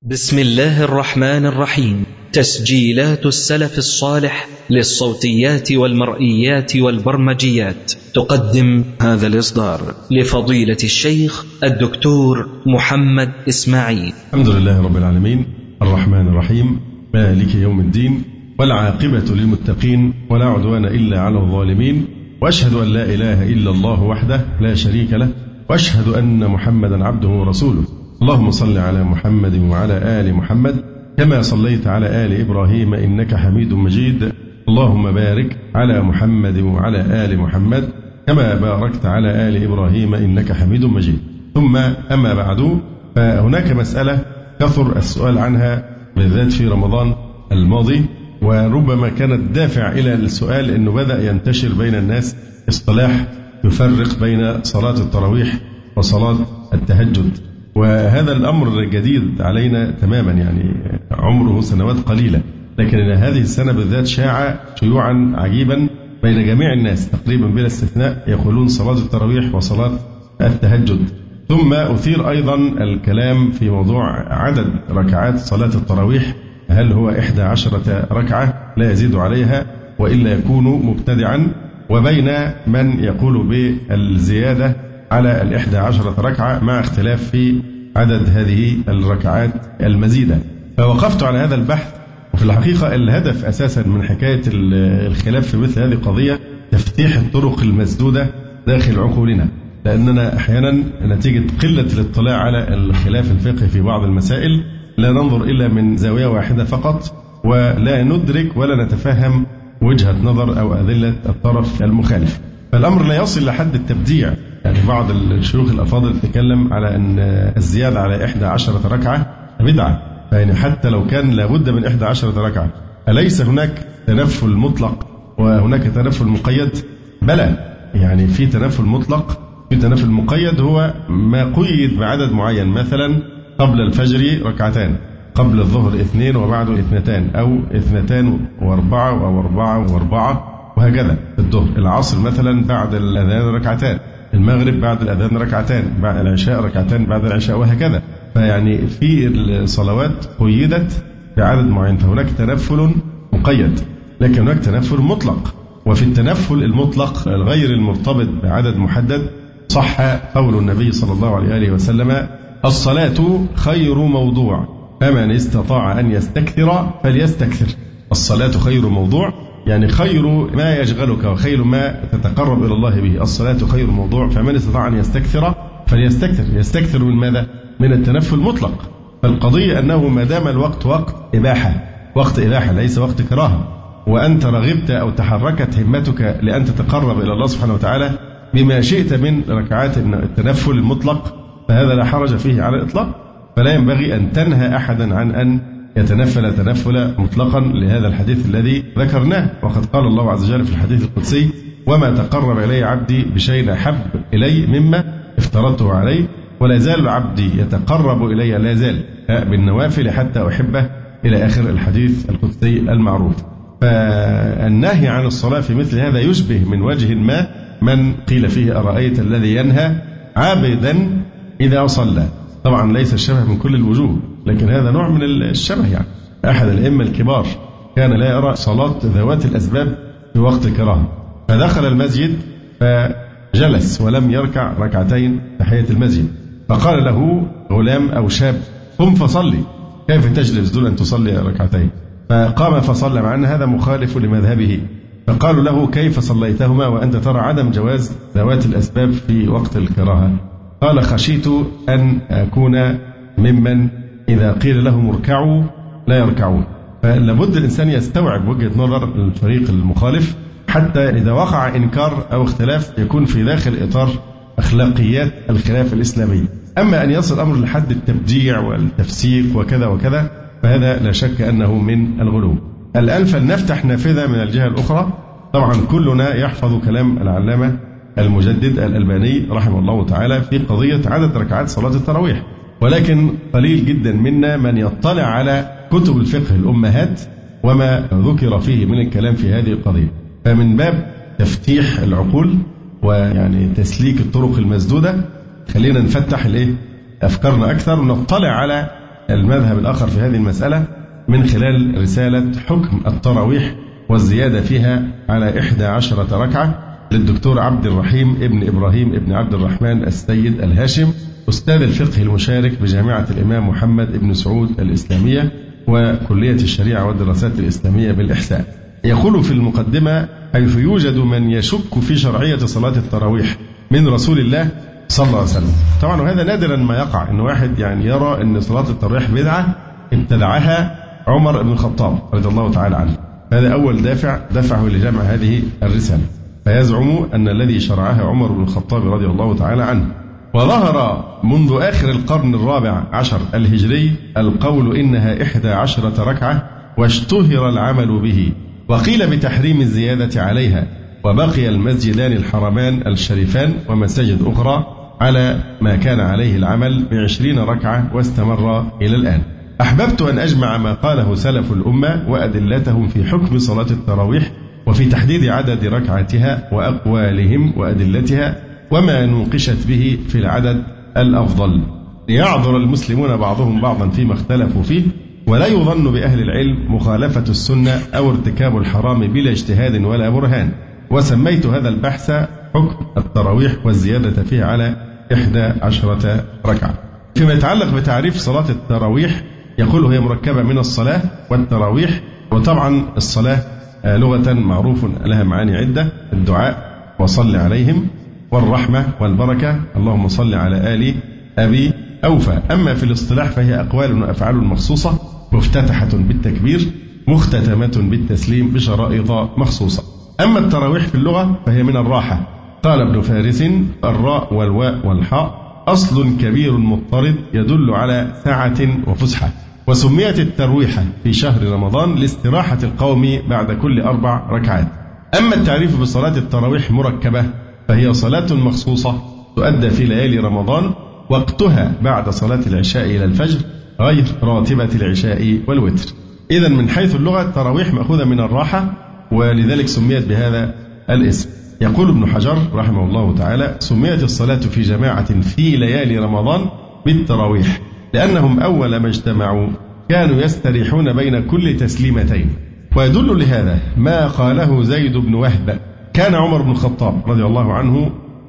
بسم الله الرحمن الرحيم. تسجيلات السلف الصالح للصوتيات والمرئيات والبرمجيات تقدم هذا الإصدار لفضيلة الشيخ الدكتور محمد إسماعيل. الحمد لله رب العالمين الرحمن الرحيم مالك يوم الدين والعاقبة للمتقين ولا عدوان إلا على الظالمين، وأشهد أن لا إله إلا الله وحده لا شريك له، وأشهد أن محمدا عبده ورسوله. اللهم صل على محمد وعلى آل محمد كما صليت على آل إبراهيم إنك حميد مجيد. اللهم بارك على محمد وعلى آل محمد كما باركت على آل إبراهيم إنك حميد مجيد. ثم أما بعد، فهناك مسألة كثر السؤال عنها بالذات في رمضان الماضي، وربما كانت دافع إلى السؤال أنه بدأ ينتشر بين الناس اصطلاح يفرق بين صلاة التراويح وصلاة التهجد. وهذا الأمر جديد علينا تماما، يعني عمره سنوات قليلة، لكن هذه السنة بالذات شاع شيوعا عجيبا بين جميع الناس تقريبا بلا استثناء، يقولون صلاة التراويح وصلاة التهجد. ثم أثير أيضا الكلام في موضوع عدد ركعات صلاة التراويح، هل هو 11 ركعة لا يزيد عليها وإلا يكون مبتدعا، وبين من يقول بالزيادة على 11 ركعة مع اختلاف في عدد هذه الركعات المزيدة. فوقفت على هذا البحث، وفي الحقيقة الهدف أساسا من حكاية الخلاف في مثل هذه القضية تفتيح الطرق المسدودة داخل عقولنا، لأننا أحيانا نتيجة قلة الاطلاع على الخلاف الفقهي في بعض المسائل لا ننظر إلا من زاوية واحدة فقط، ولا ندرك ولا نتفهم وجهة نظر أو أدلة الطرف المخالف. فالأمر لا يصل لحد التبديع، يعني بعض الشيوخ الأفاضل تكلم على أن الزيادة على 11 ركعة بدعة، يعني حتى لو كان لابد من 11 ركعة أليس هناك تنفل مطلق وهناك تنفل مقيد؟ بلى، يعني في تنفل مطلق، في تنفل مقيد هو ما قيد بعدد معين، مثلا قبل الفجر ركعتان، قبل الظهر 2 وبعده 2، أو 2 و4 أو 4 و4، وهكذا. الظهر العصر مثلا بعد الأذان ركعتان، المغرب بعد الأذان ركعتان، بعد العشاء ركعتان بعد العشاء، وهكذا. فيعني في الصلوات قيدت بعدد معين، فهناك تنفل مقيد، لكن هناك تنفل مطلق. وفي التنفل المطلق الغير المرتبط بعدد محدد صح قول النبي صلى الله عليه وسلم: الصلاة خير موضوع، فمن استطاع أن يستكثر فليستكثر. الصلاة خير موضوع، يعني خير ما يشغلك وخير ما تتقرب إلى الله به. الصلاة خير موضوع، فمن استطاع أن يستكثر فليستكثر. يستكثر من ماذا؟ من التنفل المطلق. فالقضية أنه ما دام الوقت وقت إباحة، وقت إباحة ليس وقت كراهة، وأنت رغبت أو تحركت همتك لأن تتقرب إلى الله سبحانه وتعالى بما شئت من ركعات التنفل المطلق، فهذا لا حرج فيه على الإطلاق. فلا ينبغي أن تنهى أحدا عن أن يتنفل تنفلا مطلقا لهذا الحديث الذي ذكرناه. وقد قال الله عز وجل في الحديث القدسي: وما تقرب إلي عبدي بشيء أحب إلي مما افترضته عليه، ولا زال عبدي يتقرب إلي لا زال بالنوافل حتى أحبه، إلى آخر الحديث القدسي المعروف. فالنهي عن الصلاة في مثل هذا يشبه من وجه ما من قيل فيه: أرأيت الذي ينهى عابدا إذا صلى. طبعا ليس الشبه من كل الوجوه، لكن هذا نوع من الشبه. يعني أحد الأئمة الكبار كان لا يرى صلاة ذوات الأسباب في وقت الكراهة، فدخل المسجد فجلس ولم يركع ركعتين تحية المسجد، فقال له غلام أو شاب: قم فصلي، كيف تجلس دون أن تصلي ركعتين؟ فقام فصلى، مع أن هذا مخالف لمذهبه. فقالوا له: كيف صليتهما وأنت ترى عدم جواز ذوات الأسباب في وقت الكراهة؟ قال: خشيت أن أكون ممن إذا قيل لهم اركعوا لا يركعون. فلابد الإنسان يستوعب وجهة نظر الفريق المخالف، حتى إذا وقع إنكار أو اختلاف يكون في داخل إطار أخلاقيات الخلاف الإسلامي. أما أن يصل الأمر لحد التبديع والتفسيق وكذا وكذا، فهذا لا شك أنه من الغلو. الآن فلنفتح نافذة من الجهة الأخرى. طبعا كلنا يحفظ كلام العلامة المجدد الألباني رحمه الله تعالى في قضية عدد ركعات صلاة التراويح، ولكن قليل جدا منا من يطلع على كتب الفقه الأمهات وما ذكر فيه من الكلام في هذه القضية. فمن باب تفتيح العقول ويعني تسليك الطرق المسدودة، خلينا نفتح أفكارنا أكثر ونطلع على المذهب الآخر في هذه المسألة من خلال رسالة حكم التراويح والزيادة فيها على 11 ركعة للدكتور عبد الرحيم ابن إبراهيم ابن عبد الرحمن السيد الهاشم، أستاذ الفقه المشارك بجامعة الإمام محمد ابن سعود الإسلامية وكلية الشريعة والدراسات الإسلامية بالإحساء. يقول في المقدمة: حيث يوجد من يشك في شرعية صلاة التراويح من رسول الله صلى الله عليه وسلم. طبعا وهذا نادرا ما يقع، أن واحد يعني يرى أن صلاة التراويح بدعة ابتدعها عمر بن الخطاب رضي الله تعالى عنه. هذا أول دفعه لجمع هذه الرسالة، فيزعم أن الذي شرعها عمر بن الخطاب رضي الله تعالى عنه. وظهر منذ آخر القرن الرابع عشر الهجري القول إنها 11 ركعة، واشتهر العمل به، وقيل بتحريم الزيادة عليها، وبقي المسجدان الحرمان الشريفان ومساجد أخرى على ما كان عليه العمل ب20 ركعة واستمر إلى الآن. أحببت أن أجمع ما قاله سلف الأمة وأدلتهم في حكم صلاة التراويح، وفي تحديد عدد ركعتها وأقوالهم وأدلتها، وما نوقشت به في العدد الأفضل، ليعذر المسلمون بعضهم بعضا فيما اختلفوا فيه، ولا يظن بأهل العلم مخالفة السنة أو ارتكاب الحرام بلا اجتهاد ولا برهان. وسميت هذا البحث حكم التراويح والزيادة فيه على 11 ركعة. فيما يتعلق بتعريف صلاة التراويح، يقول: هي مركبة من الصلاة والتراويح. وطبعا الصلاة لغة معروف لها معاني عدة: الدعاء وصل عليهم، والرحمة والبركة، اللهم صل على آل أبي أوفى. أما في الاصطلاح فهي أقوال وأفعال مخصوصة، مفتتحة بالتكبير، مختتمة بالتسليم بشرائط مخصوصة. أما التراويح في اللغة فهي من الراحة. قال ابن فارس: الراء والواء والحاء أصل كبير مضطرد يدل على سعة وفسحة. وسميت الترويحة في شهر رمضان لاستراحة القوم بعد كل 4 ركعات. أما التعريف بصلاة التراويح مركبة، فهي صلاة مخصوصة تؤدى في ليالي رمضان، وقتها بعد صلاة العشاء إلى الفجر، غير راتبة العشاء والوتر. إذا من حيث اللغة التراويح مأخوذة من الراحة، ولذلك سميت بهذا الاسم. يقول ابن حجر رحمه الله تعالى: سميت الصلاة في جماعة في ليالي رمضان بالتراويح، لأنهم أول ما اجتمعوا كانوا يستريحون بين كل تسليمتين. ويدل لهذا ما قاله زيد بن وهب: كان عمر بن الخطاب رضي الله عنه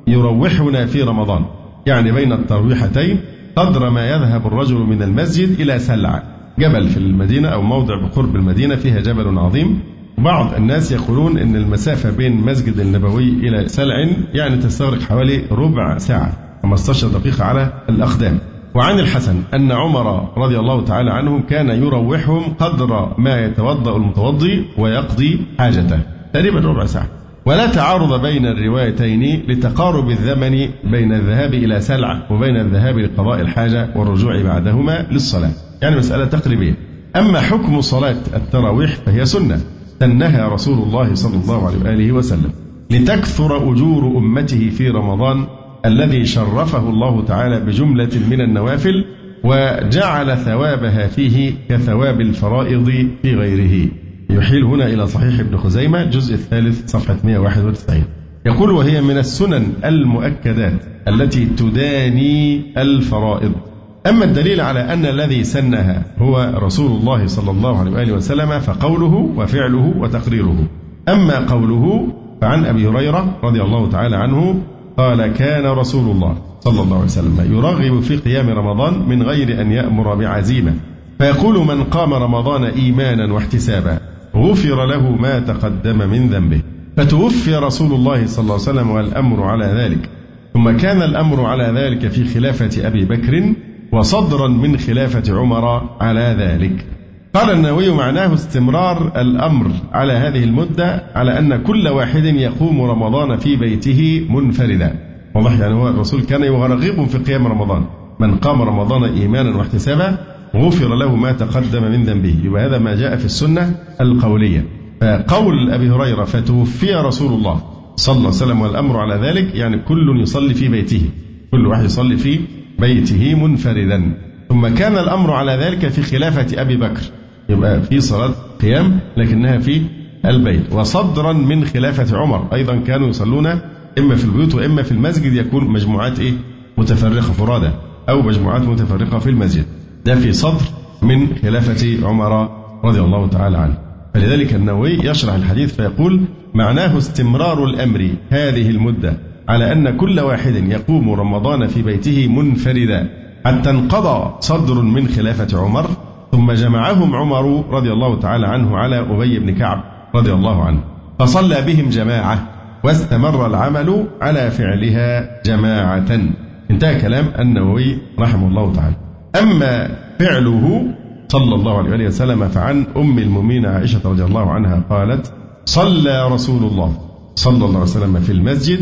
يروحنا في رمضان، يعني بين الترويحتين، قدر ما يذهب الرجل من المسجد إلى سلع، جبل في المدينة أو موضع بقرب المدينة فيها جبل عظيم. بعض الناس يقولون إن المسافة بين مسجد النبوي إلى سلع يعني تستغرق حوالي ربع ساعة، 15 دقيقة على الأقدام. وعن الحسن أن عمر رضي الله تعالى عنه كان يروحهم قدر ما يتوضأ المتوضي ويقضي حاجته، تقريبا ربع ساعة. ولا تعارض بين الروايتين لتقارب الزمن بين الذهاب إلى سلع وبين الذهاب لقضاء الحاجة والرجوع بعدهما للصلاة، يعني مسألة تقريبية. أما حكم صلاة التراويح فهي سنة سنها رسول الله صلى الله عليه وآله وسلم، لتكثر أجور أمته في رمضان الذي شرفه الله تعالى بجملة من النوافل، وجعل ثوابها فيه كثواب الفرائض في غيره. يحيل هنا إلى صحيح ابن خزيمة الجزء 3 صفحة 191. يقول: وهي من السنن المؤكدات التي تداني الفرائض. أما الدليل على أن الذي سنها هو رسول الله صلى الله عليه وآله وسلم فقوله وفعله وتقريره. أما قوله فعن أبي هريرة رضي الله تعالى عنه قال: كان رسول الله صلى الله عليه وسلم يرغب في قيام رمضان من غير أن يأمر بعزيمة، فيقول: من قام رمضان إيمانا واحتسابا غفر له ما تقدم من ذنبه. فتوفي رسول الله صلى الله عليه وسلم والأمر على ذلك، ثم كان الأمر على ذلك في خلافة أبي بكر، وصدرا من خلافة عمر على ذلك. قال النووي: معناه استمرار الأمر على هذه المدة، على أن كل واحد يقوم رمضان في بيته منفردا. والله يعني هو الرسول كان يرغب في قيام رمضان، من قام رمضان إيمانا واحتسابا غفر له ما تقدم من ذنبه. يبقى هذا ما جاء في السنة القولية. فقول أبي هريرة فتوفي رسول الله صلى الله عليه وسلم والأمر على ذلك، يعني كل يصلي في بيته، كل واحد يصلي في بيته منفردا. ثم كان الأمر على ذلك في خلافة أبي بكر، يبقى في صلاة قيام لكنها في البيت. وصدرا من خلافة عمر، أيضا كانوا يصلون إما في البيوت وإما في المسجد، يكون مجموعات متفرقة فرادى أو مجموعات متفرقة في المسجد. ده في سطر من خلافة عمر رضي الله تعالى عنه. فلذلك النووي يشرح الحديث فيقول: معناه استمرار الأمر هذه المدة على أن كل واحد يقوم رمضان في بيته منفردا حتى انقضى صدر من خلافة عمر، ثم جمعهم عمر رضي الله تعالى عنه على أبي بن كعب رضي الله عنه فصلى بهم جماعة، واستمر العمل على فعلها جماعة. انتهى كلام النووي رحمه الله تعالى. أما فعله صلى الله عليه وسلم فعن أم المؤمنين عائشة رضي الله عنها قالت: صلى رسول الله صلى الله عليه وسلم في المسجد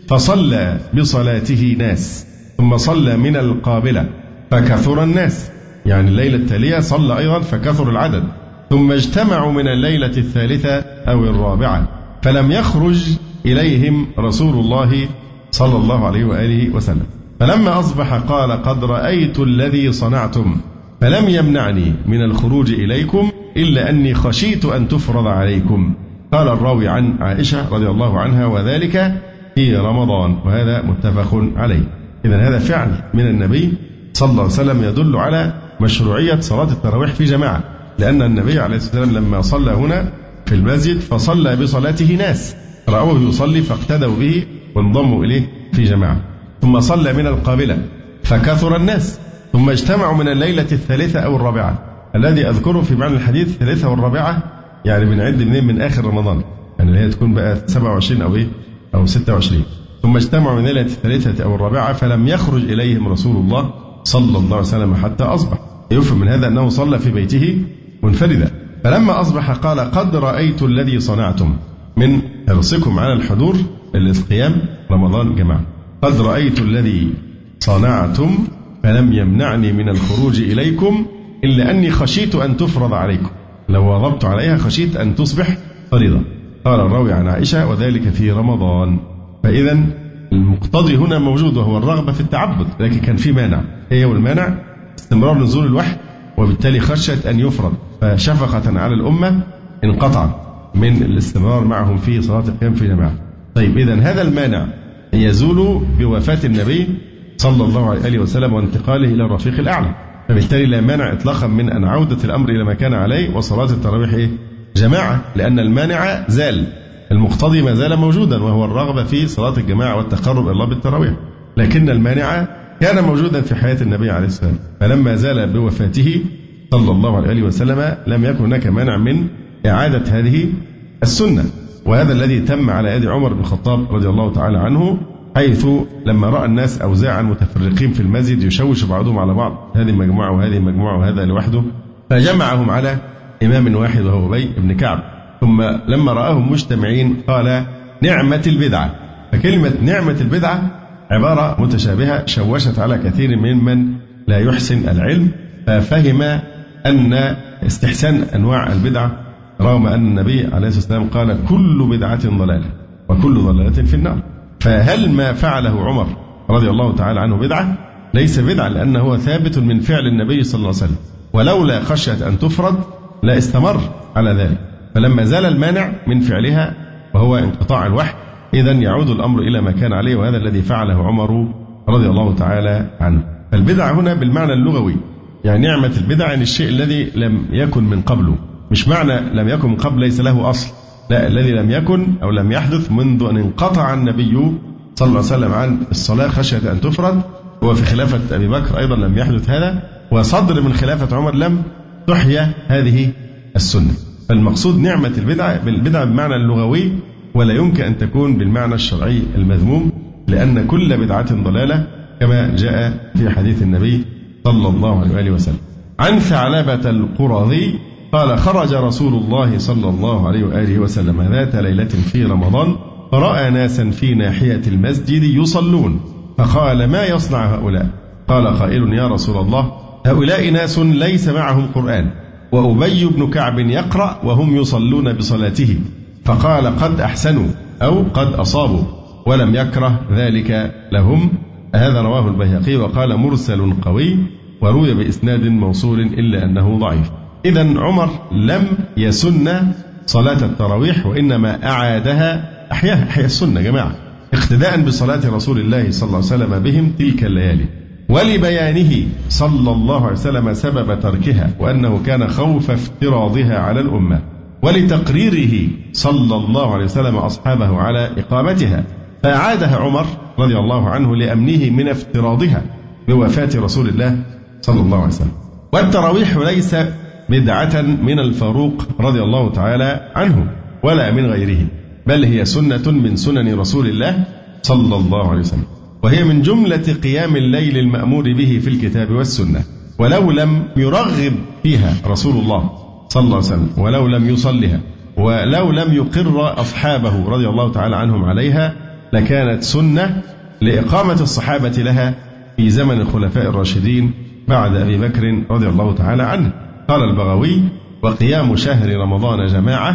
فصلى بصلاته ناس، ثم صلى من القابلة فكثر الناس، يعني الليلة التالية صلى أيضا فكثر العدد، ثم اجتمعوا من الليلة الثالثة أو الرابعة فلم يخرج إليهم رسول الله صلى الله عليه وآله وسلم، فلما أصبح قال: قد رأيت الذي صنعتم فلم يمنعني من الخروج إليكم إلا أني خشيت أن تفرض عليكم. قال الراوي عن عائشة رضي الله عنها: وذلك في رمضان، وهذا متفق عليه. إذن هذا فعل من النبي صلى الله عليه وسلم يدل على مشروعية صلاة التراويح في جماعة، لأن النبي عليه الصلاة والسلام لما صلى هنا في المسجد فصلى بصلاته ناس رأوه يصلي فاقتدوا به وانضموا إليه في جماعة، ثم صلى من القابلة فكثر الناس، ثم اجتمعوا من الليلة الثالثة أو الرابعة. الذي أذكره في معنى الحديث الثالثة والرابعة يعني بنعد من آخر رمضان، يعني هي تكون بقى 27 أو 26. ثم اجتمعوا من الليلة الثالثة أو الرابعة فلم يخرج إليهم رسول الله صلى الله عليه وسلم حتى أصبح. يفهم من هذا أنه صلى في بيته منفردا. فلما أصبح قال: قد رأيت الذي صنعتم، من حرصكم على الحضور للقيام رمضان جماعة. قد رأيت الذي صنعتم فلم يمنعني من الخروج إليكم إلا أني خشيت أن تفرض عليكم، لو واظبت عليها خشيت أن تصبح فريضة. قال الراوي عن عائشة: وذلك في رمضان. فإذا المقتضي هنا موجود وهو الرغبة في التعبد، لكن كان في مانع. هي والمانع استمرار نزول الوحي، وبالتالي خشيت أن يفرض، فشفقة على الأمة انقطع من الاستمرار معهم في صلاة القيام في جماعة. طيب، إذن هذا المانع يزول بوفاة النبي صلى الله عليه وسلم وانتقاله إلى الرفيق الأعلى، فبالتالي لا مانع إطلاقا من أن عودة الأمر إلى ما كان عليه وصلاة التراويح جماعة، لأن المانع زال، المقتضي ما زال موجودا وهو الرغبة في صلاة الجماعة والتقرب إلى الله بالتراويح، لكن المانع كان موجودا في حياة النبي عليه السلام، فلما زال بوفاته صلى الله عليه وسلم لم يكن هناك مانع من إعادة هذه السنة. وهذا الذي تم على يد عمر بن الخطاب رضي الله تعالى عنه، حيث لما رأى الناس أوزاعا متفرقين في المسجد يشوش بعضهم على بعض، هذه مجموعة وهذه مجموعة وهذا لوحده، فجمعهم على إمام واحد وهو أبي بن كعب. ثم لما رآهم مجتمعين قال: نعمة البدعة. فكلمة نعمة البدعة عبارة متشابهة شوشت على كثير ممن لا يحسن العلم، ففهم أن استحسان أنواع البدعة، رغم أن النبي عليه الصلاة والسلام قال: كل بدعة ضلالة وكل ضلالة في النار. فهل ما فعله عمر رضي الله تعالى عنه بدعة؟ ليس بدعة، لأنه هو ثابت من فعل النبي صلى الله عليه وسلم، ولولا خشية أن تفرض لا استمر على ذلك. فلما زال المانع من فعلها وهو انقطاع الوحي، إذن يعود الأمر إلى ما كان عليه، وهذا الذي فعله عمر رضي الله تعالى عنه. فالبدعة هنا بالمعنى اللغوي، يعني نعمة البدعة يعني الشيء الذي لم يكن من قبله، مش معنى لم يكن من قبل ليس له أصل، لا، الذي لم يكن أو لم يحدث منذ أن انقطع النبي صلى الله عليه وسلم عن الصلاة خشية أن تفرض، وفي خلافة أبي بكر أيضا لم يحدث هذا، وصدر من خلافة عمر لم تحيا هذه السنة. فالمقصود نعمة البدعة بالبدعة بالمعنى اللغوي، ولا يمكن أن تكون بالمعنى الشرعي المذموم، لأن كل بدعة ضلالة كما جاء في حديث النبي صلى الله عليه وسلم. عن ثعلبة القرظي قال: خرج رسول الله صلى الله عليه وآله وسلم ذات ليلة في رمضان فرأى ناسا في ناحية المسجد يصلون، فقال: ما يصنع هؤلاء؟ قال قائل: يا رسول الله، هؤلاء ناس ليس معهم قرآن، وأبي بن كعب يقرأ وهم يصلون بصلاته. فقال: قد أحسنوا أو قد أصابوا، ولم يكره ذلك لهم. هذا رواه البيهقي وقال: مرسل قوي، وروي بإسناد موصول إلا أنه ضعيف. إذن عمر لم يسن صلاة التراويح، وإنما أعادها، أحيا السنة جماعة، اقتداء بصلاة رسول الله صلى الله عليه وسلم بهم تلك الليالي. ولبيانه صلى الله عليه وسلم سبب تركها وأنه كان خوف افتراضها على الأمة، ولتقريره صلى الله عليه وسلم أصحابه على إقامتها، فأعادها عمر رضي الله عنه لأمنه من افتراضها بوفاة رسول الله صلى الله عليه وسلم. والتراويح ليس بدعة من الفاروق رضي الله تعالى عنه ولا من غيره، بل هي سنة من سنن رسول الله صلى الله عليه وسلم، وهي من جملة قيام الليل المأمور به في الكتاب والسنة. ولو لم يرغب فيها رسول الله صلى الله عليه وسلم، ولو لم يصلها، ولو لم يقر أصحابه رضي الله تعالى عنهم عليها، لكانت سنة لإقامة الصحابة لها في زمن الخلفاء الراشدين بعد أبي بكر رضي الله تعالى عنه. قال البغوي: وقيام شهر رمضان جماعة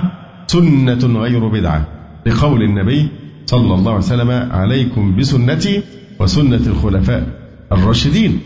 سنة غير بدعة، لقول النبي صلى الله عليه وسلم: عليكم بسنتي وسنة الخلفاء الراشدين.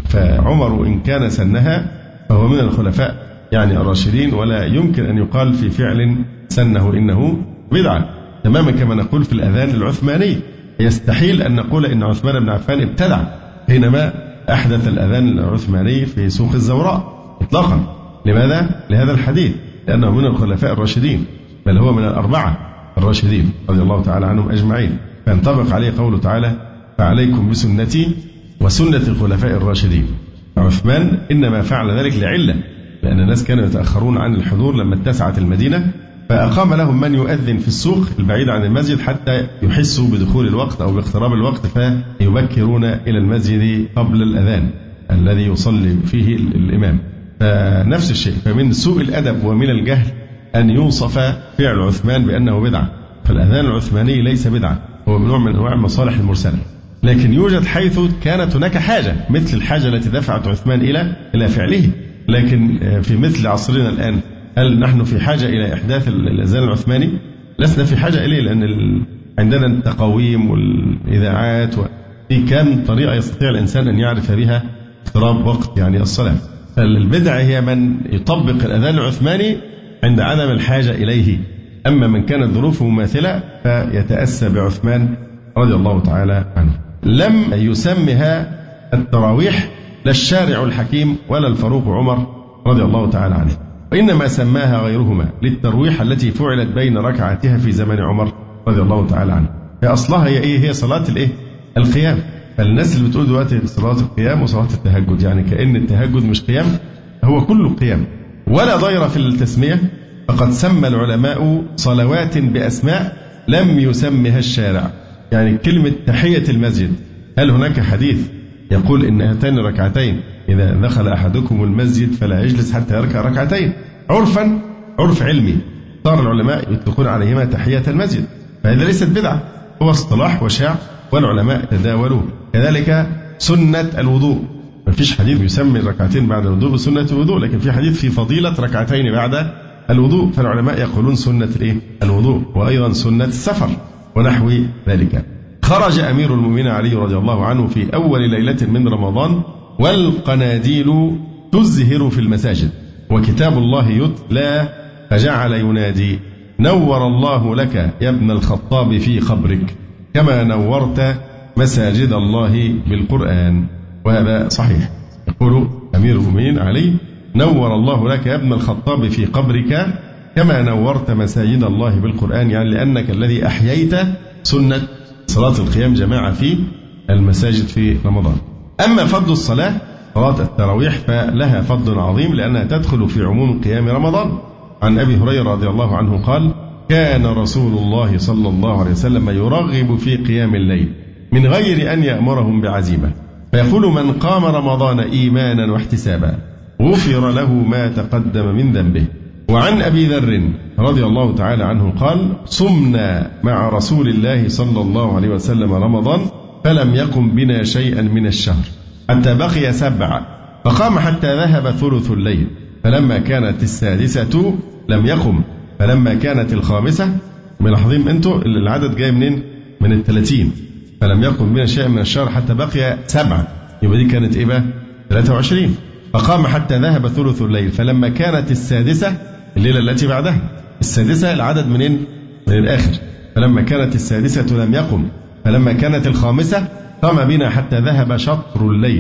فعمر إن كان سنها فهو من الخلفاء يعني الراشدين، ولا يمكن أن يقال في فعل سنه إنه بدعة، تماما كما نقول في الأذان العثماني. يستحيل أن نقول إن عثمان بن عفان ابتدع حينما أحدث الأذان العثماني في سوق الزوراء إطلاقا. لماذا؟ لهذا الحديث، لأنه من الخلفاء الراشدين، بل هو من الأربعة الراشدين رضي الله تعالى عنهم أجمعين، فينطبق عليه قوله تعالى: فعليكم بسنتي وسنة الخلفاء الراشدين. عثمان إنما فعل ذلك لعلة، لأن الناس كانوا يتأخرون عن الحضور لما اتسعت المدينة، فأقام لهم من يؤذن في السوق البعيد عن المسجد حتى يحسوا بدخول الوقت أو باقتراب الوقت، فيبكرون إلى المسجد قبل الأذان الذي يصلي فيه الإمام. فنفس الشيء، فمن سوء الأدب ومن الجهل أن يوصف فعل عثمان بأنه بدعة، فالأذان العثماني ليس بدعة، هو نوع من أنواع المصالح المرسلة، لكن يوجد حيث كانت هناك حاجة، مثل الحاجة التي دفعت عثمان إلى فعله. لكن في مثل عصرنا الآن، هل نحن في حاجة إلى إحداث الأذان العثماني؟ لسنا في حاجة إليه، لأن عندنا التقويم والإذاعات في كم طريقة يستطيع الإنسان أن يعرف بها اقتراب وقت يعني الصلاة. فالبدعة هي من يطبق الأذان العثماني عند عدم الحاجة إليه، أما من كانت ظروفه مماثلة فيتأسى بعثمان رضي الله تعالى عنه. لم يسمها التراويح لا الشارع الحكيم ولا الفاروق عمر رضي الله تعالى عنه، وإنما سماها غيرهما للترويح التي فعلت بين ركعاتها في زمن عمر رضي الله تعالى عنه. هي أصلها هي إيه؟ هي صلاة القيام. فالناس اللي بتقول دلوقتي صلاة القيام وصلاة التهجد، يعني كأن التهجد مش قيام، هو كله قيام، ولا ضير في التسمية، فقد سمى العلماء صلوات بأسماء لم يسمها الشارع. يعني كلمة تحية المسجد، هل هناك حديث يقول إن هاتين ركعتين إذا دخل أحدكم المسجد فلا يجلس حتى يركع ركعتين؟ عرفا، عرف علمي، صار العلماء يطلقون عليهما تحية المسجد، فهذا ليست بدعة، هو اصطلاح وشاع والعلماء تداولوه. كذلك سنة الوضوء، ما فيش حديث يسمي الركعتين بعد الوضوء بسنة الوضوء، لكن في حديث في فضيلة ركعتين بعد الوضوء، فالعلماء يقولون سنة الوضوء، وأيضا سنة السفر ونحو ذلك. خرج أمير المؤمنين علي رضي الله عنه في أول ليلة من رمضان والقناديل تزهر في المساجد وكتاب الله يتلى، فجعل ينادي: نور الله لك يا ابن الخطاب في قبرك كما نورت مساجد الله بالقرآن. وهذا صحيح، يقول أمير المؤمنين علي: نور الله لك يا ابن الخطاب في قبرك كما نورت مساجد الله بالقرآن، يعني لأنك الذي أحييت سنة صلاة القيام جماعة في المساجد في رمضان. أما فضل الصلاة صلاة التراويح فلها فضل عظيم، لأنها تدخل في عموم قيام رمضان. عن أبي هريرة رضي الله عنه قال: كان رسول الله صلى الله عليه وسلم يرغب في قيام الليل من غير أن يأمرهم بعزيمة، فيقول: من قام رمضان إيمانا واحتسابا غفر له ما تقدم من ذنبه. وعن أبي ذر رضي الله تعالى عنه قال: صمنا مع رسول الله صلى الله عليه وسلم رمضان فلم يقم بنا شيئا من الشهر حتى بقي 7، فقام حتى ذهب ثلث الليل، فلما كانت 6 لم يقم، فلما كانت 5 ملاحظين أنتم العدد جاي منين؟ من 30، فلم يقم بنا شيئا من الشهر حتى بقي 7، يبقى دي كانت إيه بقى؟ 23. فقام حتى ذهب ثلث الليل، فلما كانت 6 الليلة التي بعدها، 6 العدد منين؟ من الآخر، فلما كانت 6 لم يقم، فلما كانت 5 قام بنا حتى ذهب شطر الليل،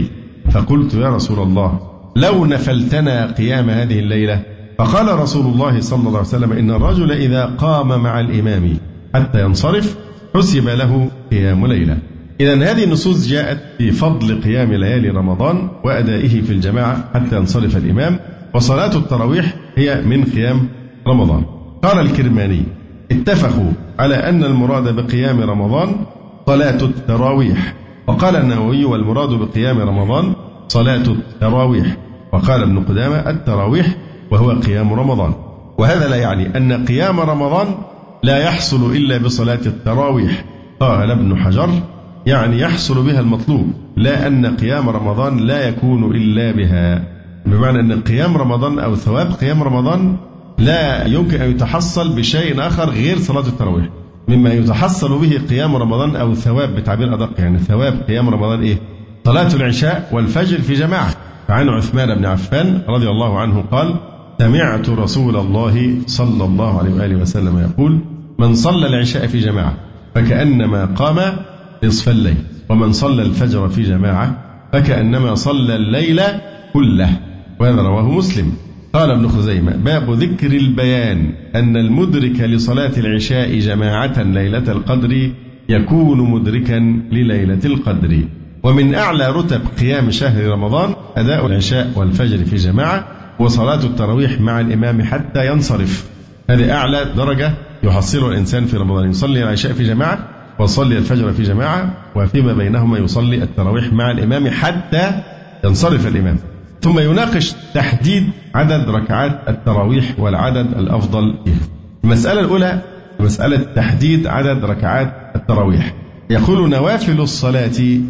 فقلت يا رسول الله لو نفلتنا قيام هذه الليلة. فقال رسول الله صلى الله عليه وسلم إن الرجل إذا قام مع الإمام حتى ينصرف حسب له قيام ليلة. إذن هذه النصوص جاءت في فضل قيام ليالي رمضان وأدائه في الجماعة حتى ينصرف الإمام، وصلاة التراويح هي من قيام رمضان. قال الكرماني اتفقوا على أن المراد بقيام رمضان صلاة التراويح، وقال النووي والمراد بقيام رمضان صلاة التراويح، وقال ابن قدامة التراويح وهو قيام رمضان. وهذا لا يعني أن قيام رمضان لا يحصل إلا بصلاة التراويح. قال ابن حجر يعني يحصل بها المطلوب، لا أن قيام رمضان لا يكون إلا بها، بمعنى أن قيام رمضان أو ثواب قيام رمضان لا يمكن أن يتحصل بشيء آخر غير صلاة التراويح. مما يتحصل به قيام رمضان أو ثواب بتعبير أدق، يعني ثواب قيام رمضان إيه؟ صلاة العشاء والفجر في جماعة. فعن عثمان بن عفان رضي الله عنه قال سمعت رسول الله صلى الله عليه وآله وسلم يقول من صلى العشاء في جماعة فكأنما قام نصف الليل، ومن صلى الفجر في جماعة فكأنما صلى الليل كله. وهذا رواه مسلم. قال ابن خزيمة باب ذكر البيان أن المدرك لصلاة العشاء جماعة ليلة القدر يكون مدركا لليلة القدر. ومن أعلى رتب قيام شهر رمضان أداء العشاء والفجر في جماعة وصلاة التراويح مع الإمام حتى ينصرف. هذه أعلى درجة يحصلها الإنسان في رمضان، يصلي العشاء في جماعة ويصلي الفجر في جماعة، وفيما بينهما يصلي التراويح مع الإمام حتى ينصرف الإمام. ثم يناقش تحديد عدد ركعات التراويح والعدد الأفضل فيها. المسألة الأولى مسألة تحديد عدد ركعات التراويح. يقول نوافل الصلاة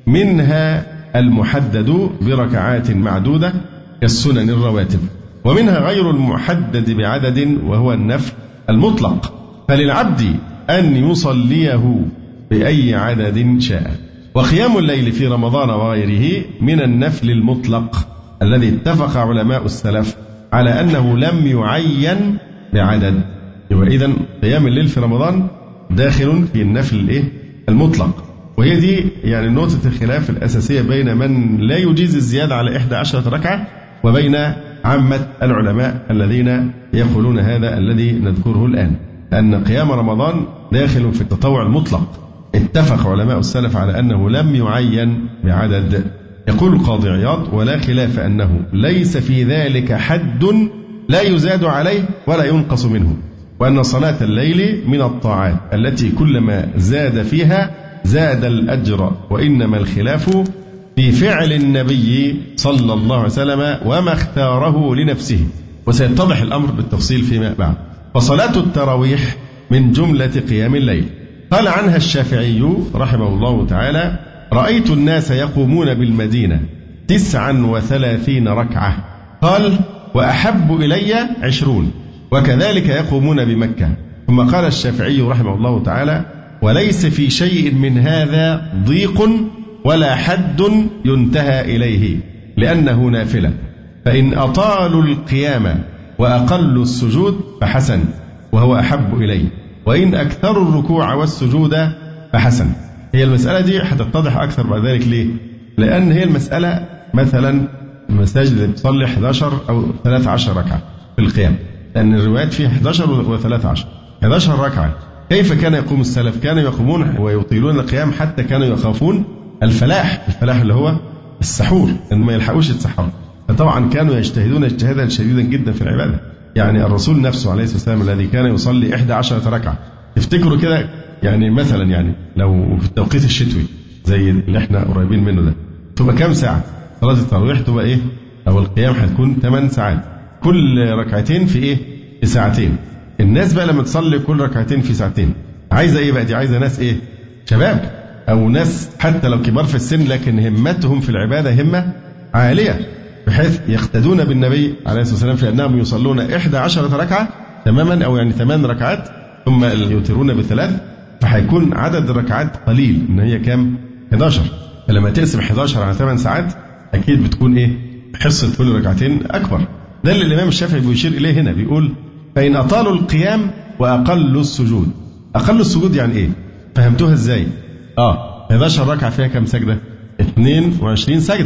منها المحدد بركعات معدودة كالسنن الرواتب، ومنها غير المحدد بعدد وهو النفل المطلق، فللعبد أن يصليه بأي عدد شاء. وقيام الليل في رمضان وغيره من النفل المطلق الذي اتفق علماء السلف على أنه لم يعين بعدد. وإذن قيام الليل في رمضان داخل في النفل المطلق. وهي دي يعني نقطة الخلاف الأساسية بين من لا يجيز الزيادة على 11 ركعة وبين عامة العلماء الذين يقولون هذا الذي نذكره الآن، أن قيام رمضان داخل في التطوع المطلق. اتفق علماء السلف على أنه لم يعين بعدد. يقول القاضي عياض ولا خلاف أنه ليس في ذلك حد لا يزاد عليه ولا ينقص منه، وأن صلاة الليل من الطاعات التي كلما زاد فيها زاد الأجر، وإنما الخلاف في فعل النبي صلى الله عليه وسلم وما اختاره لنفسه، وسيتضح الأمر بالتفصيل فيما بعد. فصلاة التراويح من جملة قيام الليل. قال عنها الشافعي رحمه الله تعالى رأيت الناس يقومون بالمدينة 39 ركعة، قال وأحب إلي 20، وكذلك يقومون بمكة. ثم قال الشافعي رحمه الله تعالى وليس في شيء من هذا ضيق ولا حد ينتهى إليه لأنه نافلة، فإن أطالوا القيام وأقلوا السجود فحسن وهو أحب إليه، وإن أكثروا الركوع والسجود فحسن. هي المسألة دي هتتضح أكثر بعد ذلك. ليه؟ لأن هي المسألة مثلا المساجد اللي بتصلي 11 أو 13 ركعة في القيام، لأن الروايات فيها 11 و13 11 ركعة. كيف كان يقوم السلف؟ كانوا يقومون ويطيلون القيام حتى كانوا يخافون الفلاح اللي هو السحور، إن ما يلحقوش يتسحروا. فطبعا كانوا يجتهدون اجتهادا شديدا جدا في العبادة. يعني الرسول نفسه عليه الصلاة والسلام الذي كان يصلي 11 ركعة، تفتكروا كده يعني مثلا يعني لو في التوقيت الشتوي زي اللي احنا قريبين منه ده تبقى كام ساعة؟ صلاة التراويح تبقى ايه؟ أو القيام هتكون 8 ساعات، كل ركعتين في ايه؟ في ساعتين. الناس بقى لما تصلي كل ركعتين في ساعتين عايزة ايه بقى؟ دي عايزة ناس ايه؟ شباب أو ناس حتى لو كبار في السن لكن همتهم في العبادة همة عالية، بحيث يقتدون بالنبي عليه الصلاة والسلام في أنهم يصلون 11 ركعة تماما، أو يعني 8 ركعات ثم يوترون ب3، فهيكون عدد الركعات قليل. إن هي كام؟ 11. فلما تقسم 11 على 8 ساعات أكيد بتكون إيه؟ حصة كل ركعتين أكبر. ده اللي الإمام الشافعي بيشير إليه هنا، بيقول فإن أطالوا القيام وأقلوا السجود. أقل السجود يعني إيه؟ فهمتوها إزاي؟ 11 ركعة فيها كم سجدة؟ 22 سجدة.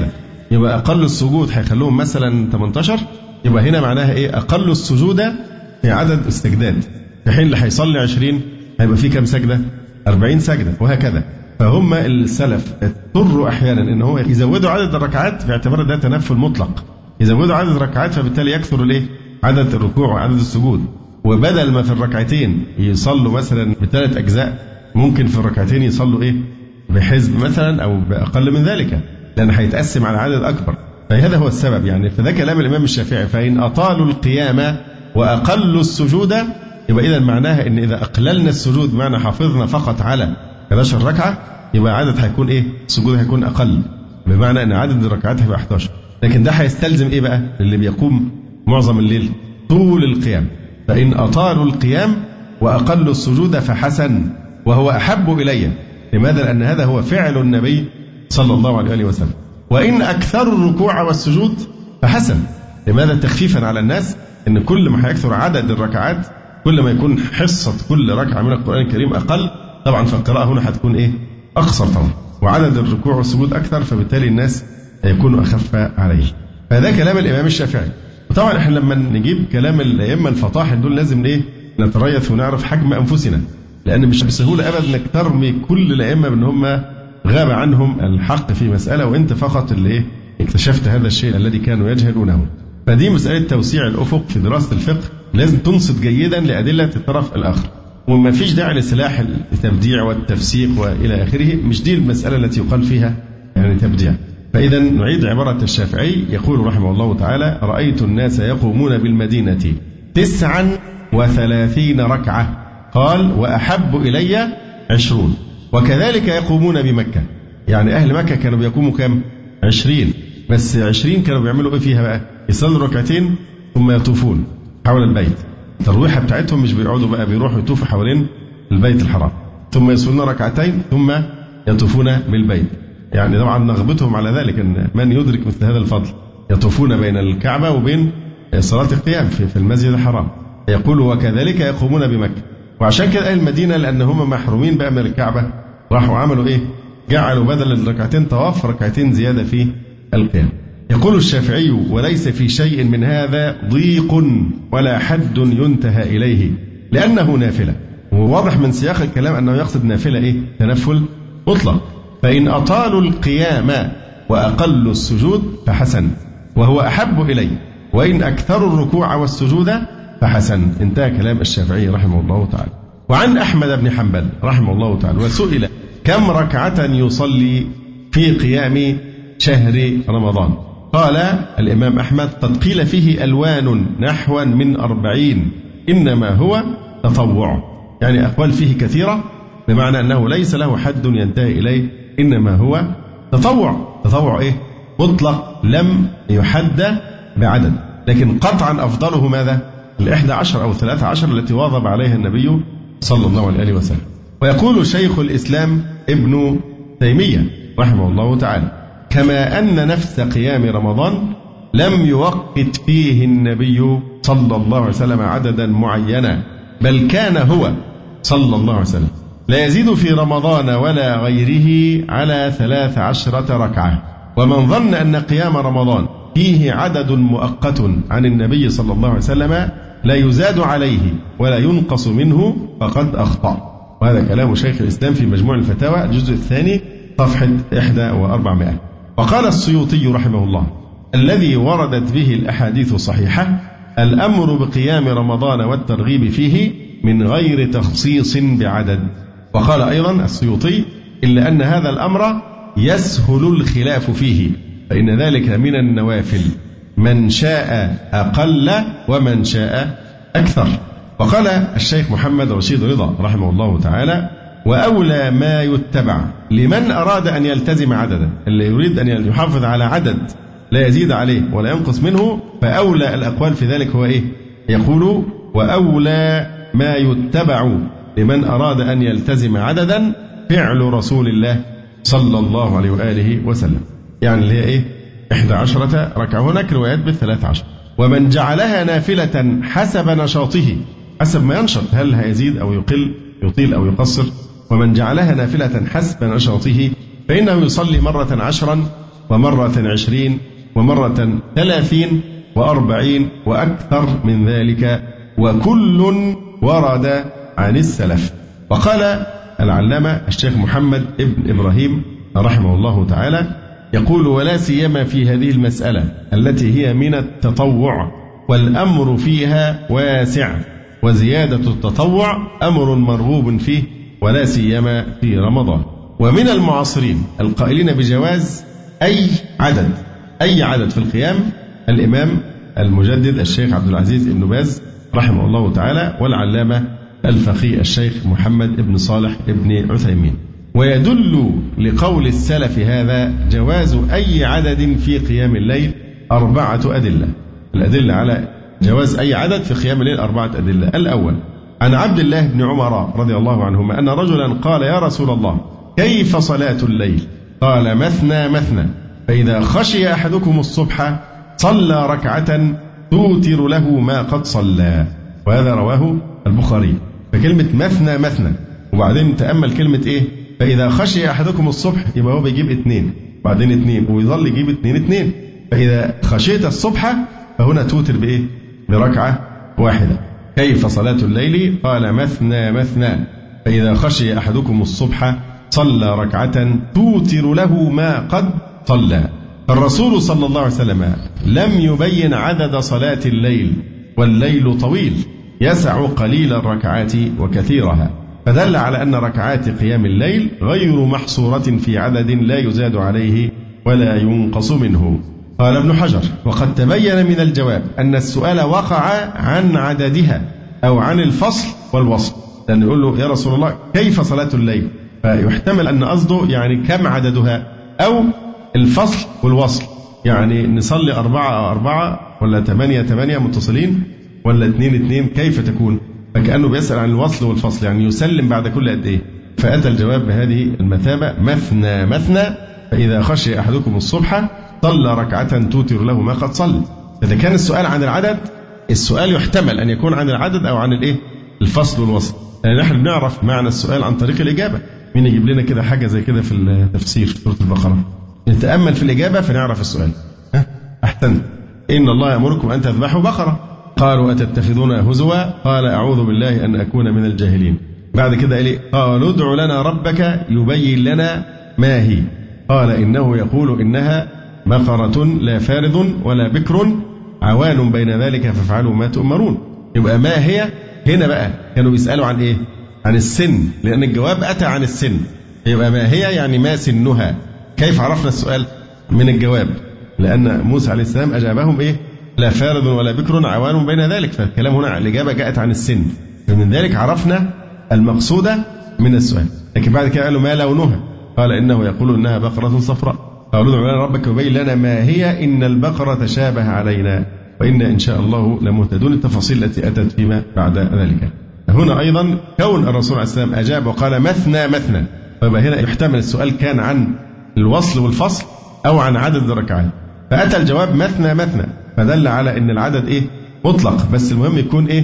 يبقى أقل السجود هيخلوهم مثلا 18، يبقى هنا معناها إيه؟ أقل السجود في عدد السجدات، في حين اللي هيصلي 20 هيبقى فيه كام سجدة؟ 40 سجدة، وهكذا. فهم السلف اضطروا أحيانا إن هو يزودوا عدد الركعات باعتبار ده تنفل مطلق، يزودوا عدد الركعات فبالتالي يكثر الإيه؟ عدد الركوع وعدد السجود. وبدل ما في الركعتين يصلوا مثلا ب3 أجزاء، ممكن في الركعتين يصلوا إيه؟ بحزب مثلا أو بأقل من ذلك، لأن هيتقسم على عدد أكبر. فهذا هو السبب يعني. فده كلام الإمام الشافعي، فإن أطالوا القيام وأقلوا السجود، يبقى إذا معناها إن إذا أقللنا السجود بمعنى حافظنا فقط على 11 ركعة، يبقى عدد هيكون إيه؟ السجود هيكون أقل، بمعنى أن عدد الركعات هيبقى 11. لكن ده هيستلزم إيه بقى؟ اللي بيقوم معظم الليل طول القيام. فإن أطالوا القيام وأقلوا السجود فحسن وهو أحب إلي. لماذا؟ لأن هذا هو فعل النبي صلى الله عليه وسلم. وإن أكثروا الركوع والسجود فحسن. لماذا؟ تخفيفا على الناس، إن كل ما هيكثر عدد الركعات كل ما يكون حصة كل ركعة من القرآن الكريم أقل، طبعا فالقراءة هنا هتكون إيه؟ أقصر طبعا، وعدد الركوع والسجود أكثر، فبالتالي الناس يكون أخف عليه. فهذا كلام الإمام الشافعي. وطبعا احنا لما نجيب كلام الأئمة الفطاحل دول لازم إيه؟ نتريث ونعرف حجم أنفسنا، لأن مش بسهولة أبدا إنك ترمي كل الأئمة بأن هم غاب عنهم الحق في مسألة وأنت فقط اللي إيه؟ اكتشفت هذا الشيء الذي كانوا يجهلونه. فدي مسألة توسيع الأفق في دراسة الفقه، لازم تنصت جيدا لأدلة الطرف الآخر، وما فيش داعي لسلاح التبديع والتفسيق وإلى آخره. مش دي المسألة التي يقال فيها يعني تبديع. فإذا نعيد عبارة الشافعي، يقول رحمه الله تعالى: رأيت الناس يقومون بالمدينة 39 ركعة، قال: وأحب إلي 20، وكذلك يقومون بمكة. يعني أهل مكة كانوا بيقوموا كم؟ 20، بس 20 كانوا بيعملوا إيه فيها بقى؟ يصلوا ركعتين ثم يطوفون حول البيت. الترويحة بتاعتهم مش بيقعدوا بقى، بيروحوا يطوفوا حوالين البيت الحرام، ثم يصلون ركعتين ثم يطوفون بالبيت. يعني طبعا نغبتهم على ذلك، أن من يدرك مثل هذا الفضل يطوفون بين الكعبة وبين صلاة القيام في المسجد الحرام. يقول: وكذلك يقومون بمكة. وعشان كده أهل المدينة لأن هم محرومين بقى من الكعبة، راحوا عملوا إيه؟ جعلوا بدل الركعتين طواف ركعتين زيادة في القيام. يقول الشافعي: وليس في شيء من هذا ضيق ولا حد ينتهى إليه لأنه نافلة. وواضح من سياق الكلام أنه يقصد نافلة إيه؟ تنفل مطلق. فإن أطالوا القيام وأقلوا السجود فحسن وهو أحب إلي، وإن أكثروا الركوع والسجود فحسن. انتهى كلام الشافعي رحمه الله تعالى. وعن أحمد بن حنبل رحمه الله تعالى: وسئل: كم ركعة يصلي في قيام شهر رمضان؟ قال الإمام أحمد: قد قيل فيه ألوان نحو من 40، إنما هو تطوع. يعني أقوال فيه كثيرة، بمعنى أنه ليس له حد ينتهي إليه، إنما هو تطوع. تطوع إيه؟ مطلق لم يحد بعدد، لكن قطعا أفضله ماذا؟ 11 أو 13 التي واظب عليها النبي صلى الله عليه وسلم. ويقول شيخ الإسلام ابن تيمية رحمه الله تعالى: كما أن نفس قيام رمضان لم يوقت فيه النبي صلى الله عليه وسلم عددا معينا، بل كان هو صلى الله عليه وسلم لا يزيد في رمضان ولا غيره على 13 ركعة. ومن ظن أن قيام رمضان فيه عدد مؤقت عن النبي صلى الله عليه وسلم لا يزاد عليه ولا ينقص منه فقد أخطأ. وهذا كلام شيخ الإسلام في مجموع الفتاوى الجزء الثاني صفحة 1400. وقال السيوطي رحمه الله: الذي وردت به الأحاديث الصحيحة الأمر بقيام رمضان والترغيب فيه من غير تخصيص بعدد. وقال أيضا السيوطي: إلا أن هذا الأمر يسهل الخلاف فيه، فإن ذلك من النوافل، من شاء أقل ومن شاء أكثر. وقال الشيخ محمد رشيد رضا رحمه الله تعالى: وأولى ما يتبع لمن أراد أن يلتزم عددا، اللي يريد أن يحافظ على عدد لا يزيد عليه ولا ينقص منه، فأولى الأقوال في ذلك هو إيه؟ يقول: وأولى ما يتبع لمن أراد أن يلتزم عددا فعل رسول الله صلى الله عليه وآله وسلم. يعني اللي هي إيه؟ 11 ركعة. هناك روايات ب13. ومن جعلها نافلة حسب نشاطه، حسب ما ينشط، هل هيزيد أو يقل، يطيل أو يقصر. ومن جعلها نافلة حسب نشاطه فإنه يصلي مرة 10 ومرة 20 ومرة 30 و40 وأكثر من ذلك، وكل ورد عن السلف. وقال العلامة الشيخ محمد ابن إبراهيم رحمه الله تعالى يقول: ولا سيما في هذه المسألة التي هي من التطوع، والأمر فيها واسع، وزيادة التطوع أمر مرغوب فيه، ولا سيما في رمضان. ومن المعاصرين القائلين بجواز أي عدد في القيام الإمام المجدد الشيخ عبد العزيز بن باز رحمه الله تعالى، والعلامة الفقيه الشيخ محمد بن صالح بن عثيمين. ويدل لقول السلف هذا جواز أي عدد في قيام الليل 4 أدلة. الأدلة على جواز أي عدد في قيام الليل 4 أدلة. الأول عن عبد الله بن عمر رضي الله عنهما أن رجلا قال: يا رسول الله، كيف صلاة الليل؟ قال: مثنى مثنى، فإذا خشي أحدكم الصبح صلى ركعة توتر له ما قد صلى. وهذا رواه البخاري. فكلمة مثنى مثنى، وبعدين تأمل كلمة إيه؟ فإذا خشي أحدكم الصبح، يبقى هو بيجيب 2 بعدين 2 ويظل يجيب 2. فإذا خشيت الصبح فهنا توتر بإيه؟ بركعة واحدة. كيف صلاة الليل؟ قال: مثنى مثنى، فإذا خشي أحدكم الصبح صلى ركعة توتر له ما قد صلى. الرسول صلى الله عليه وسلم لم يبين عدد صلاة الليل، والليل طويل يسع قليل الركعات وكثيرها، فدل على أن ركعات قيام الليل غير محصورة في عدد لا يزاد عليه ولا ينقص منه. قال ابن حجر: وقد تبين من الجواب أن السؤال وقع عن عددها أو عن الفصل والوصل، لأنه يقول له: يا رسول الله، كيف صلاة الليل؟ فيحتمل أن قصده يعني كم عددها، أو الفصل والوصل، يعني نصلي 4 ولا 8 متصلين ولا 2 كيف تكون؟ فكأنه بيسأل عن الوصل والفصل، يعني يسلم بعد كل قد إيه. فأتى الجواب بهذه المثابة: مثنى مثنى، فإذا خشي أحدكم الصبح صلى ركعة توتر له ما قد صلى. إذا كان السؤال عن العدد، السؤال يحتمل أن يكون عن العدد أو عن الإيه؟ الفصل والوصل. يعني نحن بنعرف معنى السؤال عن طريق الإجابة. مين يجيب لنا كده حاجة زي كده في التفسير في سورة البقرة؟ نتأمل في الإجابة فنعرف السؤال. أحسنت. إن الله يأمركم أن تذبحوا بقرة. قالوا: أتتخذون هزوا؟ قال: أعوذ بالله أن أكون من الجاهلين. بعد كده قال: قالوا: ادع لنا ربك يبين لنا ما هي. قال: إنه يقول إنها بقرة لا فارض ولا بكر عوان بين ذلك فافعلوا ما تؤمرون. يبقى ما هي هنا بقى كانوا بيسألوا عن إيه؟ عن السن، لأن الجواب أتى عن السن. يبقى ما هي يعني ما سنها. كيف عرفنا السؤال؟ من الجواب، لأن موسى عليه السلام أجابهم إيه؟ لا فارض ولا بكر عوان بين ذلك. فالكلام هنا الإجابة جاءت عن السن، فمن ذلك عرفنا المقصودة من السؤال. لكن بعد كده قالوا: ما لونها؟ قال: إنه يقول إنها بقرة صفراء. قالوا: ادع لنا ربك يبين لنا ما هي إن البقرة تشابه علينا وإنا إن شاء الله لمهتدون. التفاصيل التي أتت فيما بعد ذلك. هنا أيضا كون الرسول عليه السلام أجاب وقال: مثنى مثنى، فيبقى هنا يحتمل السؤال كان عن الوصل والفصل أو عن عدد الركعات. فأتى الجواب مثنى مثنى، فدل على أن العدد إيه؟ مطلق، بس المهم يكون إيه؟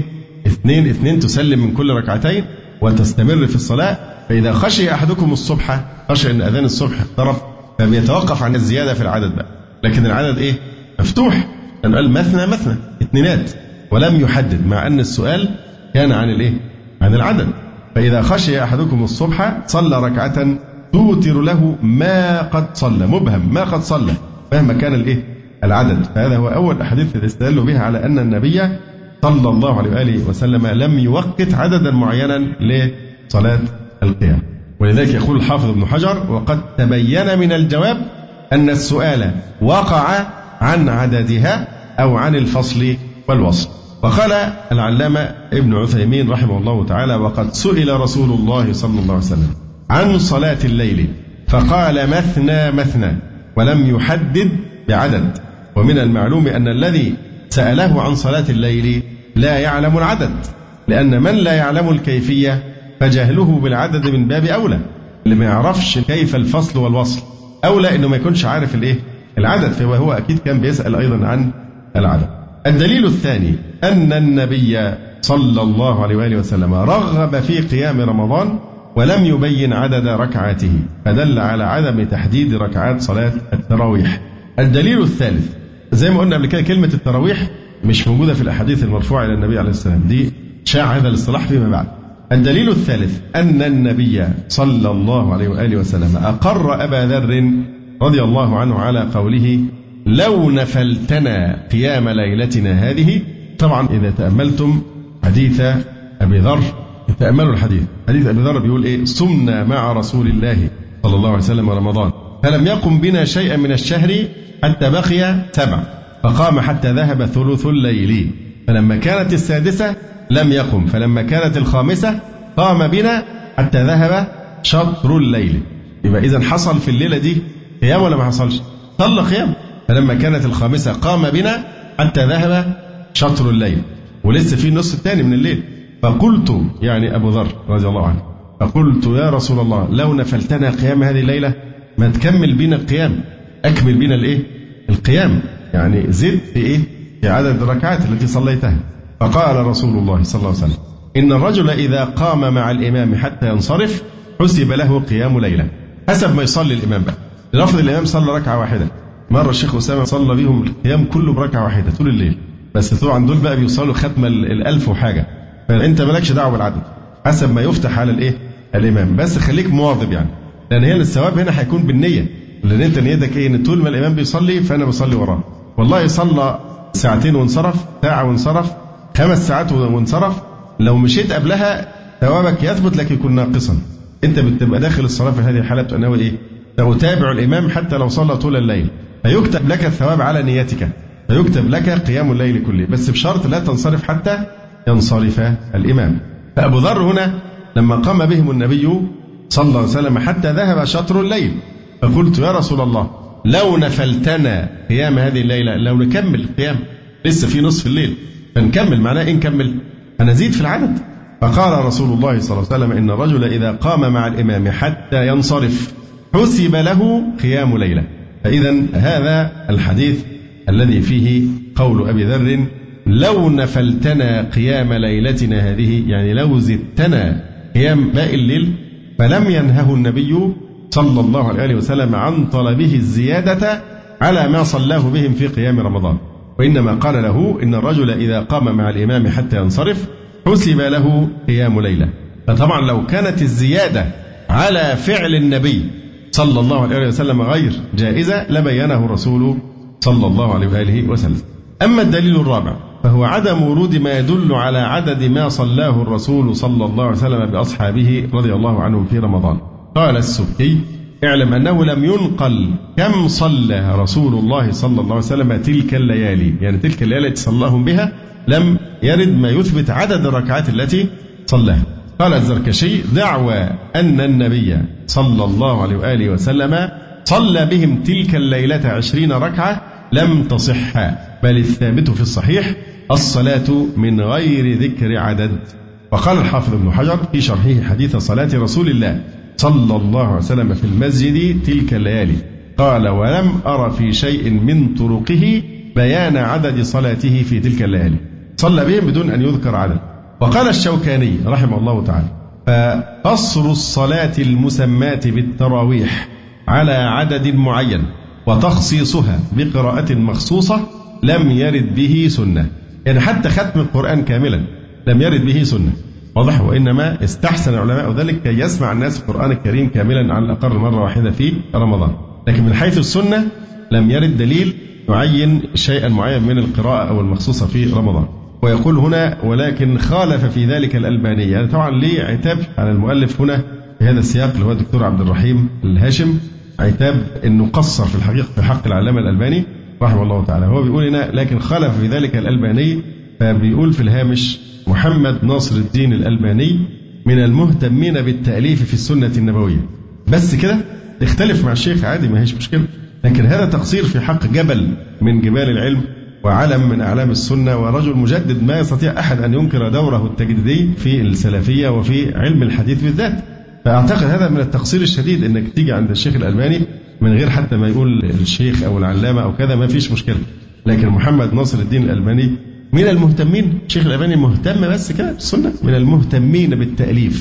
2 تسلم من كل ركعتين وتستمر في الصلاة. فإذا خشي أحدكم الصبح، خشي أن أذان الصبح اقترب، فبيتوقف عن الزيادة في العدد بقى، لكن العدد إيه؟ مفتوح، لأنه قال مثنى مثنى 2 ولم يحدد، مع أن السؤال كان عن الإيه؟ عن العدد. فإذا خشي أحدكم الصبح صلى ركعة توتر له ما قد صلى، مبهم ما قد صلى مهما كان الإيه؟ العدد. فهذا هو أول أحاديث استدلوا بها على أن النبي صلى الله عليه وآله وسلم لم يوقت عددا معينا لصلاة القيام. ولذلك يقول الحافظ ابن حجر: وقد تبين من الجواب أن السؤال وقع عن عددها أو عن الفصل والوصل. وقال العلامة ابن عثيمين رحمه الله تعالى: وقد سئل رسول الله صلى الله عليه وسلم عن صلاة الليل فقال: مثنى مثنى، ولم يحدد بعدد. ومن المعلوم أن الذي سأله عن صلاة الليل لا يعلم العدد، لأن من لا يعلم الكيفية فجهله بالعدد من باب أولى. اللي ما يعرفش كيف الفصل والوصل أولى إنه ما يكونش عارف الإيه؟ العدد، فهو أكيد كان بيسأل أيضا عن العدد. الدليل الثاني أن النبي صلى الله عليه وآله وسلم رغب في قيام رمضان ولم يبين عدد ركعاته، فدل على عدم تحديد ركعات صلاة التراويح. الدليل الثالث، زي ما قلنا قبل كده كلمة التراويح مش موجودة في الأحاديث المرفوعة إلى النبي عليه السلام، دي شاع هذا الاصطلاح فيما بعد. الدليل الثالث أن النبي صلى الله عليه وآله وسلم أقر أبا ذر رضي الله عنه على قوله: لو نفلتنا قيام ليلتنا هذه. طبعا إذا تأملتم حديث أبي ذر، تأملوا الحديث، حديث أبي ذر بيقول إيه؟ صمنا مع رسول الله صلى الله عليه وسلم رمضان فلم يقم بنا شيئا من الشهر حتى بقي 7، فقام حتى ذهب ثلث الليل، فلما كانت السادسة لم يقم، فلما كانت الخامسة قام بنا حتى ذهب شطر الليل. يبقى إذن حصل في الليلة دي قيام ولا ما حصلش؟ صلى قيام. فلما كانت الخامسة قام بنا حتى ذهب شطر الليل، ولسه في النص الثاني من الليل. فقلت، يعني أبو ذر رضي الله عنه، فقلت يا رسول الله لو نفلتنا قيام هذه الليلة، ما تكمل بنا القيام، أكمل بنا الإيه؟ القيام، يعني زد في إيه؟ في عدد الركعات التي صليتها. فقال رسول الله صلى الله عليه وسلم: إن الرجل إذا قام مع الإمام حتى ينصرف حسب له قيام ليلة. حسب ما يصلي الإمام بقى. لنفرض الإمام صلى ركعة واحدة، مرة الشيخ أسامة صلى بهم القيام كله بركعة واحدة طول الليل، بس طبعا دول بقى بيوصلوا ختمة 1000 وحاجة، فأنت مالكش دعوة بالعدد، حسب ما يفتح على الإيه؟ الإمام، بس خليك مواظب يعني، لأن هي الثواب هنا هيكون بالنية، لأن أنت نيتك إيه؟ إن طول ما الإمام بيصلي فأنا بصلي وراه. والله صلى ساعتين وانصرف، ساعة وانصرف، 5 ساعات وانصرف، لو مشيت قبلها ثوابك يثبت لك يكون ناقصا. أنت بتبقى داخل الصلاة في هذه الحالة بتبقى ناوي إيه؟ تتابع الإمام حتى لو صلى طول الليل، فيكتب لك الثواب على نيتك، فيكتب لك قيام الليل كله، بس بشرط لا تنصرف حتى ينصرف الإمام. فأبو ذر هنا لما قام بهم النبي صلى الله عليه وسلم حتى ذهب شطر الليل، فقلت يا رسول الله لو نفلتنا قيام هذه الليلة، لو نكمل القيام لسه في نصف الليل، فنكمل، معناه إيه نكمل؟ هنزيد في العدد. فقال رسول الله صلى الله عليه وسلم: إن الرجل إذا قام مع الإمام حتى ينصرف حسب له قيام ليلة. فإذا هذا الحديث الذي فيه قول أبي ذر: لو نفلتنا قيام ليلتنا هذه، يعني لو زدتنا قيام باقي الليل، فلم ينهه النبي صلى الله عليه وسلم عن طلبه الزيادة على ما صلاه بهم في قيام رمضان، وإنما قال له: إن الرجل إذا قام مع الإمام حتى ينصرف حسب له قيام ليلة. فطبعا لو كانت الزيادة على فعل النبي صلى الله عليه وسلم غير جائزة لبينه الرسول صلى الله عليه وآله وسلم. أما الدليل الرابع فهو عدم ورود ما يدل على عدد ما صلاه الرسول صلى الله عليه وسلم بأصحابه رضي الله عنهم في رمضان. قال السبكي: اعلم أنه لم ينقل كم صلى رسول الله صلى الله عليه وسلم تلك الليالي، يعني تلك الليالي التي صلاهم بها لم يرد ما يثبت عدد الركعات التي صلاها. قال الزركشي: دعوى أن النبي صلى الله عليه وآله وسلم صلى بهم تلك الليلة 20 ركعة لم تصح، بل الثابت في الصحيح الصلاة من غير ذكر عدد. وقال الحافظ ابن حجر في شرحه حديث صلاة رسول الله صلى الله عليه وسلم في المسجد تلك الليالي، قال: ولم أر في شيء من طرقه بيان عدد صلاته في تلك الليالي، صلى بهم بدون أن يذكر عدد. وقال الشوكاني رحمه الله تعالى: فقصر الصلاة المسماة بالتراويح على عدد معين وتخصيصها بقراءة مخصوصة لم يرد به سنة، يعني حتى ختم القرآن كاملا لم يرد به سنة، واضح؟ وإنما استحسن العلماء ذلك كي يسمع الناس القرآن الكريم كاملا على الأقل مرة واحدة في رمضان، لكن من حيث السنة لم يرد دليل يعين شيئا معين من القراءة أو المخصوصة في رمضان. ويقول هنا: ولكن خالف في ذلك الألباني، يعني طبعا ليه عتاب على المؤلف هنا في هذا السياق اللي هو الدكتور عبد الرحيم الهاشم، عتاب أنه قصر في الحقيقة في حق العلامة الألباني رحمه الله تعالى. هو بيقول هنا: لكن خالف في ذلك الألباني، فبيقول في الهامش: محمد ناصر الدين الألباني من المهتمين بالتأليف في السنة النبوية. بس كده اختلف مع الشيخ عادي، ما هيش مشكلة، لكن هذا تقصير في حق جبل من جبال العلم وعلم من أعلام السنة ورجل مجدد ما يستطيع أحد أن ينكر دوره التجديدي في السلفية وفي علم الحديث بالذات. فأعتقد هذا من التقصير الشديد أنك تيجي عند الشيخ الألباني من غير حتى ما يقول الشيخ أو العلامة أو كذا، ما فيش مشكلة، لكن محمد ناصر الدين الألباني من المهتمين، الشيخ الألباني مهتم بس كده بالسنة، من المهتمين بالتأليف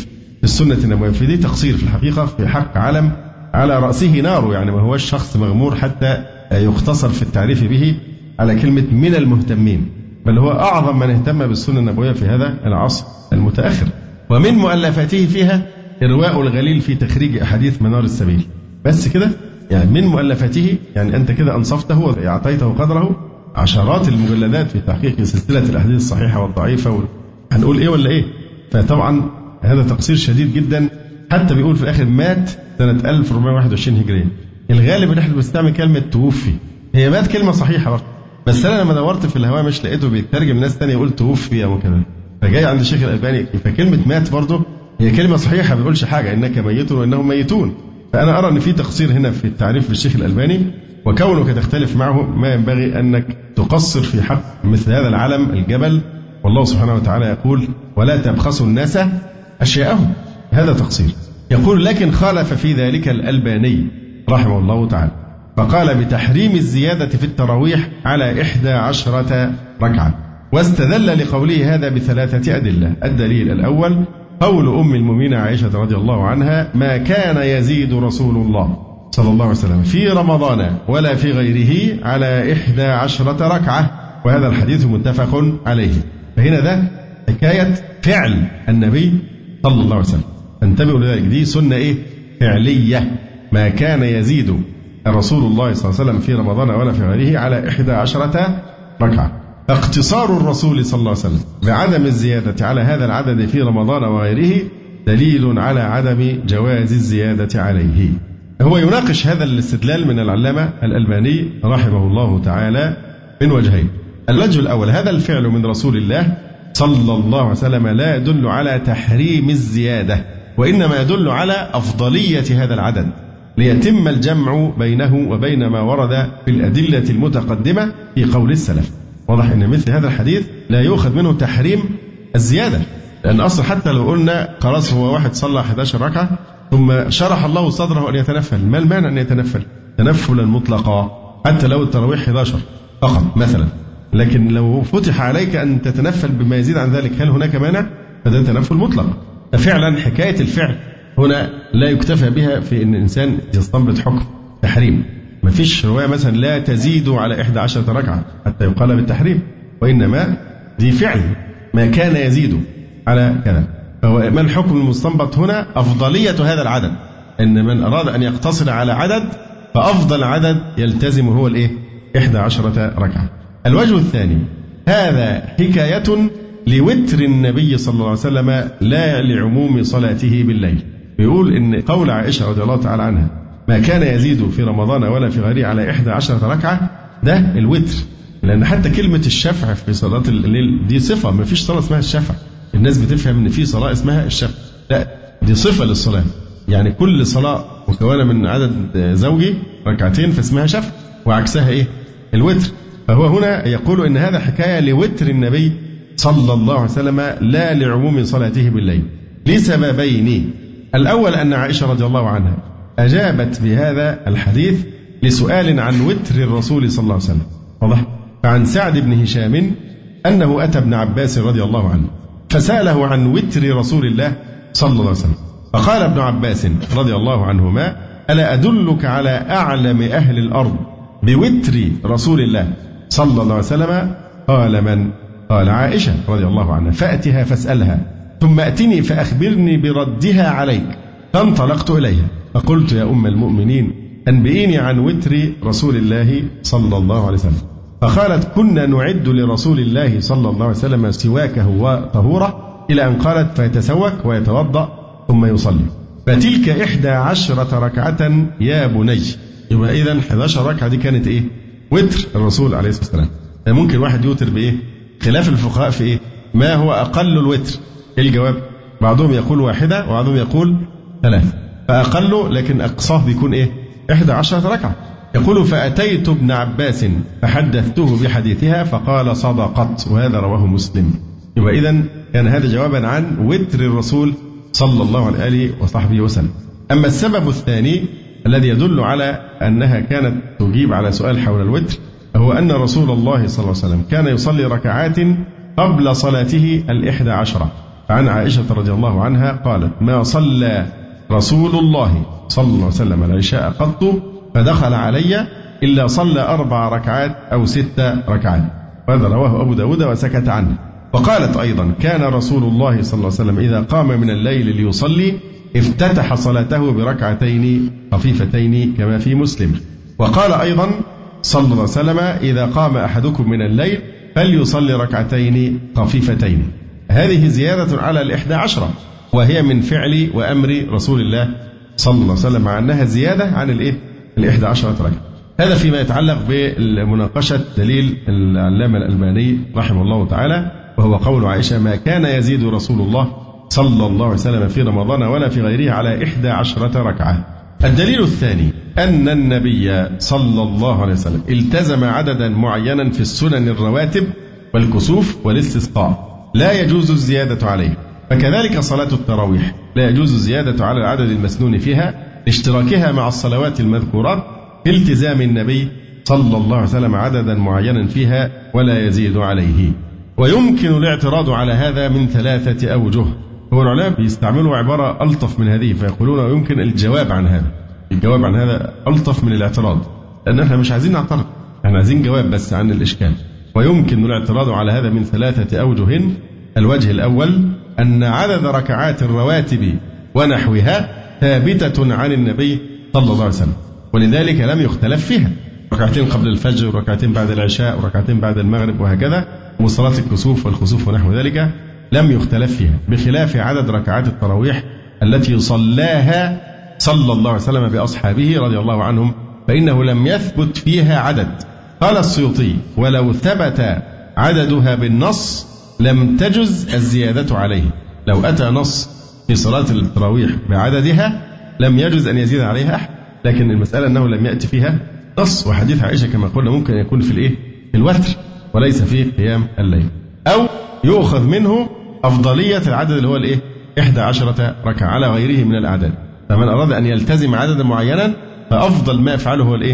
السنة النبوية. في دي تقصير في الحقيقة في حق علم على رأسه نار، يعني ما هوش شخص مغمور حتى يختصر في التعريف به على كلمة من المهتمين، بل هو أعظم من اهتم بالسنة النبوية في هذا العصر المتأخر. ومن مؤلفاته فيها إرواء الغليل في تخريج أحاديث منار السبيل. بس كده يعني من مؤلفاته، يعني أنت كده أنصفته وأعطيته قدره. عشرات المجلدات في تحقيق سلسلة الأحاديث الصحيحة والضعيفة هنقول إيه ولا إيه. فطبعا هذا تقصير شديد جدا. حتى بيقول في الآخر مات سنة 1421 هجرية. الغالب ان احنا بنستعمل كلمة توفي، هي مات كلمة صحيحة برضه، بس أنا لما دورت في الهوامش لقيته بيترجم ناس تانية يقول توفي أو كذا، فجاي عند الشيخ الألباني فكلمة مات برضه هي كلمة صحيحة، ما بيقولش حاجة إنك ميت وإنهم ميتون. فأنا أرى أن في تقصير هنا في التعريف بالشيخ الألباني، وكونك تختلف معه ما ينبغي أنك تقصر في حق مثل هذا العلم الجبل. والله سبحانه وتعالى يقول ولا تبخسوا الناس أشياءهم، هذا تقصير. يقول لكن خالف في ذلك الألباني رحمه الله تعالى، فقال بتحريم الزيادة في التراويح على 11 ركعة، واستدل لقوله هذا بثلاثة أدلة. الدليل الأول قول أم المؤمنين عائشة رضي الله عنها ما كان يزيد رسول الله صلى الله عليه وسلم في رمضان ولا في غيره على 11 ركعة، وهذا الحديث متفق عليه. فهنا ده حكاية فعل النبي صلى الله عليه وسلم، انتبهوا لذلك، دي سنة إيه؟ فعلية. ما كان يزيد رسول الله صلى الله عليه وسلم في رمضان ولا في غيره على 11 ركعة. اقتصار الرسول صلى الله عليه وسلم بعدم الزيادة على هذا العدد في رمضان وغيره دليل على عدم جواز الزيادة عليه. هو يناقش هذا الاستدلال من العلامة الألباني رحمه الله تعالى من وجهين. الوجه الأول هذا الفعل من رسول الله صلى الله عليه وسلم لا يدل على تحريم الزيادة، وإنما يدل على أفضلية هذا العدد ليتم الجمع بينه وبين ما ورد في الأدلة المتقدمة في قول السلف. واضح أن مثل هذا الحديث لا يؤخذ منه تحريم الزيادة، لأن أصل حتى لو قلنا خلاص هو واحد صلى 11 ركعة ثم شرح الله صدره أن يتنفل، ما المانع أن يتنفل تنفلا مطلقا حتى لو التراويح 11 فقط مثلا، لكن لو فتح عليك أن تتنفل بما يزيد عن ذلك هل هناك مانع؟ فده تنفل مطلق. ففعلا حكاية الفعل هنا لا يكتفى بها في أن الإنسان يستنبط حكم تحريم. ما فيش رواية مثلا لا تزيد على 11 ركعة حتى يقال بالتحريم، وإنما دي فعل ما كان يزيد على كذا. فهو ما الحكم المستنبط هنا؟ أفضلية هذا العدد، أن من أراد أن يقتصر على عدد فأفضل عدد يلتزم هو الإيه؟ 11 ركعة. الوجه الثاني هذا حكاية لوتر النبي صلى الله عليه وسلم لا لعموم صلاته بالليل. بيقول إن قول عائشة رضي الله تعالى عنها ما كان يزيد في رمضان ولا في غيره على 11 ركعة ده الوتر، لأن حتى كلمة الشفع في صلاة الليل دي صفة، ما فيش صلاة اسمها الشفع. الناس بتفهم إن في صلاة اسمها الشفع، لا دي صفة للصلاة، يعني كل صلاة مكونة من عدد زوجي ركعتين فاسمها شفع، وعكسها إيه؟ الوتر. فهو هنا يقول إن هذا حكاية لوتر النبي صلى الله عليه وسلم لا لعموم صلاته بالليل لسببين. الأول أن عائشة رضي الله عنها أجابت بهذا الحديث لسؤال عن وتر الرسول صلى الله عليه وسلم، واضح؟ فعن سعد بن هشام أنه أتى ابن عباس رضي الله عنه فسأله عن وتر رسول الله صلى الله عليه وسلم، فقال ابن عباس رضي الله عنهما ألا أدلك على أعلم أهل الأرض بوتر رسول الله صلى الله عليه وسلم؟ قال من؟ قال عائشة رضي الله عنها، فأتها فاسألها ثم أتني فأخبرني بردها عليك. فانطلقت إليها فقلت يا أم المؤمنين أنبئيني عن وتر رسول الله صلى الله عليه وسلم. فقالت كنا نعد لرسول الله صلى الله عليه وسلم سواكه وطهوره، إلى أن قالت فيتسوك ويتوضأ ثم يصلي، فتلك 11 ركعة يا بني. يبقى إذن 11 ركعة دي كانت إيه؟ وتر الرسول عليه الصلاة والسلام. ممكن واحد يوتر بإيه؟ خلاف الفقهاء في إيه؟ ما هو أقل الوتر؟ الجواب بعضهم يقول 1 وبعضهم يقول 3، فأقله لكن أقصاه بيكون إيه؟ 11 ركعة. يقول فأتيت ابن عباس فحدثته بحديثها فقال صدقت، وهذا رواه مسلم. يبقى إذن كان هذا جوابا عن وتر الرسول صلى الله عليه وصحبه وسلم. أما السبب الثاني الذي يدل على أنها كانت تجيب على سؤال حول الوتر هو أن رسول الله صلى الله عليه وسلم كان يصلي ركعات قبل صلاته 11، فعن عائشة رضي الله عنها قالت: ما صلى رسول الله صلى الله عليه وسلم العشاء قط فدخل علي إلا صلى 4 ركعات أو 6 ركعات. وهذا رواه أبو داود وسكت عنه. وقالت أيضا: كان رسول الله صلى الله عليه وسلم إذا قام من الليل ليصلي افتتح صلاته بركعتين خفيفتين كما في مسلم. وقال أيضا صلى الله عليه وسلم: إذا قام أحدكم من الليل فليصلي ركعتين خفيفتين. هذه زيادة على 11، وهي من فعل وأمر رسول الله صلى الله عليه وسلم، مع أنها زيادة عن 11 ركعة. هذا فيما يتعلق بمناقشة دليل العلامة الألباني رحمه الله تعالى، وهو قول عائشة: ما كان يزيد رسول الله صلى الله عليه وسلم في رمضان ولا في غيره على 11 ركعة. الدليل الثاني أن النبي صلى الله عليه وسلم التزم عددا معينا في السنن الرواتب والكسوف والاستسقاء لا يجوز الزيادة عليه، فكذلك صلاة التراويح لا يجوز الزيادة على العدد المسنون فيها لاشتراكها مع الصلوات المذكورات في التزام النبي صلى الله عليه وسلم عددا معينا فيها ولا يزيد عليه. ويمكن الاعتراض على هذا من 3 أوجه. هو العلماء بيستعملوا عبارة ألطف من هذه فيقولون ويمكن الجواب عن هذا. الجواب عن هذا ألطف من الاعتراض، لأن احنا مش عايزين نعترض، احنا عايزين جواب بس عن الإشكال. ويمكن الاعتراض على هذا من 3 أوجه. الوجه الأول أن عدد ركعات الرواتب ونحوها ثابتة عن النبي صلى الله عليه وسلم، ولذلك لم يختلف فيها، 2 قبل الفجر و2 بعد العشاء و2 بعد المغرب وهكذا، وصلاة الكسوف والخسوف ونحو ذلك لم يختلف فيها، بخلاف عدد ركعات التراويح التي صلاها صلى الله عليه وسلم بأصحابه رضي الله عنهم، فإنه لم يثبت فيها عدد. قال السيوطي: ولو ثبت عددها بالنص لم تجز الزيادة عليه. لو أتى نص في صلاة التراويح بعددها لم يجوز أن يزيد عليها أحد، لكن المسألة أنه لم يأتي فيها نص. وحديث عائشة كما قلنا ممكن يكون في الوتر وليس في قيام الليل، أو يؤخذ منه أفضلية العدد اللي هو 11 ركعة على غيره من الأعداد. فمن أراد أن يلتزم عددا معينا فأفضل ما يفعله هو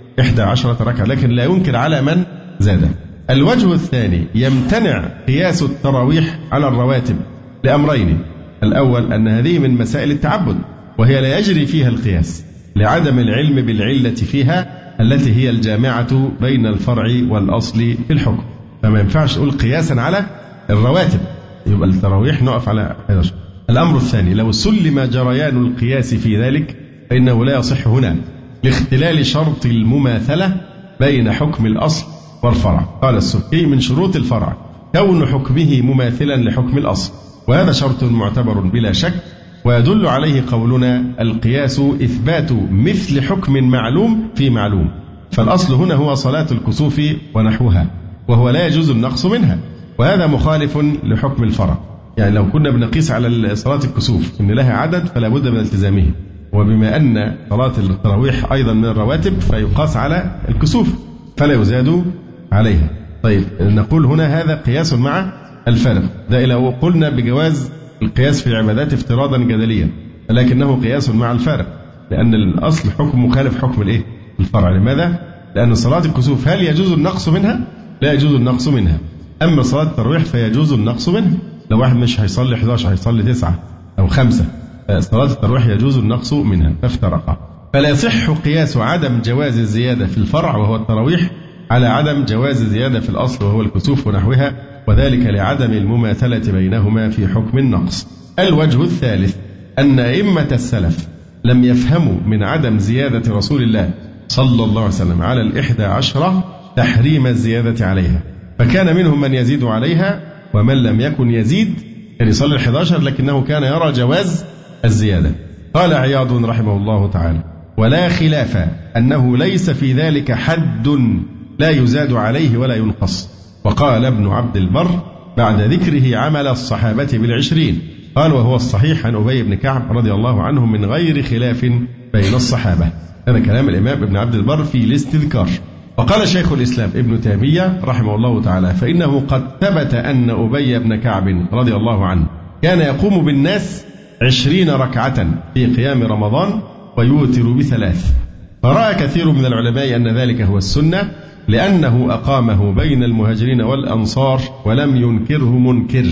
11 ركعة، لكن لا ينكر على من زاد. الوجه الثاني يمتنع قياس التراويح على الرواتب لأمرين. الأول أن هذه من مسائل التعبد، وهي لا يجري فيها القياس لعدم العلم بالعلة فيها التي هي الجامعة بين الفرع والأصل في الحكم، فما ينفعش نقول قياسا على الرواتب، يبقى التراويح نقف على 11. الأمر الثاني: لو سلم جريان القياس في ذلك فإنه لا يصح هنا لاختلال شرط المماثلة بين حكم الأصل والفرع. قال السبكي: من شروط الفرع كون حكمه مماثلا لحكم الأصل، وهذا شرط معتبر بلا شك، ويدل عليه قولنا: القياس إثبات مثل حكم معلوم في معلوم. فالأصل هنا هو صلاة الكسوف ونحوها، وهو لا يجوز النقص منها، وهذا مخالف لحكم الفرع. يعني لو كنا بنقيس على صلاة الكسوف إن لها عدد فلا بد من التزامه، وبما أن صلاة التراويح أيضا من الرواتب فيقاس على الكسوف فلا يزاد عليها. طيب نقول هنا هذا قياس مع الفارق، ده لو قلنا بجواز القياس في العبادات افتراضا جدليا، لكنه قياس مع الفارق، لأن الأصل حكم مخالف حكم الفرع. لماذا؟ لأن صلاة الكسوف هل يجوز النقص منها؟ لا يجوز النقص منها. أما صلاة التراويح فيجوز النقص منها. لو واحد مش هيصلي 11 هيصلي 9 أو 5، صلاة التراويح يجوز النقص منها، فافترقا. فلا يصح قياس عدم جواز الزيادة في الفرع وهو التراويح على عدم جواز الزيادة في الأصل وهو الكسوف ونحوها، وذلك لعدم المماثلة بينهما في حكم النقص. الوجه الثالث أن أئمة السلف لم يفهموا من عدم زيادة رسول الله صلى الله عليه وسلم على 11 تحريم الزيادة عليها، فكان منهم من يزيد عليها ومن لم يكن يزيد، يعني يصلي 11 لكنه كان يرى جواز الزيادة. قال عياض رحمه الله تعالى: ولا خلاف أنه ليس في ذلك حد لا يزاد عليه ولا ينقص. وقال ابن عبد البر بعد ذكره عمل الصحابة بال20، قال: وهو الصحيح عن أبي بن كعب رضي الله عنه من غير خلاف بين الصحابة. هذا كلام الإمام ابن عبد البر في الاستذكار. وقال شيخ الإسلام ابن تيمية رحمه الله تعالى: فإنه قد ثبت أن أبي بن كعب رضي الله عنه كان يقوم بالناس 20 ركعة في قيام رمضان ويوتر ب3، فرأى كثير من العلماء أن ذلك هو السنة، لأنه أقامه بين المهاجرين والأنصار ولم ينكره منكر،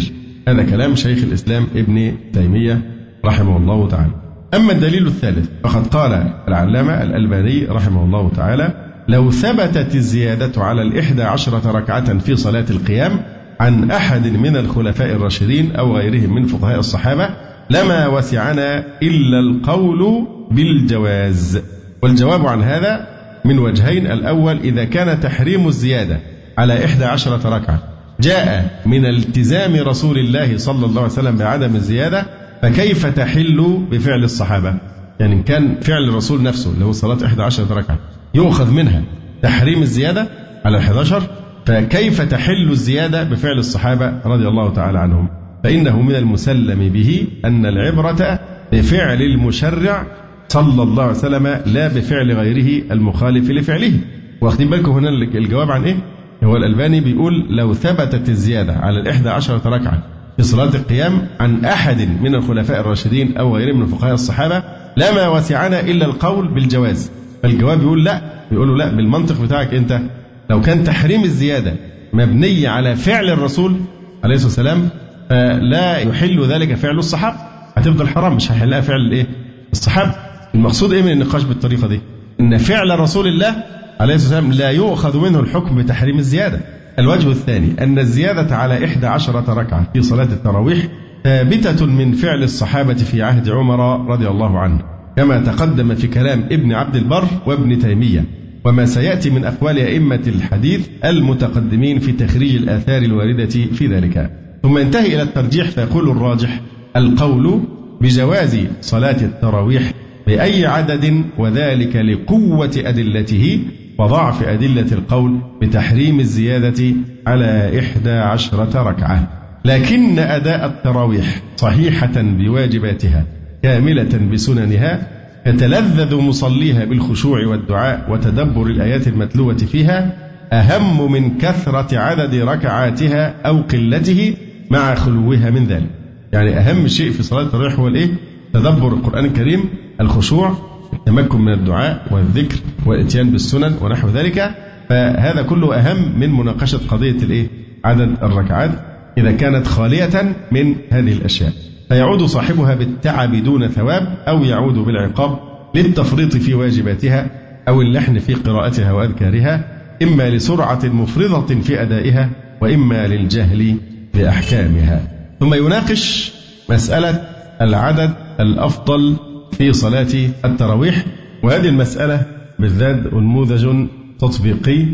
هذا كلام شيخ الإسلام ابن تيمية رحمه الله تعالى. أما الدليل الثالث فقد قال العلامة الألباني رحمه الله تعالى: لو ثبتت الزيادة على 11 ركعة في صلاة القيام عن أحد من الخلفاء الراشدين أو غيرهم من فقهاء الصحابة لما وسعنا إلا القول بالجواز. والجواب عن هذا من وجهين: الأول إذا كان تحريم الزيادة على 11 ركعة جاء من التزام رسول الله صلى الله عليه وسلم بعدم الزيادة، فكيف تحل بفعل الصحابة؟ يعني كان فعل الرسول نفسه اللي هو صلاة 11 ركعة يؤخذ منها تحريم الزيادة على 11، فكيف تحل الزيادة بفعل الصحابة رضي الله تعالى عنهم؟ فإنه من المسلم به أن العبرة بفعل المشرع صلى الله عليه وسلم لا بفعل غيره المخالف لفعله. واخدين بالكم هنا الجواب عن إيه؟ هو الألباني بيقول: لو ثبتت الزيادة على 11 ركعة في صلاة القيام عن أحد من الخلفاء الراشدين أو غيرهم من فقهاء الصحابة لما وسعنا إلا القول بالجواز. فالجواب بيقول لا، بيقولوا لا بالمنطق بتاعك أنت، لو كان تحريم الزيادة مبني على فعل الرسول عليه الصلاة والسلام فلا يحل ذلك فعل الصحابة، هتفضل حرام، مش هيحلها فعل إيه؟ الصحابة. المقصود إيه من النقاش بالطريقة دي؟ إن فعل رسول الله عليه الصلاة والسلام لا يؤخذ منه الحكم بتحريم الزيادة. الوجه الثاني أن الزيادة على 11 ركعة في صلاة التراويح ثابتة من فعل الصحابة في عهد عمر رضي الله عنه، كما تقدم في كلام ابن عبد البر وابن تيمية، وما سيأتي من أقوال أئمة الحديث المتقدمين في تخريج الآثار الواردة في ذلك. ثم ينتهي إلى الترجيح فيقول: الراجح القول بجواز صلاة التراويح بأي عدد، وذلك لقوة أدلته وضعف أدلة القول بتحريم الزيادة على 11 ركعة. لكن أداء التراويح صحيحة بواجباتها كاملة بسننها يتلذذ مصليها بالخشوع والدعاء وتدبر الآيات المتلوة فيها أهم من كثرة عدد ركعاتها أو قلته مع خلوها من ذلك. يعني أهم شيء في صلاة التراويح هو الإيه؟ تدبر القرآن الكريم، الخشوع، التمكن من الدعاء والذكر والاتيان بالسنن ونحو ذلك. فهذا كله أهم من مناقشة قضية الإيه؟ عدد الركعات إذا كانت خالية من هذه الأشياء، فيعود صاحبها بالتعب دون ثواب، أو يعود بالعقاب للتفريط في واجباتها أو اللحن في قراءتها وأذكارها، إما لسرعة مفرطة في أدائها وإما للجهل بأحكامها. ثم يناقش مسألة العدد الأفضل في صلاة التراويح، وهذه المسألة بالذات نموذج تطبيقي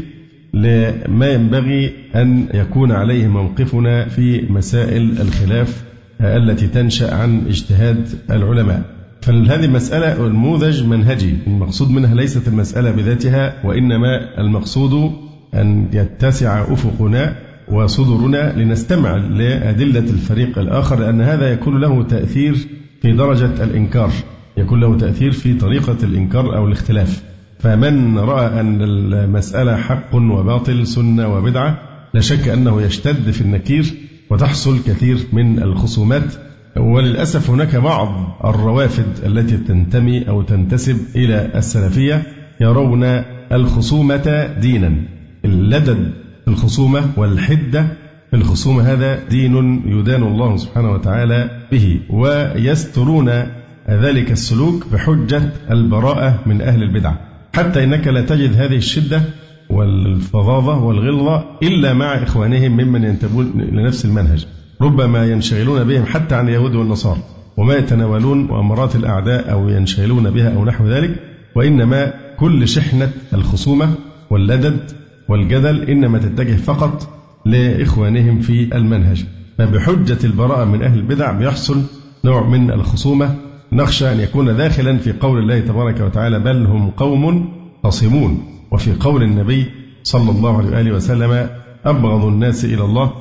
لما ينبغي أن يكون عليه موقفنا في مسائل الخلاف التي تنشأ عن اجتهاد العلماء. فهذه المسألة نموذج منهجي، المقصود منها ليست المسألة بذاتها، وإنما المقصود أن يتسع أفقنا وصدرنا لنستمع لأدلة الفريق الآخر، لأن هذا يكون له تأثير في درجة الإنكار، يكون له تأثير في طريقة الإنكار أو الاختلاف. فمن رأى أن المسألة حق وباطل، سنة وبدعة، لا شك أنه يشتد في النكير وتحصل كثير من الخصومات. وللأسف هناك بعض الروافد التي تنتمي أو تنتسب إلى السلفية يرون الخصومة دينا، اللدد في الخصومة والحدة في الخصومة هذا دين يدان الله سبحانه وتعالى به، ويسترون ذلك السلوك بحجة البراءة من أهل البدع، حتى إنك لا تجد هذه الشدة والفظاظة والغلظة إلا مع إخوانهم ممن ينتمون لنفس المنهج، ربما ينشغلون بهم حتى عن اليهود والنصارى وما يتناولون وأمرات الأعداء أو ينشغلون بها أو نحو ذلك، وإنما كل شحنة الخصومة واللدد والجدل إنما تتجه فقط لإخوانهم في المنهج. فبحجة البراءة من أهل البدع بيحصل نوع من الخصومة، نخشى أن يكون داخلا في قول الله تبارك وتعالى: بل هم قوم خصمون، وفي قول النبي صلى الله عليه وآله وسلم: أبغض الناس إلى الله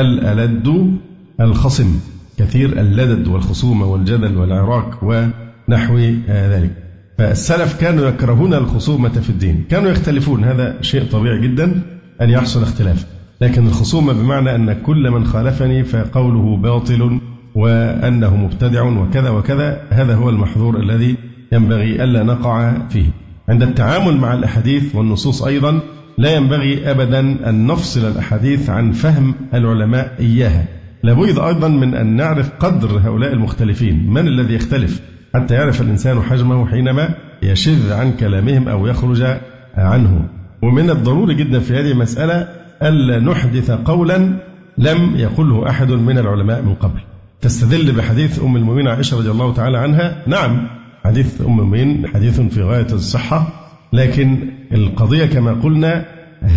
الألد الخصم، كثير اللدد والخصومة والجدل والعراك ونحو ذلك. فالسلف كانوا يكرهون الخصومة في الدين، كانوا يختلفون، هذا شيء طبيعي جدا أن يحصل اختلاف، لكن الخصومة بمعنى أن كل من خالفني فقوله باطل وأنه مبتدع وكذا وكذا، هذا هو المحظور الذي ينبغي ألا نقع فيه. عند التعامل مع الأحاديث والنصوص أيضا لا ينبغي أبدا أن نفصل الأحاديث عن فهم العلماء إياها، لابد أيضا من أن نعرف قدر هؤلاء المختلفين، من الذي يختلف، حتى يعرف الإنسان حجمه حينما يشذ عن كلامهم أو يخرج عنه. ومن الضروري جدا في هذه المسألة ألا نحدث قولا لم يقله أحد من العلماء من قبل. تستدل بحديث أم المؤمنين عائشة رضي الله تعالى عنها. نعم، حديث أم المؤمنين حديث في غاية الصحة، لكن القضية كما قلنا،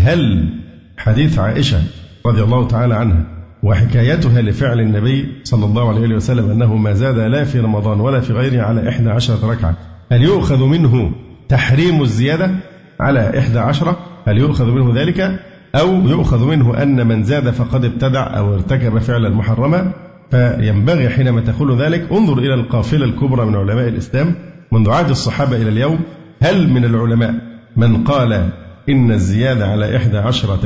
هل حديث عائشة رضي الله تعالى عنها وحكايتها لفعل النبي صلى الله عليه وسلم أنه ما زاد لا في رمضان ولا في غيره على 11 ركعة، هل يؤخذ منه تحريم الزيادة على 11؟ هل يؤخذ منه ذلك، أو يؤخذ منه أن من زاد فقد ابتدع أو ارتكب فعلا محرما؟ فينبغي حينما تقول ذلك انظر إلى القافلة الكبرى من علماء الإسلام منذ عهد الصحابة إلى اليوم. هل من العلماء من قال إن الزيادة على 11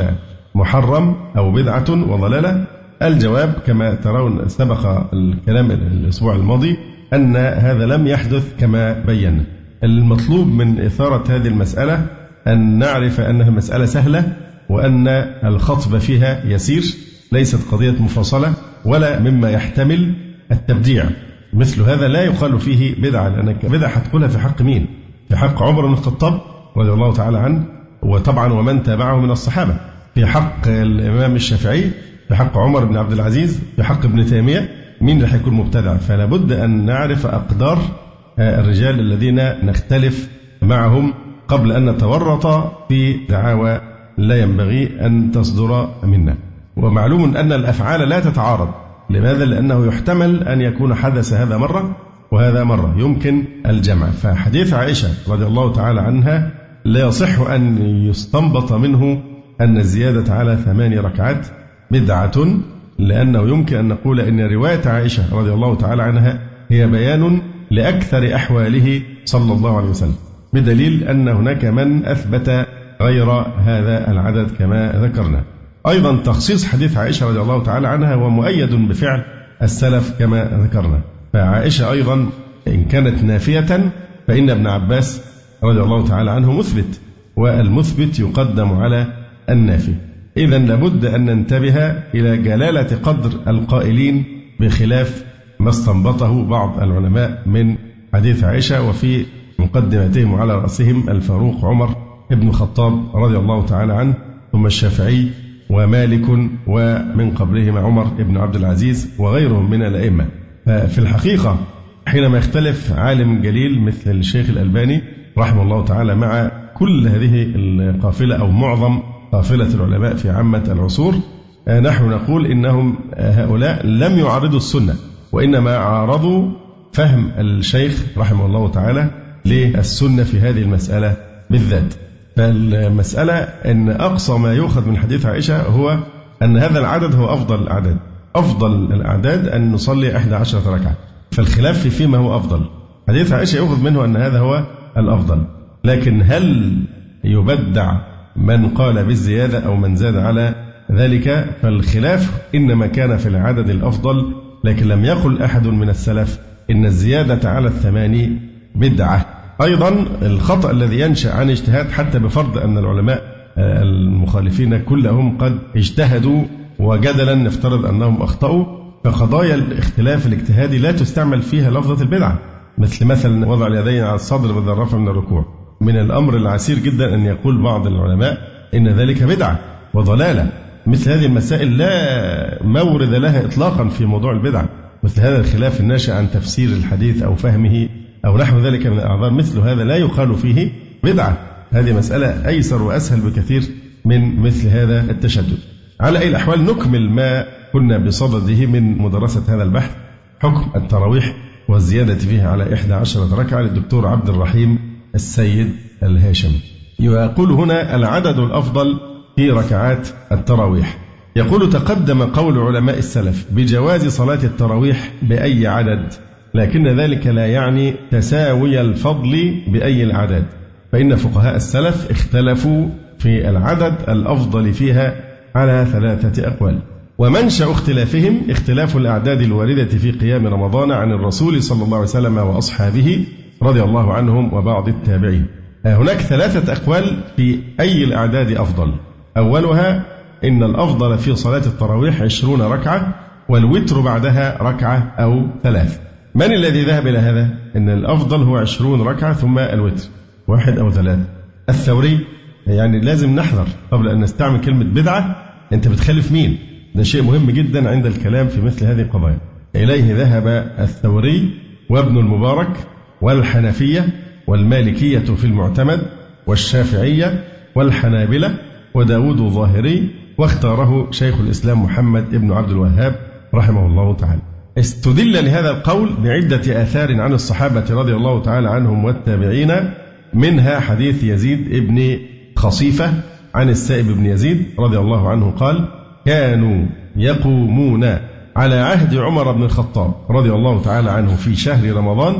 محرم أو بدعة وضلالة؟ الجواب كما ترون سبق الكلام الأسبوع الماضي أن هذا لم يحدث كما بينا. المطلوب من إثارة هذه المسألة أن نعرف أنها مسألة سهلة، وأن الخطب فيها يسير، ليست قضية مفاصلة ولا مما يحتمل التبديع. مثل هذا لا يقال فيه بدعة، لأنك بدعة هتقولها في حق مين؟ في حق عمر بن الخطاب رضي الله تعالى عنه، وطبعا ومن تابعه من الصحابة، في حق الإمام الشافعي، في حق عمر بن عبد العزيز، في حق ابن تيمية. مين اللي هيكون مبتدع؟ فلا بد أن نعرف أقدار الرجال الذين نختلف معهم قبل أن نتورط في دعاوى لا ينبغي أن تصدر منا. ومعلوم أن الأفعال لا تتعارض. لماذا؟ لأنه يحتمل أن يكون حدث هذا مرة وهذا مرة، يمكن الجمع. فحديث عائشة رضي الله تعالى عنها لا يصح أن يستنبط منه أن الزيادة على 8 ركعات بدعة، لأنه يمكن أن نقول إن رواية عائشة رضي الله تعالى عنها هي بيان لأكثر أحواله صلى الله عليه وسلم، بدليل أن هناك من أثبت غير هذا العدد كما ذكرنا. أيضا تخصيص حديث عائشة رضي الله تعالى عنها ومؤيد بفعل السلف كما ذكرنا. فعائشة أيضا إن كانت نافية فإن ابن عباس رضي الله تعالى عنه مثبت، والمثبت يقدم على النافي. إذا لابد أن ننتبه إلى جلالة قدر القائلين بخلاف ما استنبطه بعض العلماء من حديث عائشة، وفي مقدمتهم على رأسهم الفاروق عمر ابن الخطاب رضي الله تعالى عنه، ثم الشافعي ومالك، ومن قبلهما عمر ابن عبد العزيز وغيرهم من الأئمة. ففي الحقيقة حينما يختلف عالم جليل مثل الشيخ الألباني رحمه الله تعالى مع كل هذه القافلة أو معظم قافلة العلماء في عامة العصور، نحن نقول إنهم هؤلاء لم يعارضوا السنة، وإنما عارضوا فهم الشيخ رحمه الله تعالى للسنة في هذه المسألة بالذات. فالمسألة أن أقصى ما يؤخذ من حديث عائشة هو أن هذا العدد هو أفضل الأعداد. أفضل الأعداد أن نصلي 11 ركعة، فالخلاف فيما هو أفضل. حديث عائشة يؤخذ منه أن هذا هو الأفضل، لكن هل يبدع من قال بالزيادة أو من زاد على ذلك؟ فالخلاف إنما كان في العدد الأفضل، لكن لم يقل أحد من السلف إن الزيادة على 8 بدعة. أيضا الخطأ الذي ينشأ عن اجتهاد، حتى بفرض أن العلماء المخالفين كلهم قد اجتهدوا وجدلا نفترض أنهم أخطأوا، فقضايا الاختلاف الاجتهادي لا تستعمل فيها لفظة البدعة، مثل وضع اليدين على الصدر بدل الرفع من الركوع. من الأمر العسير جدا أن يقول بعض العلماء إن ذلك بدعة وضلالة. مثل هذه المسائل لا مورد لها إطلاقا في موضوع البدعة. مثل هذا الخلاف الناشئ عن تفسير الحديث أو فهمه أو نحو ذلك من الأعذار، مثل هذا لا يقال فيه بدعة. هذه مسألة أيسر وأسهل بكثير من مثل هذا التشدد. على أي الأحوال نكمل ما كنا بصدده من مدرسة هذا البحث، حكم التراويح والزيادة فيها على 11 ركعة للدكتور عبد الرحيم السيد الهاشمي. يقول هنا العدد الأفضل في ركعات التراويح. يقول تقدم قول علماء السلف بجواز صلاة التراويح بأي عدد، لكن ذلك لا يعني تساوي الفضل بأي الأعداد، فإن فقهاء السلف اختلفوا في العدد الأفضل فيها على 3 أقوال. ومنشأ اختلافهم اختلاف الأعداد الواردة في قيام رمضان عن الرسول صلى الله عليه وسلم وأصحابه رضي الله عنهم وبعض التابعين. هناك 3 أقوال في أي الأعداد أفضل. أولها إن الأفضل في صلاة التراويح 20 ركعة، والوتر بعدها ركعة أو 3. من الذي ذهب إلى هذا؟ إن الأفضل هو 20 ركعة ثم الوتر 1 أو 3. الثوري يعني لازم نحذر قبل أن نستعمل كلمة بدعة، أنت بتخالف مين؟ ده شيء مهم جدا عند الكلام في مثل هذه القضايا. إليه ذهب الثوري وابن المبارك والحنفية والمالكية في المعتمد والشافعية والحنابلة وداود الظاهري، واختاره شيخ الإسلام محمد ابن عبد الوهاب رحمه الله تعالى. استدل لهذا القول بعدة آثار عن الصحابة رضي الله تعالى عنهم والتابعين، منها حديث يزيد ابن خصيفة عن السائب بن يزيد رضي الله عنه قال: كانوا يقومون على عهد عمر بن الخطاب رضي الله تعالى عنه في شهر رمضان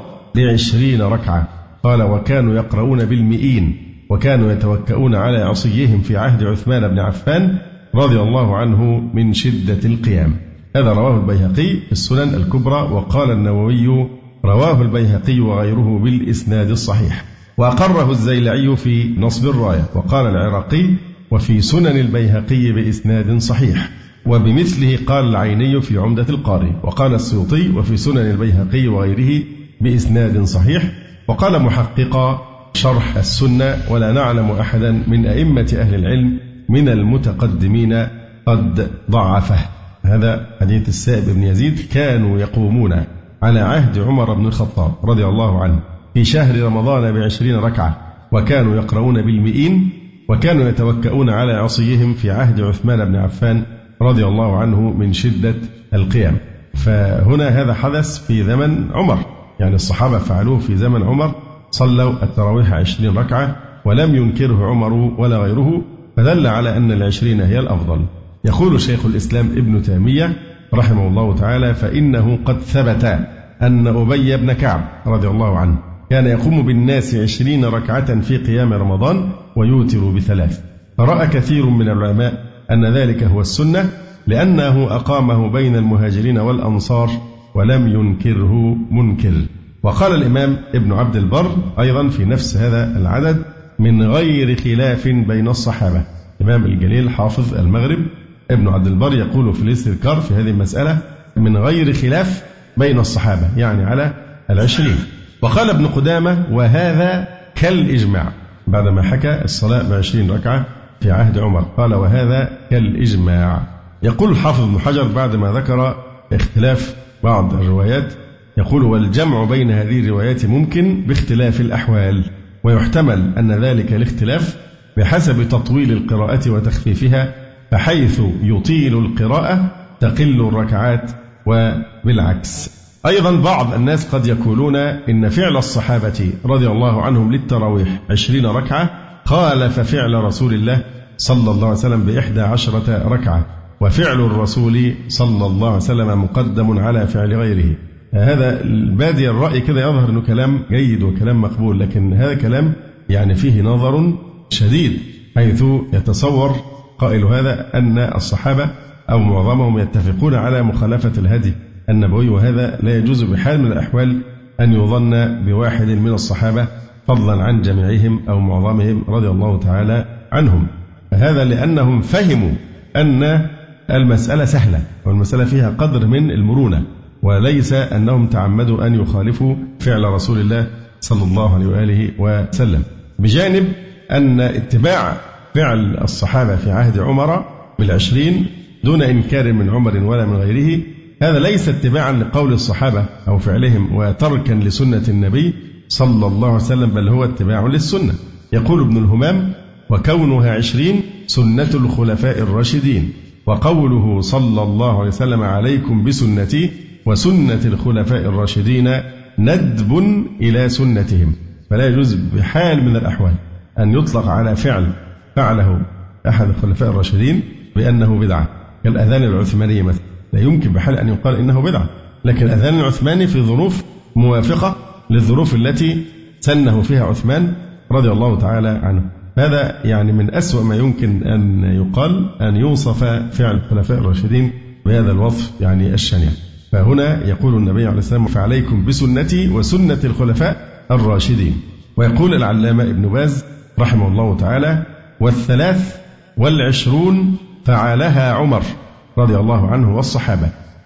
20 ركعة. قال: وكانوا يقرؤون بالمئين، وكانوا يتوكؤون على عصيهم في عهد عثمان بن عفان رضي الله عنه من شدة القيام. هذا رواه البيهقي في السنن الكبرى، وقال النووي: رواه البيهقي وغيره بالإسناد الصحيح، وأقره الزيلعي في نصب الراية، وقال العراقي: وفي سنن البيهقي بإسناد صحيح، وبمثله قال العيني في عمدة القاري، وقال السيوطي: وفي سنن البيهقي وغيره بإسناد صحيح. وقال محقق شرح السنة: ولا نعلم أحدا من أئمة أهل العلم من المتقدمين قد ضعفه. هذا حديث السائب بن يزيد: كانوا يقومون على عهد عمر بن الخطاب رضي الله عنه في شهر رمضان 20 ركعة، وكانوا يقرؤون بالمئين، وكانوا يتوكؤون على عصيهم في عهد عثمان بن عفان رضي الله عنه من شدة القيام. فهنا هذا حدث في زمن عمر، يعني الصحابة فعلوه في زمن عمر، صلوا التراويح 20 ركعة ولم ينكره عمر ولا غيره، فدل على أن 20 هي الأفضل. يقول شيخ الإسلام ابن تيمية رحمه الله تعالى: فإنه قد ثبت أن أبي بن كعب رضي الله عنه كان يقوم بالناس 20 ركعة في قيام رمضان ويوتر ب3، فرأى كثير من العلماء أن ذلك هو السنة، لأنه أقامه بين المهاجرين والأنصار ولم ينكره منكر. وقال الإمام ابن عبد البر أيضا في نفس هذا العدد: من غير خلاف بين الصحابة. الإمام الجليل حافظ المغرب ابن عبد البر يقول في الاستذكار في هذه المسألة: من غير خلاف بين الصحابة، يعني على 20. وقال ابن قدامة: وهذا كالإجماع، بعدما حكى الصلاة 20 ركعة في عهد عمر قال: وهذا كالإجماع. يقول الحافظ ابن حجر بعدما ذكر اختلاف بعض الروايات، يقول: والجمع بين هذه الروايات ممكن باختلاف الأحوال، ويحتمل أن ذلك الاختلاف بحسب تطويل القراءة وتخفيفها، فحيث يطيل القراءة تقل الركعات، وبالعكس. أيضا بعض الناس قد يقولون إن فعل الصحابة رضي الله عنهم للتراويح 20 ركعة خالف فعل رسول الله صلى الله عليه وسلم ب11 ركعة، وفعل الرسول صلى الله عليه وسلم مقدم على فعل غيره. هذا البادي الرأي كده يظهر أنه كلام جيد وكلام مقبول، لكن هذا كلام يعني فيه نظر شديد، حيث يتصور قائل هذا أن الصحابة أو معظمهم يتفقون على مخالفة الهدي النبوي، وهذا لا يجوز بحال من الأحوال أن يظن بواحد من الصحابة فضلا عن جميعهم أو معظمهم رضي الله تعالى عنهم. هذا لأنهم فهموا أن المسألة سهلة والمسألة فيها قدر من المرونة، وليس أنهم تعمدوا أن يخالفوا فعل رسول الله صلى الله عليه وآله وسلم. بجانب أن اتباع فعل الصحابة في عهد عمر 20 دون إنكار من عمر ولا من غيره، هذا ليس اتباعا لقول الصحابة أو فعلهم وتركا لسنة النبي صلى الله عليه وسلم، بل هو اتباع للسنة. يقول ابن الهمام: وكونها 20 سنة الخلفاء الراشدين، وقوله صلى الله عليه وسلم: عليكم بسنتي وسنة الخلفاء الراشدين ندب إلى سنتهم. فلا يجوز بحال من الأحوال أن يطلق على فعل فعله أحد الخلفاء الراشدين بأنه بدعة، كالأذان العثماني مثلا، لا يمكن بحال أن يقال إنه بدعة، لكن الأذان العثماني في ظروف موافقة للظروف التي سنه فيها عثمان رضي الله تعالى عنه. هذا يعني من أسوأ ما يمكن أن يقال، أن يوصف فعل الخلفاء الراشدين بهذا الوصف يعني الشنيع. فهنا يقول النبي عليه السلام: فعليكم بسنتي وسنة الخلفاء الراشدين. ويقول العلامة ابن باز رحمه الله تعالى: 23 فعلها عمر رضي الله عنه والصحابة،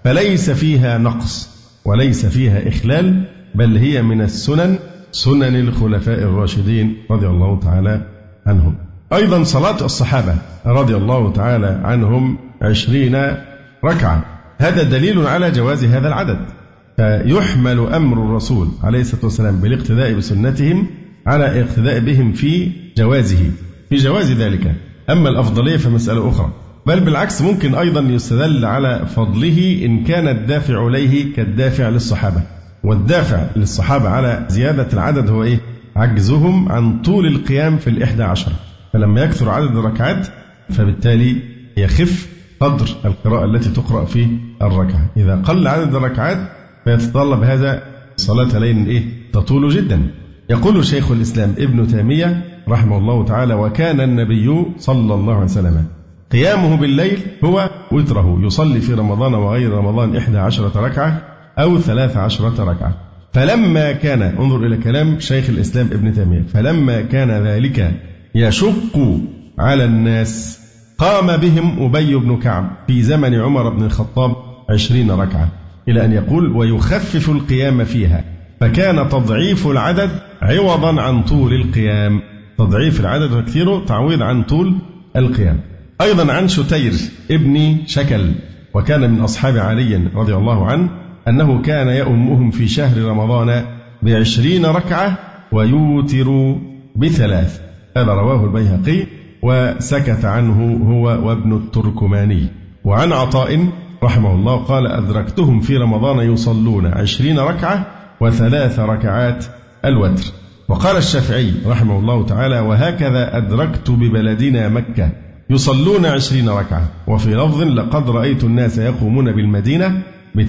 فليس فيها نقص وليس فيها إخلال، بل هي من السنن، سنن الخلفاء الراشدين رضي الله تعالى عنهم. أيضا صلاة الصحابة رضي الله تعالى عنهم 20 ركعة، هذا دليل على جواز هذا العدد، فيحمل أمر الرسول عليه الصلاة والسلام بالاقتداء بسنتهم على اقتداء بهم في جواز ذلك. أما الأفضلية فمسألة أخرى، بل بالعكس ممكن أيضا يستدل على فضله إن كان الدافع إليه كالدافع للصحابة، والدافع للصحابة على زيادة العدد هو إيه؟ عجزهم عن طول القيام في 11، فلما يكثر عدد الركعات فبالتالي يخف قدر القراءة التي تقرأ في الركعة. إذا قل عدد الركعات فيتطلب هذا صلاة ليل تطول جدا. يقول شيخ الإسلام ابن تيمية رحمه الله تعالى: وكان النبي صلى الله عليه وسلم قيامه بالليل هو وتره، يصلي في رمضان وغير رمضان 11 ركعة أو 13 ركعة. فلما كان، انظر إلى كلام شيخ الإسلام ابن تيمية، فلما كان ذلك يشق على الناس قام بهم أبي بن كعب في زمن عمر بن الخطاب 20 ركعة، إلى أن يقول: ويخفف القيام فيها، فكان تضعيف العدد عوضا عن طول القيام، تضعيف العدد وكثيره تعويض عن طول القيام. أيضا عن شتير ابن شكل، وكان من أصحاب علي رضي الله عنه، أنه كان يؤمهم في شهر رمضان ب20 ركعة ويوتر ب3، هذا رواه البيهقي وسكت عنه هو وابن التركماني. وعن عطاء رحمه الله قال: أدركتهم في رمضان يصلون 20 ركعة و3 ركعات الوتر. وقال الشافعي رحمه الله تعالى: وهكذا أدركت ببلدنا مكة يصلون 20 ركعة، وفي لفظ: لقد رأيت الناس يقومون بالمدينة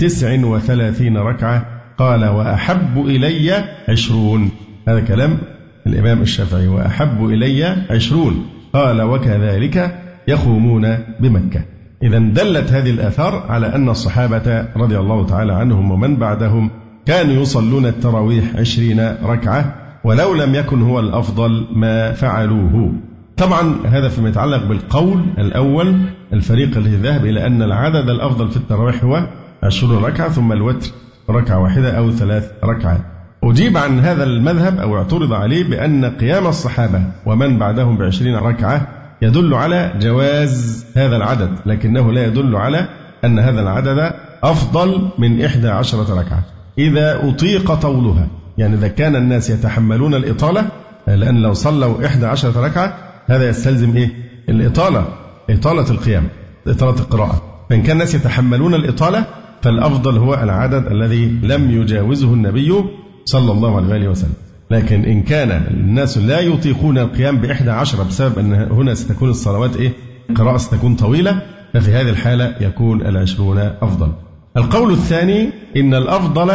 ب39 ركعة، قال: وأحب إلي 20. هذا كلام الإمام الشافعي، وأحب إلي 20، قال: وكذلك يقومون بمكة. إذا دلت هذه الآثار على أن الصحابة رضي الله تعالى عنهم ومن بعدهم كانوا يصلون التراويح 20 ركعة، ولو لم يكن هو الأفضل ما فعلوه. طبعا هذا فيما يتعلق بالقول الأول، الفريق الذي ذهب إلى أن العدد الأفضل في التراويح هو 20 ركعة، ثم الوتر ركعة واحدة أو 3 ركعات. أجيب عن هذا المذهب أو اعترض عليه بأن قيام الصحابة ومن بعدهم ب20 ركعة يدل على جواز هذا العدد، لكنه لا يدل على أن هذا العدد أفضل من 11 ركعة إذا أطيق طولها. يعني إذا كان الناس يتحملون الإطالة، لأن لو صلوا 11 ركعة هذا يستلزم إيه؟ الإطالة، إطالة القيام، إطالة القراءة. فإن كان الناس يتحملون الإطالة فالأفضل هو العدد الذي لم يجاوزه النبي صلى الله عليه وسلم. لكن إن كان الناس لا يطيقون القيام ب11 بسبب أن هنا ستكون الصلوات قراءة ستكون طويلة، ففي هذه الحالة يكون 20 أفضل. القول الثاني إن الأفضل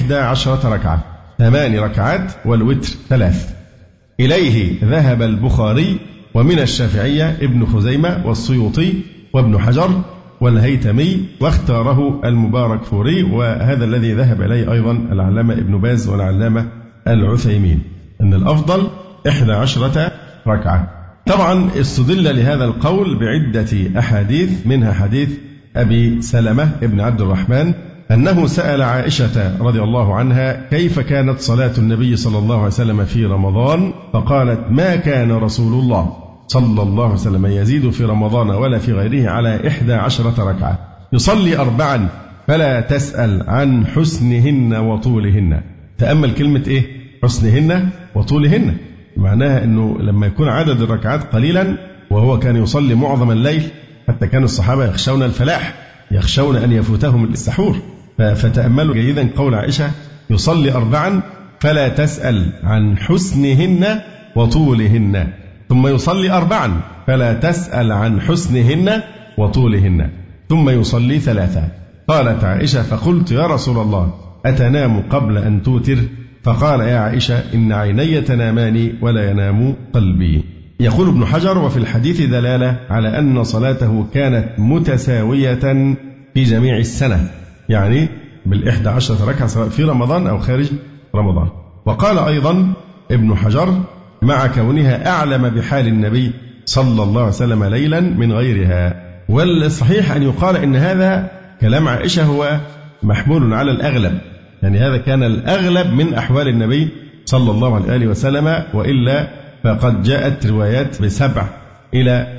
11 ركعة، 8 ركعات والوتر 3. إليه ذهب البخاري ومن الشافعية ابن خزيمة والسيوطي وابن حجر والهيتمي، واختاره المباركفوري، وهذا الذي ذهب إليه أيضا العلامة ابن باز والعلامة العثيمين، أن الأفضل 11 ركعة. طبعا استدل لهذا القول بعدة أحاديث، منها حديث أبي سلمة ابن عبد الرحمن أنه سأل عائشة رضي الله عنها كيف كانت صلاة النبي صلى الله عليه وسلم في رمضان، فقالت: ما كان رسول الله صلى الله عليه وسلم يزيد في رمضان ولا في غيره على 11 ركعة، يصلي 4 فلا تسأل عن حسنهن وطولهن. تأمل كلمة حسنهن وطولهن، معناها أنه لما يكون عدد الركعات قليلا وهو كان يصلي معظم الليل، حتى كان الصحابة يخشون الفلاح، يخشون أن يفوتهم السحور. فتأملوا جيدا قول عائشة: يصلي 4 فلا تسأل عن حسنهن وطولهن، ثم يصلي 4 فلا تسأل عن حسنهن وطولهن، ثم يصلي 3. قالت عائشة: فقلت يا رسول الله أتنام قبل أن توتر؟ فقال: يا عائشة إن عيني تنامان ولا ينام قلبي. يقول ابن حجر: وفي الحديث دلالة على أن صلاته كانت متساوية في جميع السنة، يعني بال11 ركعة سواء في رمضان أو خارج رمضان. وقال أيضا ابن حجر: مع كونها أعلم بحال النبي صلى الله عليه وسلم ليلا من غيرها. والصحيح أن يقال إن هذا كلام عائشة هو محمول على الأغلب، يعني هذا كان الأغلب من أحوال النبي صلى الله عليه وسلم، وإلا فقد جاءت روايات ب7 إلى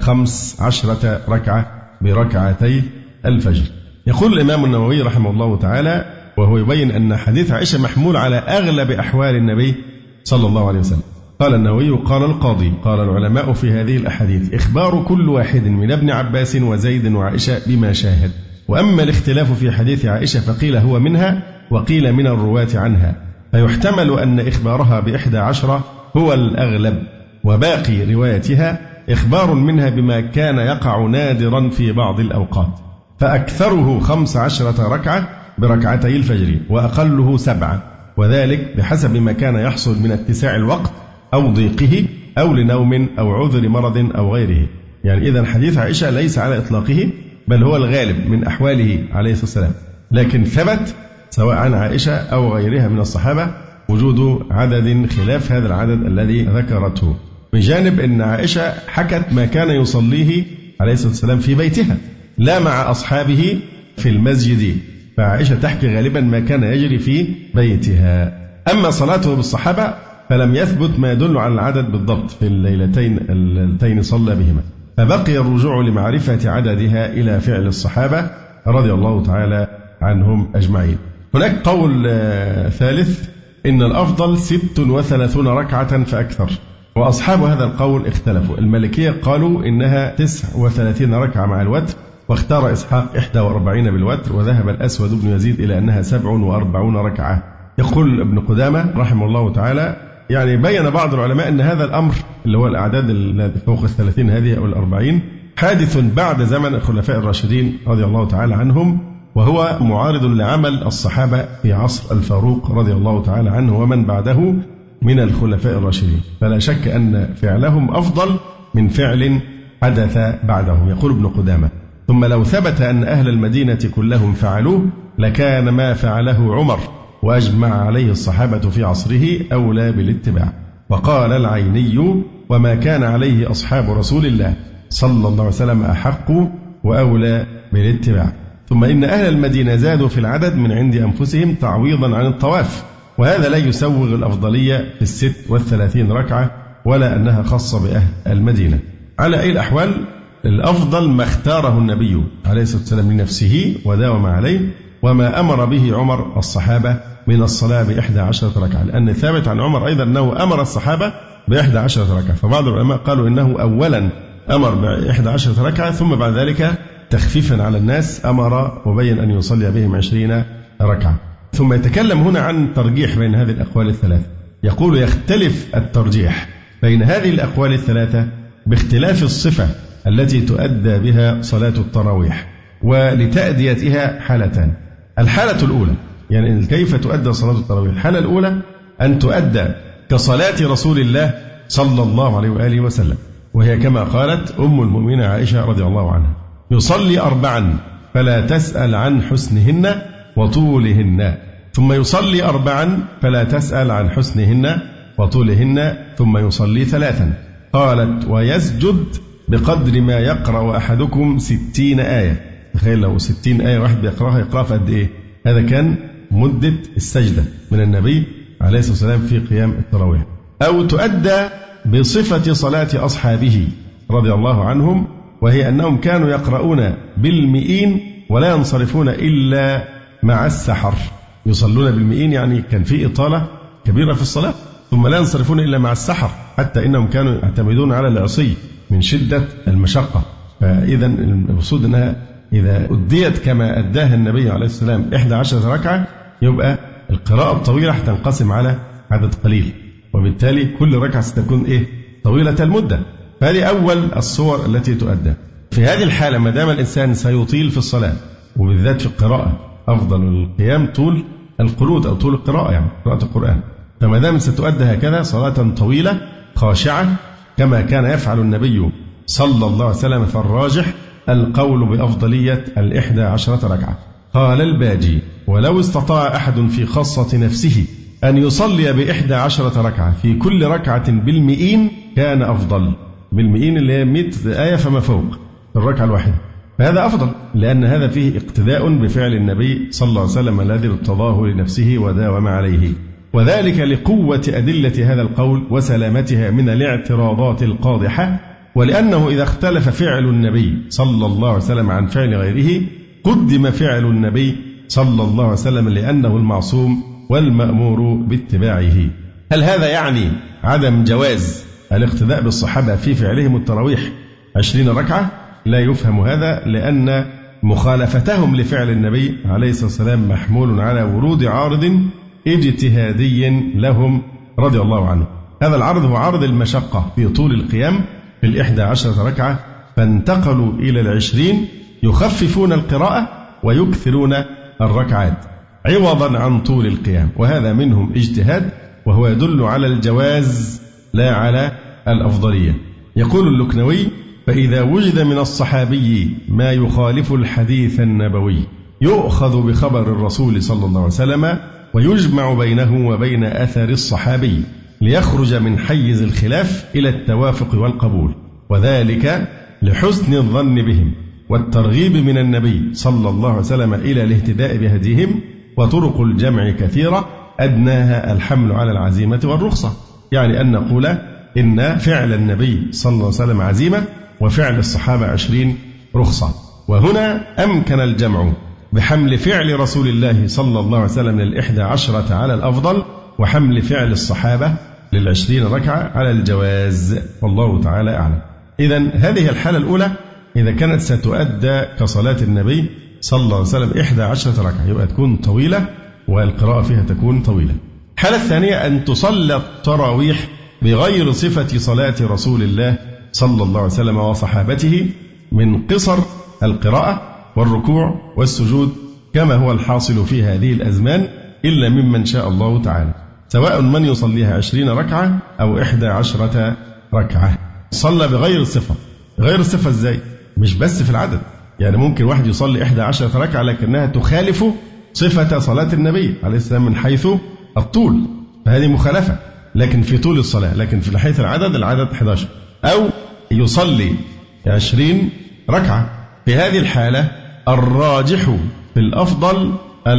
15 ركعة بركعتي الفجر. يقول الإمام النووي رحمه الله تعالى وهو يبين أن حديث عائشة محمول على أغلب أحوال النبي صلى الله عليه وسلم. قال النووي قال القاضي قال العلماء في هذه الأحاديث إخبار كل واحد من ابن عباس وزيد وعائشة بما شاهد، وأما الاختلاف في حديث عائشة فقيل هو منها وقيل من الرواة عنها، فيحتمل أن إخبارها ب11 هو الأغلب، وباقي روايتها إخبار منها بما كان يقع نادرا في بعض الأوقات، فأكثره 15 ركعة بركعتي الفجر وأقله 7، وذلك بحسب ما كان يحصل من اتساع الوقت أو ضيقه أو لنوم أو عذر مرض أو غيره. يعني إذن حديث عائشة ليس على إطلاقه، بل هو الغالب من أحواله عليه الصلاة والسلام، لكن ثبت سواء عن عائشة أو غيرها من الصحابة وجود عدد خلاف هذا العدد الذي ذكرته، بجانب أن عائشة حكت ما كان يصليه عليه الصلاة والسلام في بيتها لا مع أصحابه في المسجد، فعائشة تحكي غالبا ما كان يجري في بيتها. أما صلاته بالصحابة فلم يثبت ما يدل على العدد بالضبط في الليلتين اللتين صلى بهما، فبقي الرجوع لمعرفة عددها إلى فعل الصحابة رضي الله تعالى عنهم أجمعين. هناك قول ثالث إن الأفضل 36 ركعة فأكثر، وأصحاب هذا القول اختلفوا. المالكية قالوا إنها 39 ركعة مع الوتر، واختار إسحاق 41 بالوتر، وذهب الأسود بن يزيد إلى أنها 47 ركعة. يقول ابن قدامة رحمه الله تعالى يعني بين بعض العلماء أن هذا الأمر اللي هو الأعداد التي فوق 30 هذه أو 40 حادث بعد زمن الخلفاء الراشدين رضي الله تعالى عنهم، وهو معارض لعمل الصحابة في عصر الفاروق رضي الله تعالى عنه ومن بعده من الخلفاء الراشدين، فلا شك أن فعلهم أفضل من فعل حدث بعدهم. يقول ابن قدامة ثم لو ثبت أن أهل المدينة كلهم فعلوه لكان ما فعله عمر وأجمع عليه الصحابة في عصره أولى بالاتباع. وقال العيني وما كان عليه أصحاب رسول الله صلى الله عليه وسلم أحق وأولى بالاتباع. ثم إن أهل المدينة زادوا في العدد من عند أنفسهم تعويضا عن الطواف، وهذا لا يسوغ الأفضلية في 36 ركعة ولا أنها خاصة بأهل المدينة. على أي الأحوال الأفضل ما اختاره النبي عليه الصلاة والسلام لنفسه وداوم عليه، وما أمر به عمر الصحابة من الصلاة ب11 ركعة، لأن ثابت عن عمر أيضا أنه أمر الصحابة ب11 ركعة، فبعض العلماء قالوا إنه أولا أمر ب11 ركعة ثم بعد ذلك تخفيفا على الناس أمر وبين أن يصلي بهم 20 ركعة. ثم يتكلم هنا عن ترجيح بين هذه الأقوال الثلاثة، يقول يختلف الترجيح بين هذه الأقوال الثلاثة باختلاف الصفة التي تؤدى بها صلاة التراويح، ولتأديتها حالتان. الحالة الأولى يعني كيف تؤدى صلاة التراويح، الحالة الأولى أن تؤدى كصلاة رسول الله صلى الله عليه وآله وسلم، وهي كما قالت أم المؤمنين عائشة رضي الله عنها يصلي 4 فلا تسأل عن حسنهن وطولهن، ثم يصلي 4 فلا تسأل عن حسنهن وطولهن، ثم يصلي 3. قالت ويسجد بقدر ما يقرأ أحدكم 60 آية. تخيل لو 60 آية واحد بيقرأها يقرأ في قد إيه؟ هذا كان مدة السجدة من النبي عليه الصلاة والسلام في قيام التراويح. أو تؤدى بصفة صلاة أصحابه رضي الله عنهم، وهي أنهم كانوا يقرؤون بالمئين ولا ينصرفون إلا مع السحر. يصلون بالمئين يعني كان في إطالة كبيرة في الصلاة، ثم لا ينصرفون إلا مع السحر، حتى إنهم كانوا يعتمدون على العصي من شدة المشقة. فإذا المقصود أنها إذا أديت كما أداها النبي عليه السلام 11 ركعة يبقى القراءة الطويلة هتنقسم على عدد قليل، وبالتالي كل ركعة ستكون طويلة المدة. فهذه أول الصور التي تؤدى. في هذه الحالة ما دام الإنسان سيطيل في الصلاة وبالذات في القراءة، أفضل القيام طول القنوت أو طول القراءة يعني قراءة القرآن، فما دام ستؤدى هكذا صلاة طويلة خاشعة كما كان يفعل النبي صلى الله عليه وسلم، فالراجح القول بأفضلية 11 ركعة. قال الباجي ولو استطاع أحد في خاصة نفسه أن يصلي ب11 ركعة في كل ركعة بالمئين كان أفضل. بالمئين اللي هي 100 آية فما فوق الركعة الواحدة، فهذا أفضل، لأن هذا فيه اقتداء بفعل النبي صلى الله عليه وسلم الذي ارتضاه لنفسه وداوم عليه، وذلك لقوة أدلة هذا القول وسلامتها من الاعتراضات القادحة، ولأنه إذا اختلف فعل النبي صلى الله عليه وسلم عن فعل غيره قدم فعل النبي صلى الله عليه وسلم لأنه المعصوم والمأمور باتباعه. هل هذا يعني عدم جواز الاقتداء بالصحابة في فعلهم التراويح 20 ركعة؟ لا يفهم هذا، لأن مخالفتهم لفعل النبي عليه الصلاة والسلام محمول على ورود عارض اجتهادي لهم رضي الله عنه. هذا العرض هو عرض المشقة في طول القيام في 11 ركعة، فانتقلوا إلى 20 يخففون القراءة ويكثرون الركعات عوضا عن طول القيام، وهذا منهم اجتهاد، وهو يدل على الجواز لا على الأفضلية. يقول اللكنوي: فإذا وجد من الصحابي ما يخالف الحديث النبوي يؤخذ بخبر الرسول صلى الله عليه وسلم ويجمع بينه وبين أثر الصحابي ليخرج من حيز الخلاف إلى التوافق والقبول، وذلك لحسن الظن بهم والترغيب من النبي صلى الله عليه وسلم إلى الاهتداء بهديهم. وطرق الجمع كثيرة أدناها الحمل على العزيمة والرخصة، يعني أن نقول إن فعل النبي صلى الله عليه وسلم عزيمة وفعل الصحابة 20 رخصة. وهنا أمكن الجمع بحمل فعل رسول الله صلى الله عليه وسلم 11 على الأفضل، وحمل فعل الصحابة 20 ركعة على الجواز، والله تعالى أعلم. إذن هذه الحالة الأولى إذا كانت ستؤدى كصلاة النبي صلى الله عليه وسلم 11 ركعة يبقى تكون طويلة والقراءة فيها تكون طويلة. الحالة الثانية أن تصلى التراويح بغير صفة صلاة رسول الله صلى الله عليه وسلم وصحابته من قصر القراءة والركوع والسجود كما هو الحاصل في هذه الأزمان، إلا ممن شاء الله تعالى، سواء من يصليها 20 ركعة أو 11 ركعة. صلى بغير الصفة. غير الصفة إزاي؟ مش بس في العدد، يعني ممكن واحد يصلي 11 ركعة لكنها تخالف صفة صلاة النبي عليه السلام من حيث الطول، فهذه مخالفة، لكن في طول الصلاة، لكن في حيث العدد 11، أو يصلي 20 ركعة. في هذه الحالة الراجح في الأفضل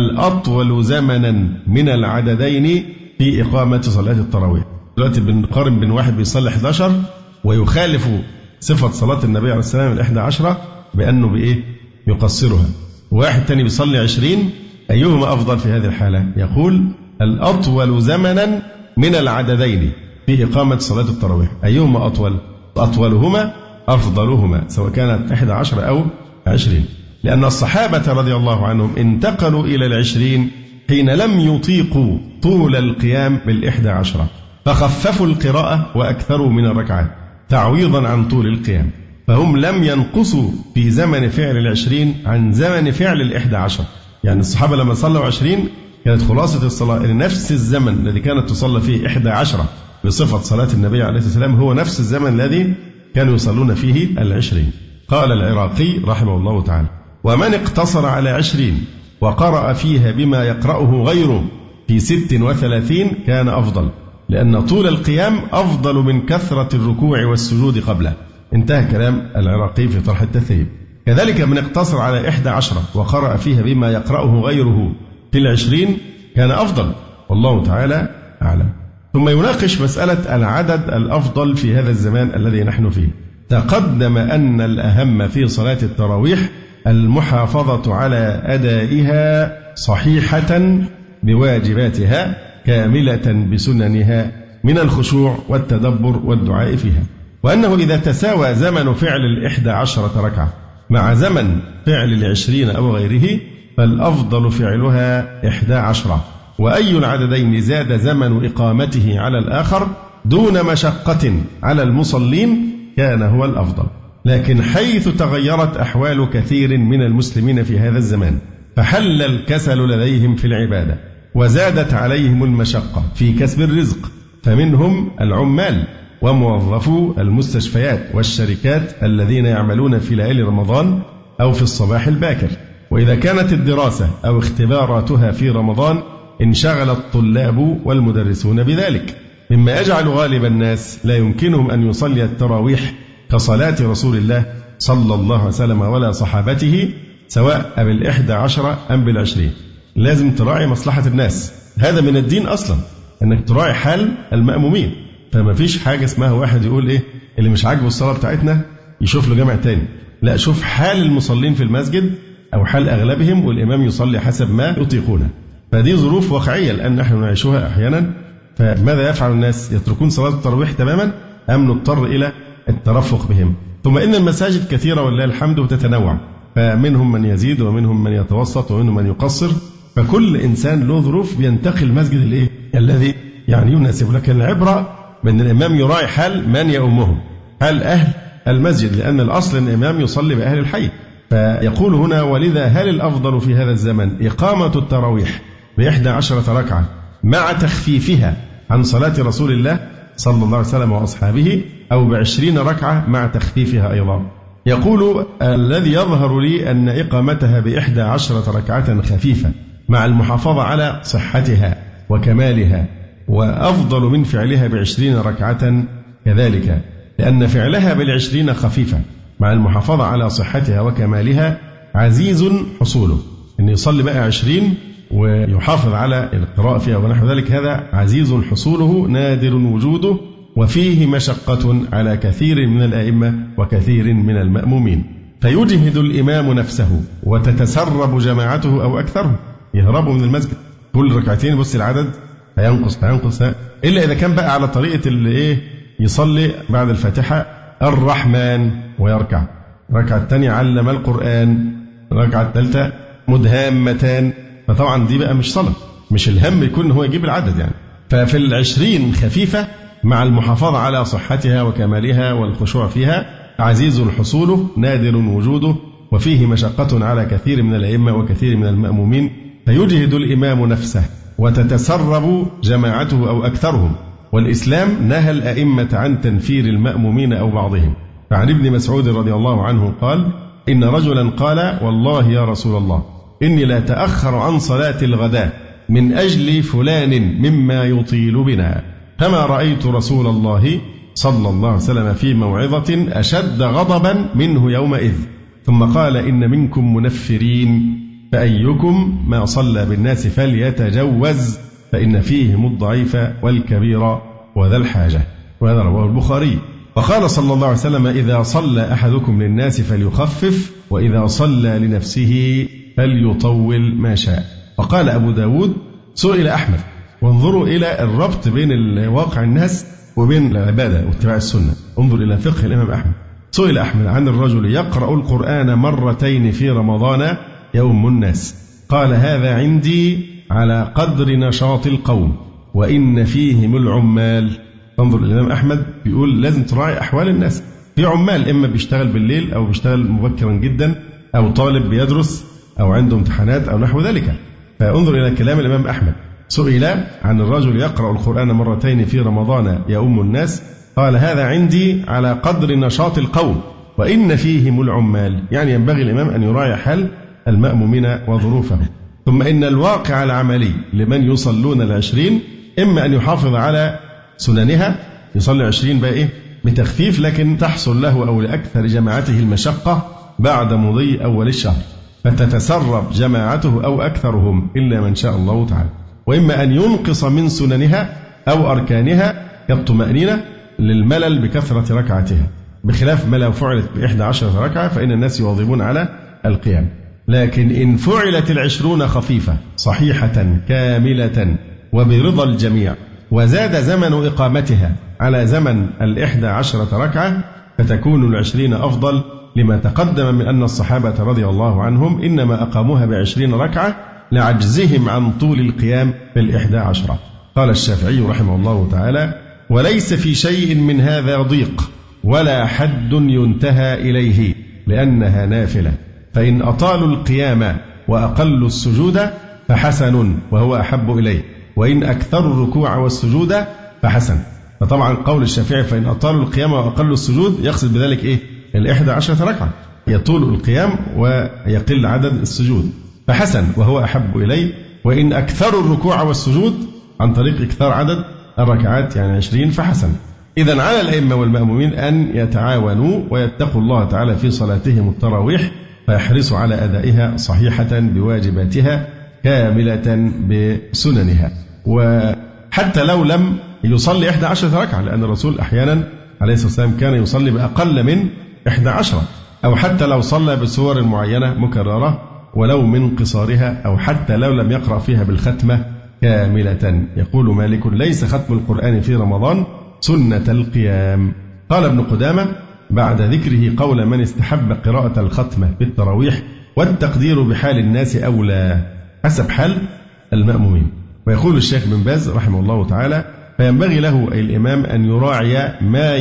الأطول زمنا من العددين في إقامة صلاة التراويح. دلوقتي بنقارن بين واحد بيصلي 11 ويخالف صفة صلاة النبي عليه السلام 11 بأنه بإيه؟ يقصرها، وواحد تاني بيصلي 20، أيهما أفضل في هذه الحالة؟ يقول الأطول زمنا من العددين في إقامة صلاة التراويح. أيهما أطول؟ أطولهما أفضلهما، سواء كانت 11 أو 20، لأن الصحابة رضي الله عنهم انتقلوا إلى 20 حين لم يطيقوا طول القيام 11، فخففوا القراءة وأكثروا من الركعات تعويضا عن طول القيام، فهم لم ينقصوا في زمن فعل 20 عن زمن فعل 11. يعني الصحابة لما صلوا 20 كانت خلاصة الصلاة إن نفس الزمن الذي كانت تصلى فيه 11 بصفة صلاة النبي عليه الصلاة والسلام هو نفس الزمن الذي كانوا يصلون فيه 20. قال العراقي رحمه الله تعالى: ومن اقتصر على 20 وقرأ فيها بما يقرأه غيره في 36 كان أفضل، لأن طول القيام أفضل من كثرة الركوع والسجود قبله. انتهى كلام العراقي في طرح التثريب. كذلك من اقتصر على 11 وقرأ فيها بما يقرأه غيره في 20 كان أفضل، والله تعالى أعلم. ثم يناقش مسألة العدد الأفضل في هذا الزمان الذي نحن فيه. تقدم أن الأهم في صلاة التراويح المحافظة على أدائها صحيحة بواجباتها كاملة بسننها من الخشوع والتدبر والدعاء فيها، وأنه إذا تساوى زمن فعل 11 ركعة مع زمن فعل 20 أو غيره فالأفضل فعلها 11، وأي العددين زاد زمن إقامته على الآخر دون مشقة على المصلين كان هو الأفضل. لكن حيث تغيرت أحوال كثير من المسلمين في هذا الزمان فحل الكسل لديهم في العبادة وزادت عليهم المشقة في كسب الرزق، فمنهم العمال وموظفو المستشفيات والشركات الذين يعملون في ليالي رمضان أو في الصباح الباكر. وإذا كانت الدراسة أو اختباراتها في رمضان انشغل الطلاب والمدرسون بذلك، مما يجعل غالب الناس لا يمكنهم أن يصلي التراويح كصلاة رسول الله صلى الله عليه وسلم ولا صحابته سواء بال11 أم بال20. لازم تراعي مصلحة الناس، هذا من الدين أصلا، أنك تراعي حال المأمومين. فما فيش حاجة اسمها واحد يقول إيه اللي مش عاجبه الصلاة بتاعتنا يشوف له جامع تاني، لا، شوف حال المصلين في المسجد أو حال أغلبهم، والإمام يصلي حسب ما يطيقونه. فدي ظروف واقعية الآن نحن نعيشها أحيانا. فماذا يفعل الناس؟ يتركون صلاة التراويح تماما أم نضطر إلى الترفق بهم؟ ثم إن المساجد كثيرة ولله الحمد وتتنوع، فمنهم من يزيد ومنهم من يتوسط ومنهم من يقصر، فكل إنسان له ظروف بينتقي المسجد الذي يعني يناسب. لكن العبرة بأن الإمام يراعي حال من يؤمهم، حال أهل المسجد، لأن الأصل أن الإمام يصلي بأهل الحي. فيقول هنا: ولذا هل الأفضل في هذا الزمن إقامة التراويح ب11 ركعة مع تخفيفها عن صلاة رسول الله صلى الله عليه وسلم وأصحابه، أو ب20 ركعة مع تخفيفها أيضا؟ يقول: الذي يظهر لي أن إقامتها ب11 ركعة خفيفة مع المحافظة على صحتها وكمالها وأفضل من فعلها ب20 ركعة كذلك، لأن فعلها بال20 خفيفة مع المحافظة على صحتها وكمالها عزيز حصوله. أن يصلي بقى 20 ويحافظ على القراءة فيها ونحو ذلك، هذا عزيز حصوله نادر وجوده، وفيه مشقة على كثير من الأئمة وكثير من المأمومين. فيجهد الإمام نفسه وتتسرب جماعته أو أكثره، يهربوا من المسجد كل ركعتين، بص العدد هينقص إلا إذا كان بقى على طريقة اللي يصلي بعد الفاتحة الرحمن ويركع، ركعة الثانية علم القرآن، ركعة الثالثة مدهامتان. فطبعا دي بقى مش صلاة، مش الهم يكون هو يجيب العدد يعني. ففي 20 خفيفة مع المحافظة على صحتها وكمالها والخشوع فيها عزيز حصوله نادر وجوده، وفيه مشقة على كثير من الأئمة وكثير من المأمومين. فيجهد الإمام نفسه وتتسرب جماعته أو أكثرهم. والإسلام نهى الأئمة عن تنفير المأمومين أو بعضهم. فعن ابن مسعود رضي الله عنه قال: إن رجلا قال: والله يا رسول الله إني لا أتأخر عن صلاة الغداء من أجل فلان مما يطيل بنا، فما رأيت رسول الله صلى الله عليه وسلم في موعظة أشد غضبا منه يومئذ. ثم قال: إن منكم منفرين، فأيكم ما صلى بالناس فليتجوز، فإن فيهم الضعيف والكبير وذا الحاجة. وهذا رواه البخاري. وقال صلى الله عليه وسلم: إذا صلى أحدكم للناس فليخفف، وإذا صلى لنفسه فليطول ما شاء. وقال أبو داود: سئل أحمد. وانظروا إلى الربط بين واقع الناس وبين العبادة واتباع السنة. انظر إلى فقه الإمام أحمد. سئل أحمد عن الرجل يقرأ القرآن مرتين في رمضان يؤم الناس، قال: هذا عندي على قدر نشاط القوم وإن فيهم العمال. انظر الإمام أحمد بيقول لازم تراعي أحوال الناس. في عمال إما بيشتغل بالليل أو بيشتغل مبكرا جدا، أو طالب بيدرس أو عنده امتحانات أو نحو ذلك. فانظر إلى كلام الإمام أحمد. سئل عن الرجل يقرأ القرآن مرتين في رمضان يؤم الناس، قال: هذا عندي على قدر نشاط القوم وإن فيهم العمال. يعني ينبغي الإمام أن يراعي حال المأمومين وظروفهم. ثم إن الواقع العملي لمن يصلون 20 إما أن يحافظ على سننها، يصلي 20 بقى بتخفيف، لكن تحصل له أو لأكثر جماعته المشقة بعد مضي أول الشهر، فتتسرب جماعته أو أكثرهم إلا من شاء الله تعالى. وإما أن ينقص من سننها أو أركانها كالطمأنينة للملل بكثرة ركعتها، بخلاف ما لو فعلت ب11 ركعة فإن الناس يواظبون على القيام. لكن إن فعلت 20 خفيفة صحيحة كاملة وبرضا الجميع، وزاد زمن إقامتها على زمن 11 ركعة، فتكون 20 أفضل، لما تقدم من أن الصحابة رضي الله عنهم إنما أقاموها ب20 ركعة لعجزهم عن طول القيام في11. قال الشافعي رحمه الله تعالى: وليس في شيء من هذا ضيق ولا حد ينتهى إليه، لأنها نافلة، فإن أطالوا القيام وأقلوا السجود فحسن وهو أحب إليه، وإن أكثروا الركوع والسجود فحسن. فطبعا قول الشافعي فإن أطالوا القيام وأقلوا السجود يقصد بذلك 11 ركعة، يطول القيام ويقل عدد السجود، فحسن وهو أحب إليه. وإن أكثروا الركوع والسجود عن طريق إكثار عدد الركعات يعني 20 فحسن. إذن على الأئمة والمأمومين أن يتعاونوا ويتقوا الله تعالى في صلاتهم التراويح، فيحرصوا على أدائها صحيحة بواجباتها كاملة بسننها، وحتى لو لم يصلي 11 ركعة، لأن الرسول أحيانا عليه الصلاة والسلام كان يصلي بأقل من 11، أو حتى لو صلى بسور معينة مكررة ولو من قصارها، أو حتى لو لم يقرأ فيها بالختمة كاملة. يقول مالك: ليس ختم القرآن في رمضان سنة القيام. قال ابن قدامة بعد ذكره قول من استحب قراءة الختمة في التراويح: والتقدير بحال الناس أولى، حسب حال المأمومين. ويقول الشيخ بن باز رحمه الله تعالى: فينبغي له أي الإمام أن يراعي ما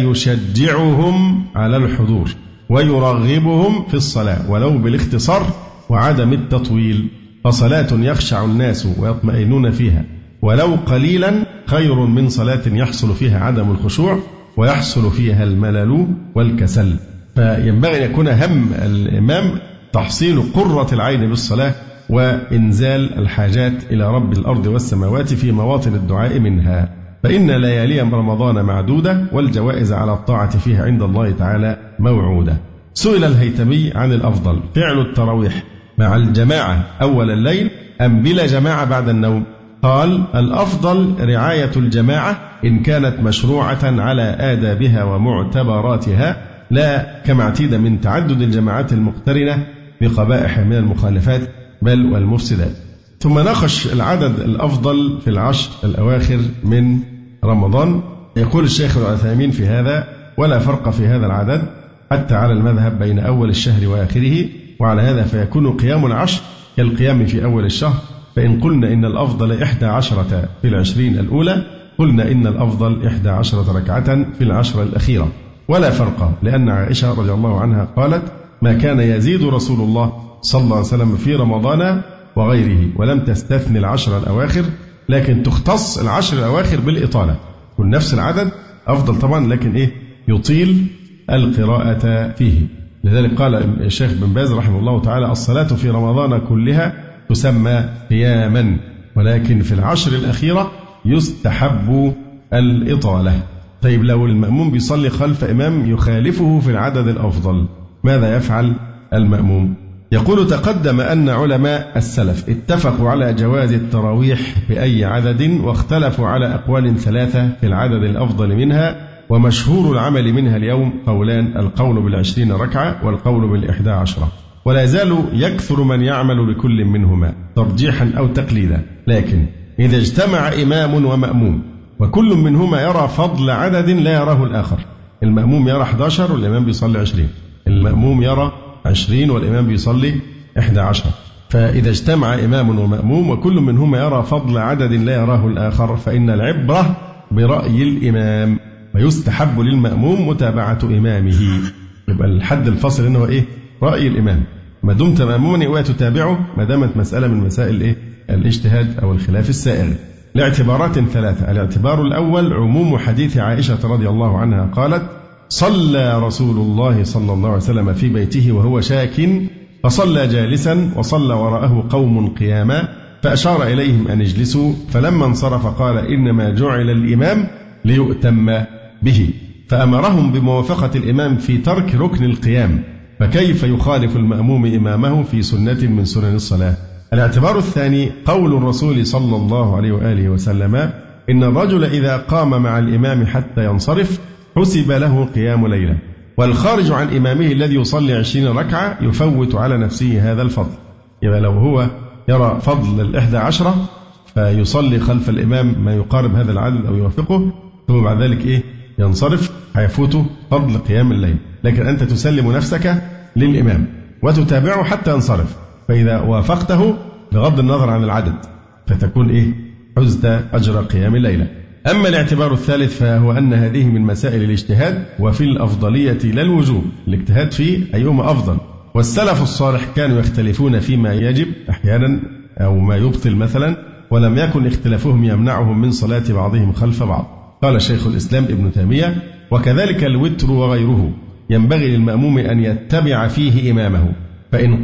يشجعهم على الحضور ويرغبهم في الصلاة ولو بالاختصار وعدم التطويل، فصلاة يخشع الناس ويطمئنون فيها ولو قليلا خير من صلاة يحصل فيها عدم الخشوع ويحصل فيها الملل والكسل. فينبغي أن يكون هم الإمام تحصيل قرة العين بالصلاة وإنزال الحاجات إلى رب الأرض والسماوات في مواطن الدعاء منها، فإن ليالي رمضان معدودة والجوائز على الطاعة فيها عند الله تعالى موعودة. سئل الهيثمي عن الأفضل: فعل التراويح مع الجماعة أول الليل أم بلا جماعة بعد النوم؟ قال: الأفضل رعاية الجماعة إن كانت مشروعة على آدابها ومعتبراتها، لا كما اعتيد من تعدد الجماعات المقترنة بقبائح من المخالفات بل والمفسدات. ثم ناقش العدد الأفضل في العشر الأواخر من رمضان. يقول الشيخ العثيمين في هذا: ولا فرق في هذا العدد حتى على المذهب بين أول الشهر وآخره، وعلى هذا فيكون قيام العشر كالقيام في أول الشهر. فإن قلنا إن الأفضل 11 في 20 الأولى، قلنا إن الأفضل 11 ركعة في 10 الأخيرة، ولا فرق، لأن عائشة رضي الله عنها قالت: ما كان يزيد رسول الله صلى الله عليه وسلم في رمضان وغيره، ولم تستثن 10 الأواخر، لكن تختص 10 الأواخر بالإطالة. كل نفس العدد أفضل طبعا، لكن يطيل القراءة فيه. لذلك قال الشيخ بن باز رحمه الله تعالى: الصلاة في رمضان كلها تسمى قياما، ولكن في 10 الأخيرة يستحب الإطالة. طيب لو المأموم بيصلي خلف إمام يخالفه في العدد الأفضل، ماذا يفعل المأموم؟ يقول: تقدم أن علماء السلف اتفقوا على جواز التراويح بأي عدد، واختلفوا على أقوال 3 في العدد الأفضل منها، ومشهور العمل منها اليوم قولان: القول بال20 ركعة والقول بال11، ولا يزال يكثر من يعمل بكل منهما ترجيحا أو تقليدا. لكن إذا اجتمع إمام ومأموم وكل منهما يرى فضل عدد لا يراه الآخر، المأموم يرى 11 والإمام بيصلي 20، المأموم يرى 20 والإمام بيصلي 11، فإذا اجتمع إمام ومأموم وكل منهما يرى فضل عدد لا يراه الآخر، فإن العبرة برأي الإمام، ويستحب للمأموم متابعة إمامه. يبقى الحد الفصل إنه رأي الإمام، ما دمت مأموما وتتابعه، ما دامت مسألة من مسائل الاجتهاد أو الخلاف السائر. لاعتبارات 3: الاعتبار الأول عموم حديث عائشة رضي الله عنها قالت: صلى رسول الله صلى الله عليه وسلم في بيته وهو شاك، فصلى جالسا وصلى وراءه قوم قياما، فأشار إليهم أن اجلسوا، فلما انصرف قال: إنما جعل الإمام ليؤتم به، فأمرهم بموافقة الإمام في ترك ركن القيام، فكيف يخالف المأموم إمامه في سنة من سنن الصلاة؟ الاعتبار الثاني قول الرسول صلى الله عليه وآله وسلم: إن الرجل إذا قام مع الإمام حتى ينصرف حسب له قيام ليلة، والخارج عن إمامه الذي يصلي 20 ركعة يفوت على نفسه هذا الفضل. يبقى لو هو يرى فضل 11 فيصلي خلف الإمام ما يقارب هذا العدد أو يوافقه، ثم بعد ذلك ينصرف، هيفوته فضل قيام الليل. لكن أنت تسلم نفسك للإمام وتتابعه حتى ينصرف، فإذا وافقته بغض النظر عن العدد فتكون حزت أجر قيام الليلة. أما الاعتبار الثالث فهو أن هذه من مسائل الاجتهاد، وفي الأفضلية لا الوجوب، الاجتهاد فيه أيهما أفضل. والسلف الصالح كانوا يختلفون فيما يجب أحيانا أو ما يبطل مثلا، ولم يكن اختلافهم يمنعهم من صلاة بعضهم خلف بعض. قال شيخ الإسلام ابن تيمية: وكذلك الوتر وغيره ينبغي للمأموم أن يتبع فيه إمامه، فإن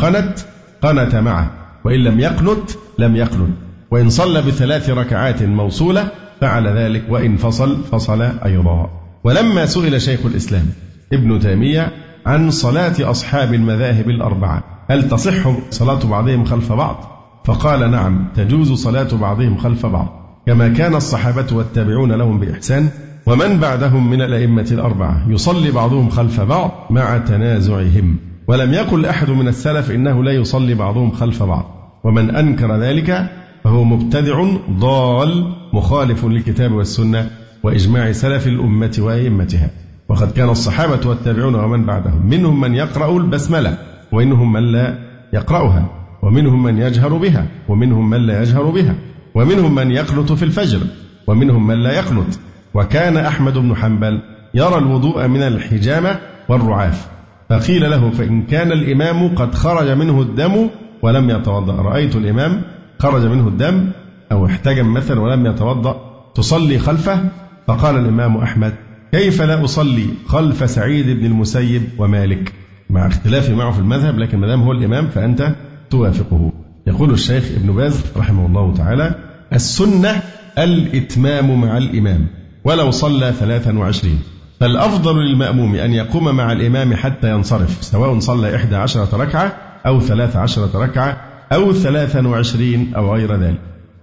قنت معه، وإن لم يقنت لم يقنت، وإن صلى ب3 ركعات موصولة فعل ذلك، وإن فصل أيضا. ولما سئل شيخ الإسلام ابن تيمية عن صلاة أصحاب المذاهب الأربعة هل تصح صلاة بعضهم خلف بعض؟ فقال نعم، تجوز صلاة بعضهم خلف بعض، كما كان الصحابة والتابعون لهم بإحسان ومن بعدهم من الأئمة الأربعة يصلي بعضهم خلف بعض مع تنازعهم، ولم يقل أحد من السلف إنه لا يصلي بعضهم خلف بعض، ومن أنكر ذلك فهو مبتدع ضال مخالف للكتاب والسنة وإجماع سلف الأمة وأئمتها. وقد كان الصحابة والتابعون ومن بعدهم منهم من يقرأ البسملة ومنهم من لا يقرأها، ومنهم من يجهر بها ومنهم من لا يجهر بها، ومنهم من يقنط في الفجر ومنهم من لا يقنط. وكان أحمد بن حنبل يرى الوضوء من الحجامة والرعاف، فقيل له فإن كان الإمام قد خرج منه الدم ولم يتوضأ، رأيت الإمام خرج منه الدم أو احتجم مثلا ولم يتوضأ، تصلي خلفه؟ فقال الإمام أحمد كيف لا أصلي خلف سعيد بن المسيب ومالك، مع اختلافي معه في المذهب، لكن ما دام هو الإمام فأنت توافقه. يقول الشيخ ابن باز رحمه الله تعالى السنة الإتمام مع الإمام ولو صلى 23، فالأفضل للمأموم أن يقوم مع الإمام حتى ينصرف، سواء صلى 11 ركعة أو 13 ركعة أو 23 أو غير ذلك.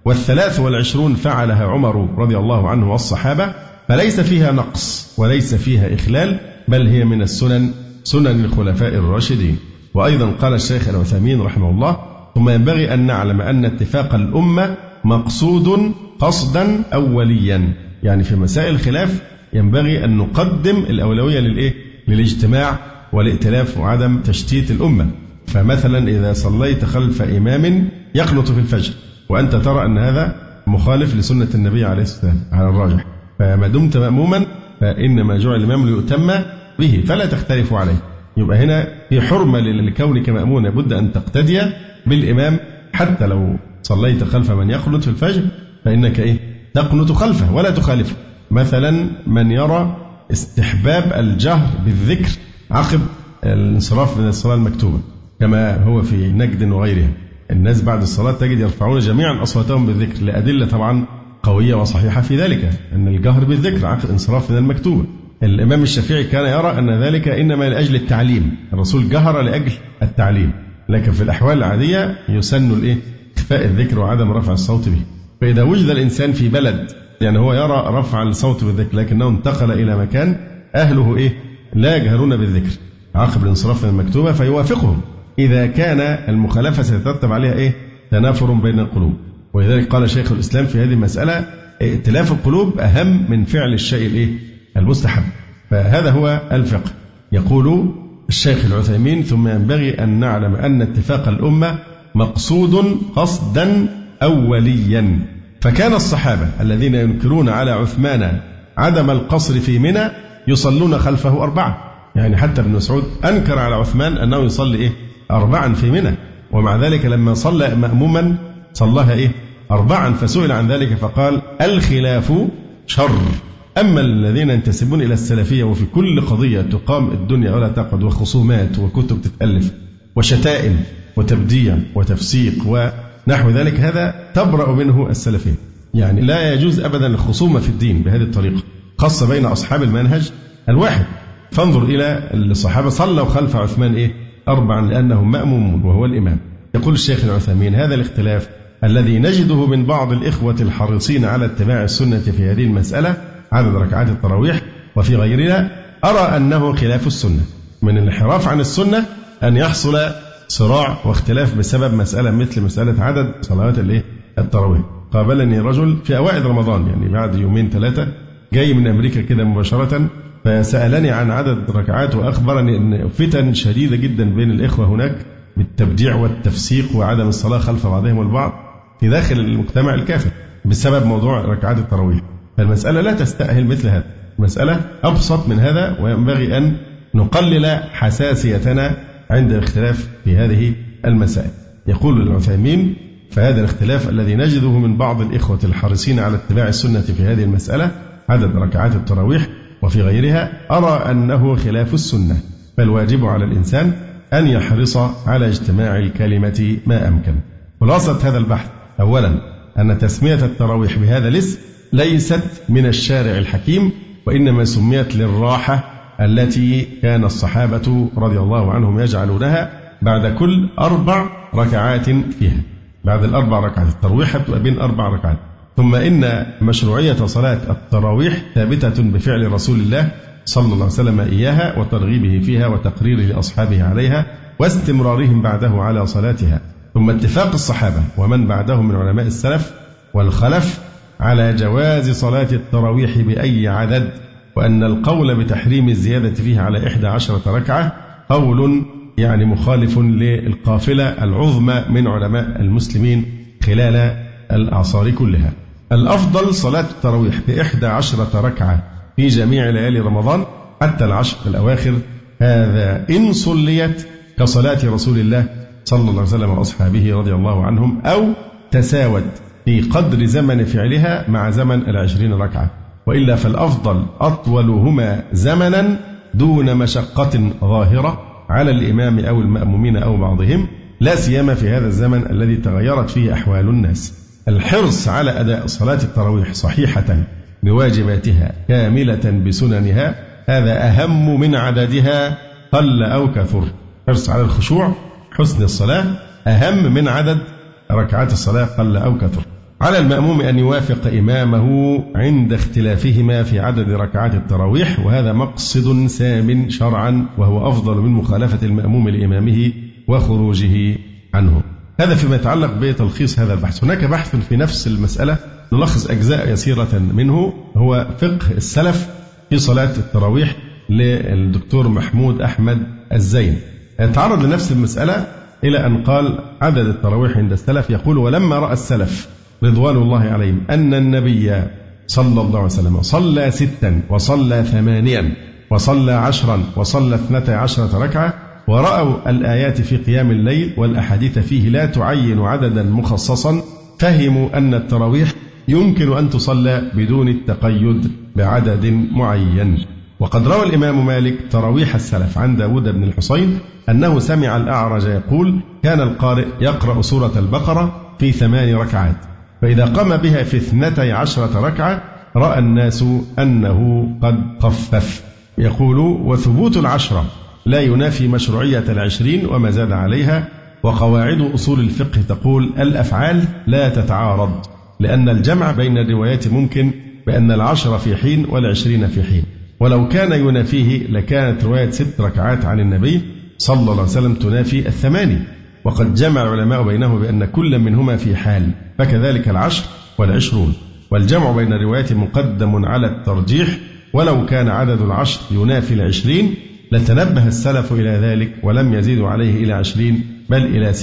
وال23 فعلها عمر رضي الله عنه والصحابة، فليس فيها نقص وليس فيها إخلال، بل هي من السنن، سنن الخلفاء الراشدين. وأيضا قال الشيخ العثيمين رحمه الله ثم ينبغي أن نعلم أن اتفاق الأمة مقصود قصدا أوليا، يعني في مسائل الخلاف ينبغي أن نقدم الأولوية للاجتماع والائتلاف وعدم تشتيت الأمة. فمثلا إذا صليت خلف إمام يقنط في الفجر وأنت ترى أن هذا مخالف لسنة النبي عليه الصلاة والسلام على الراجح، فما دمت مأموما فإنما جعل الإمام ليؤتم به فلا تختلف عليه. يبقى هنا في حرمة لكونك مأمون، بد أن تقتدي بالإمام حتى لو صليت خلف من يقنط في الفجر فإنك تقنط خلفه ولا تخالفه. مثلا من يرى استحباب الجهر بالذكر عقب الانصراف من الصلاة المكتوبة كما هو في نجد وغيرها، الناس بعد الصلاة تجد يرفعون جميعا أصواتهم بالذكر لأدلة طبعا قوية وصحيحة في ذلك، أن الجهر بالذكر عقب الانصراف من المكتوبة. الإمام الشافعي كان يرى أن ذلك إنما لأجل التعليم، الرسول جهر لأجل التعليم، لكن في الأحوال العادية يسن إخفاء الذكر وعدم رفع الصوت به. فإذا وجد الإنسان في بلد يعني هو يرى رفع الصوت بالذكر لكنه انتقل إلى مكان أهله لا يجهرون بالذكر عقب الانصراف من المكتوبة فيوافقهم، إذا كان المخالفة سيترتب عليها تنافر بين القلوب. ولذلك قال شيخ الإسلام في هذه المسألة ائتلاف القلوب أهم من فعل الشيء المستحب. فهذا هو الفقه. يقول الشيخ العثيمين ثم ينبغي أن نعلم أن اتفاق الأمة مقصود قصدا أوليا، فكان الصحابة الذين ينكرون على عثمان عدم القصر في منى يصلون خلفه 4، يعني حتى ابن مسعود أنكر على عثمان أنه يصلي 4 في منى، ومع ذلك لما صلى مأموما صلىها 4، فسئل عن ذلك فقال الخلاف شر، أما الذين ينتسبون إلى السلفية وفي كل قضية تقام الدنيا ولا تقعد وخصومات وكتب تتألف وشتائم وتبديع وتفسيق ونحو ذلك، هذا تبرأ منه السلفية. يعني لا يجوز أبدا الخصومة في الدين بهذه الطريقة، خاصة بين أصحاب المنهج الواحد. فانظر إلى الصحابة صلوا خلف عثمان 4 لأنهم مأمومون وهو الإمام. يقول الشيخ العثيمين هذا الاختلاف الذي نجده من بعض الإخوة الحريصين على اتباع السنة في هذه المسألة عدد ركعات التراويح وفي غيرها، أرى أنه خلاف السنة. من الانحراف عن السنة أن يحصل صراع واختلاف بسبب مسألة مثل مسألة عدد صلوات التراويح. قابلني رجل في أوائل رمضان يعني بعد 2-3 جاي من أمريكا كده مباشرة، فسألني عن عدد ركعات وأخبرني أن فتن شديدة جدا بين الإخوة هناك بالتبديع والتفسيق وعدم الصلاة خلف بعضهم البعض في داخل المجتمع الكافر بسبب موضوع ركعات التراويح. فالمسألة لا تستأهل مثل هذا، المسألة أبسط من هذا، وينبغي أن نقلل حساسيتنا عند الاختلاف في هذه المسائل. يقول العثيمين فهذا الاختلاف الذي نجده من بعض الإخوة الحريصين على اتباع السنة في هذه المسألة عدد ركعات التراويح وفي غيرها أرى أنه خلاف السنة، فالواجب على الإنسان أن يحرص على اجتماع الكلمة ما أمكن. خلاصة هذا البحث أولا أن تسمية التراويح بهذا الاسم ليست من الشارع الحكيم وإنما سميت للراحة التي كان الصحابة رضي الله عنهم يجعلونها بعد كل 4 ركعات فيها. بعد ال4 ركعات التراويح بتبقى بين 4 ركعات. ثم إن مشروعية صلاة التراويح ثابتة بفعل رسول الله صلى الله عليه وسلم إياها وترغيبه فيها وتقريره لأصحابه عليها واستمرارهم بعده على صلاتها. ثم اتفاق الصحابة ومن بعدهم من علماء السلف والخلف على جواز صلاة التراويح بأي عدد، وأن القول بتحريم الزيادة فيها على 11 ركعة قول يعني مخالف للقافلة العظمى من علماء المسلمين خلال الأعصار كلها. الأفضل صلاة التراويح ب11 ركعة في جميع ليالي رمضان حتى العشر الأواخر، هذا إن صليت كصلاة رسول الله صلى الله عليه وسلم وأصحابه رضي الله عنهم، أو تساوت في قدر زمن فعلها مع زمن 20 ركعة، وإلا فالأفضل أطولهما زمنا دون مشقة ظاهرة على الإمام أو المأمومين أو بعضهم، لا سيما في هذا الزمن الذي تغيرت فيه أحوال الناس. الحرص على أداء صلاة التراويح صحيحة بواجباتها كاملة بسننها هذا أهم من عددها قل أو كثر. حرص على الخشوع حسن الصلاة أهم من عدد ركعات الصلاة قل أو كثر. على المأموم أن يوافق إمامه عند اختلافهما في عدد ركعات التراويح، وهذا مقصد سام شرعا، وهو أفضل من مخالفة المأموم لإمامه وخروجه عنه. هذا فيما يتعلق بتلخيص هذا البحث. هناك بحث في نفس المسألة نلخص أجزاء يسيرة منه، هو فقه السلف في صلاة التراويح للدكتور محمود أحمد الزين. تعرض لنفس المسألة إلى أن قال عدد التراويح عند السلف، يقول: ولما رأى السلف رضوان الله عليهم أن النبي صلى الله عليه وسلم صلى 6 وصلى 8 وصلى 10 وصلى 12 ركعة، ورأوا الآيات في قيام الليل والأحاديث فيه لا تعين عددا مخصصا، فهموا أن التراويح يمكن أن تصلى بدون التقيد بعدد معين. وقد روى الإمام مالك تراويح السلف عن داود بن الحصين أنه سمع الأعرج يقول: كان القارئ يقرأ سورة البقرة في 8 ركعات، فإذا قام بها في 12 ركعة رأى الناس أنه قد خفف. يقول: وثبوت 10 لا ينافي مشروعية 20 وما زاد عليها. وقواعد أصول الفقه تقول: الأفعال لا تتعارض، لأن الجمع بين الروايات ممكن بأن 10 في حين وال20 في حين، ولو كان ينافيه لكانت رواية 6 ركعات عن النبي صلى الله عليه وسلم تنافي 8، وقد جمع العلماء بينه بأن كل منهما في حال، فكذلك 10 وال20، والجمع بين الروايات مقدم على الترجيح، ولو كان عدد 10 ينافي 20 لتنبه السلف إلى ذلك ولم يزيدوا عليه إلى 20 بل إلى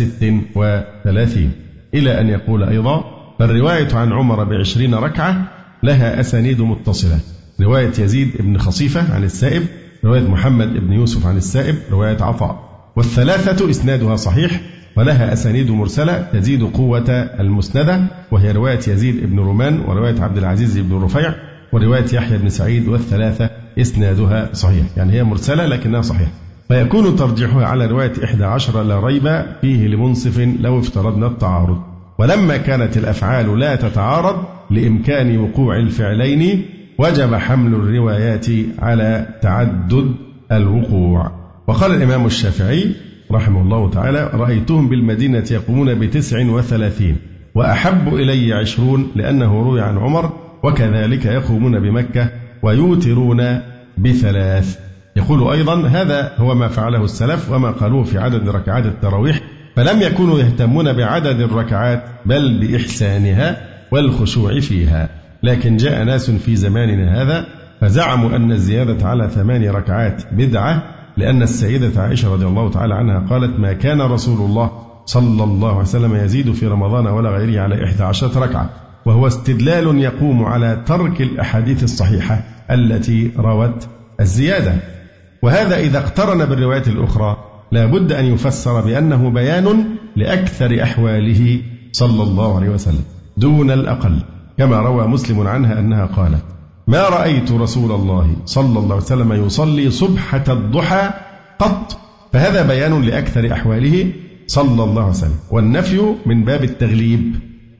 36. إلى أن يقول أيضا: فالرواية عن عمر ب20 ركعة لها أسانيد متصلة، رواية يزيد بن خصيفة عن السائب، رواية محمد بن يوسف عن السائب، رواية عطاء، والثلاثة إسنادها صحيح، ولها أسانيد مرسلة تزيد قوة المسندة، وهي رواية يزيد بن رومان ورواية عبد العزيز بن رفيع ورواية يحيى بن سعيد، والثلاثة إسنادها صحيح، يعني هي مرسلة لكنها صحيحة. فيكون ترجيحها على رواية 11 لا ريب فيه لمنصف لو افترضنا التعارض. ولما كانت الأفعال لا تتعارض لإمكان وقوع الفعلين وجب حمل الروايات على تعدد الوقوع. وقال الإمام الشافعي رحمه الله تعالى: رأيتهم بالمدينة يقومون ب39 وأحب إلي 20 لأنه روي عن عمر، وكذلك يقومون بمكة ويوترون ب3. يقول أيضا: هذا هو ما فعله السلف وما قالوه في عدد ركعات التراويح، فلم يكونوا يهتمون بعدد الركعات بل بإحسانها والخشوع فيها. لكن جاء ناس في زماننا هذا فزعموا أن الزيادة على 8 ركعات بدعة، لأن السيدة عائشة رضي الله تعالى عنها قالت: ما كان رسول الله صلى الله عليه وسلم يزيد في رمضان ولا غيره على 11 ركعة، وهو استدلال يقوم على ترك الأحاديث الصحيحة التي روت الزيادة. وهذا إذا اقترن بالروايات الأخرى لا بد أن يفسر بأنه بيان لأكثر أحواله صلى الله عليه وسلم دون الأقل، كما روى مسلم عنها أنها قالت: ما رأيت رسول الله صلى الله عليه وسلم يصلي صبحة الضحى قط، فهذا بيان لأكثر أحواله صلى الله عليه وسلم. والنفي من باب التغليب،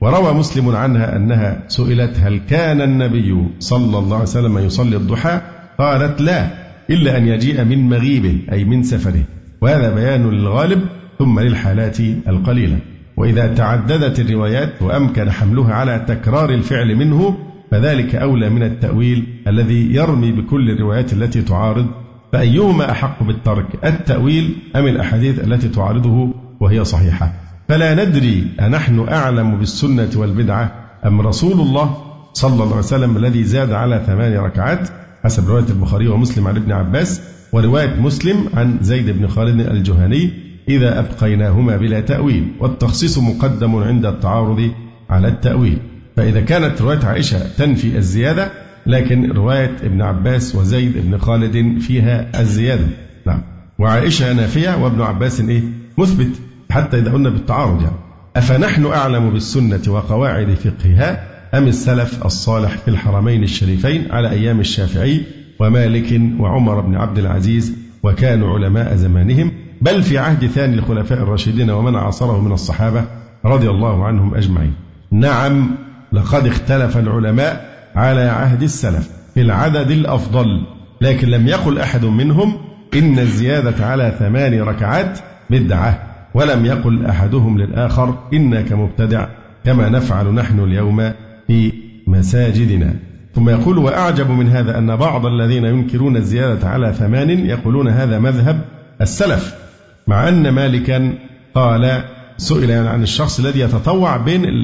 وروى مسلم عنها أنها سئلت هل كان النبي صلى الله عليه وسلم يصلي الضحى؟ قالت لا، إلا أن يجيء من مغيبه أي من سفره، وهذا بيان للغالب ثم للحالات القليلة. وإذا تعددت الروايات وأمكن حملها على تكرار الفعل منه فذلك أولى من التأويل الذي يرمي بكل الروايات التي تعارض. فأيهما أحق بالترك، التأويل أم الأحاديث التي تعارضه وهي صحيحة؟ فلا ندري أنحن أعلم بالسنة والبدعة أم رسول الله صلى الله عليه وسلم الذي زاد على 8 ركعات حسب رواية البخاري ومسلم عن ابن عباس، ورواية مسلم عن زيد بن خالد الجهني إذا أبقيناهما بلا تأويل، والتخصيص مقدم عند التعارض على التأويل. فإذا كانت رواية عائشة تنفي الزيادة، لكن رواية ابن عباس وزيد بن خالد فيها الزيادة. نعم، وعائشة نافية وابن عباس مثبت، حتى إذا قلنا بالتعارض يعني. أفنحن أعلم بالسنة وقواعد فقهها أم السلف الصالح في الحرمين الشريفين على أيام الشافعي ومالك وعمر بن عبد العزيز وكانوا علماء زمانهم، بل في عهد ثاني الخلفاء الراشدين ومن عاصره من الصحابة رضي الله عنهم أجمعين. نعم، لقد اختلف العلماء على عهد السلف في العدد الأفضل، لكن لم يقل أحد منهم إن الزيادة على 8 ركعات بدعة، ولم يقل أحدهم للآخر إنك مبتدع كما نفعل نحن اليوم في مساجدنا. ثم يقول وأعجب من هذا أن بعض الذين ينكرون الزيادة على 8 يقولون هذا مذهب السلف، مع أن مالكا قال سئل عن الشخص الذي يتطوع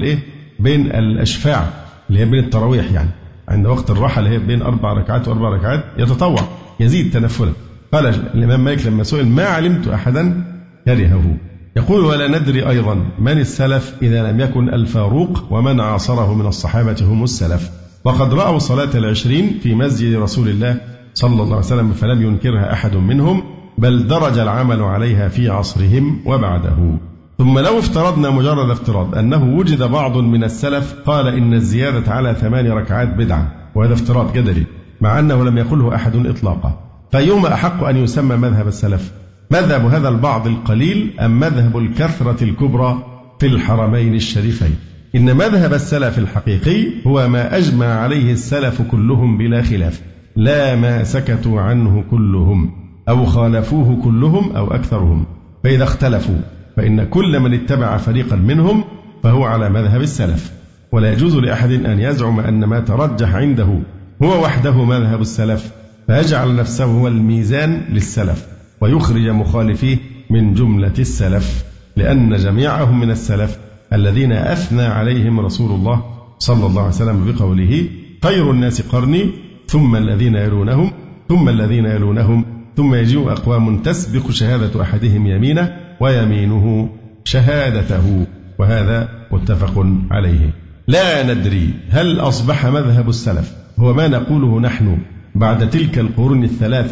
بين الأشفاع اللي هي بين التراويح، يعني عند وقت الراحة اللي هي بين 4 ركعات و4 ركعات يتطوع يزيد تنفلا. قال الإمام مالك لما سئل ما علمت أحدا كرهه. يقول ولا ندري أيضا من السلف إذا لم يكن الفاروق ومن عاصره من الصحابة هم السلف، وقد رأوا صلاة 20 في مسجد رسول الله صلى الله عليه وسلم فلم ينكرها أحد منهم، بل درج العمل عليها في عصرهم وبعده. ثم لو افترضنا مجرد افتراض أنه وجد بعض من السلف قال إن الزيادة على 8 ركعات بدعة، وهذا افتراض جدلي مع أنه لم يقله أحد إطلاقا، فأيهما أحق أن يسمى مذهب السلف؟ مذهب هذا البعض القليل أم مذهب الكثرة الكبرى في الحرمين الشريفين؟ إن مذهب السلف الحقيقي هو ما أجمع عليه السلف كلهم بلا خلاف، لا ما سكتوا عنه كلهم أو خالفوه كلهم أو أكثرهم. فإذا اختلفوا فإن كل من اتبع فريقا منهم فهو على مذهب السلف، ولا يجوز لأحد أن يزعم أن ما ترجح عنده هو وحده مذهب السلف فيجعل نفسه هو الميزان للسلف ويخرج مخالفيه من جملة السلف، لأن جميعهم من السلف الذين أثنى عليهم رسول الله صلى الله عليه وسلم بقوله خير الناس قرني ثم الذين يلونهم ثم الذين يلونهم ثم يجيء أقوام تسبق شهادة أحدهم يمينه ويمينه شهادته، وهذا متفق عليه. لا ندري هل أصبح مذهب السلف هو ما نقوله نحن بعد تلك القرون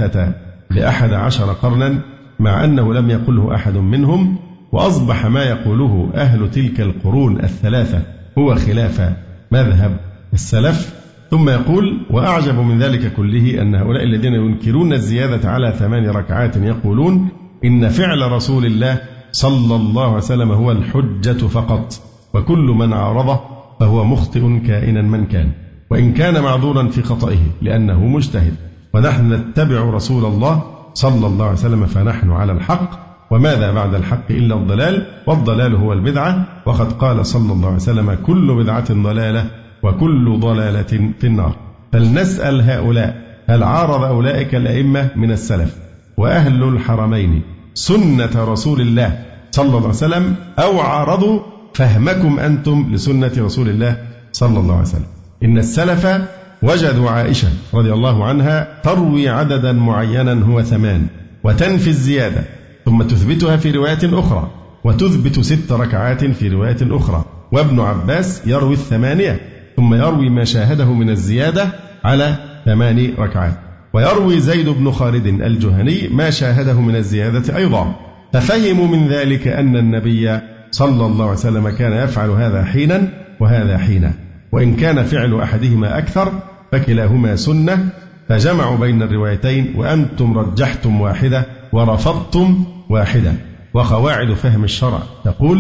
11 قرنا، مع أنه لم يقله أحد منهم، وأصبح ما يقوله أهل تلك القرون 3 هو خلاف مذهب السلف. ثم يقول وأعجب من ذلك كله أن هؤلاء الذين ينكرون الزيادة على 8 ركعات يقولون إن فعل رسول الله صلى الله عليه وسلم هو الحجة فقط، وكل من عارضه فهو مخطئ كائنا من كان، وإن كان معذورا في خطئه لأنه مجتهد، ونحن نتبع رسول الله صلى الله عليه وسلم فنحن على الحق، وماذا بعد الحق إلا الضلال، والضلال هو البدعة، وقد قال صلى الله عليه وسلم كل بدعة ضلالة وكل ضلالة في النار. فلنسأل هؤلاء هل عارض أولئك الأئمة من السلف وأهل الحرمين سنة رسول الله صلى الله عليه وسلم أو عارضوا فهمكم أنتم لسنة رسول الله صلى الله عليه وسلم؟ إن السلف وجدوا عائشة رضي الله عنها تروي عددا معينا هو 8 وتنفي الزيادة ثم تثبتها في رواية أخرى، وتثبت 6 ركعات في رواية أخرى، وابن عباس يروي 8 ثم يروي ما شاهده من الزيادة على 8 ركعات، ويروي زيد بن خالد الجهني ما شاهده من الزيادة أيضا. ففهموا من ذلك أن النبي صلى الله عليه وسلم كان يفعل هذا حينا وهذا حينا، وإن كان فعل أحدهما أكثر فكلاهما سنة، فجمعوا بين الروايتين، وأنتم رجحتم واحدة ورفضتم واحدة. وقواعد فهم الشرع تقول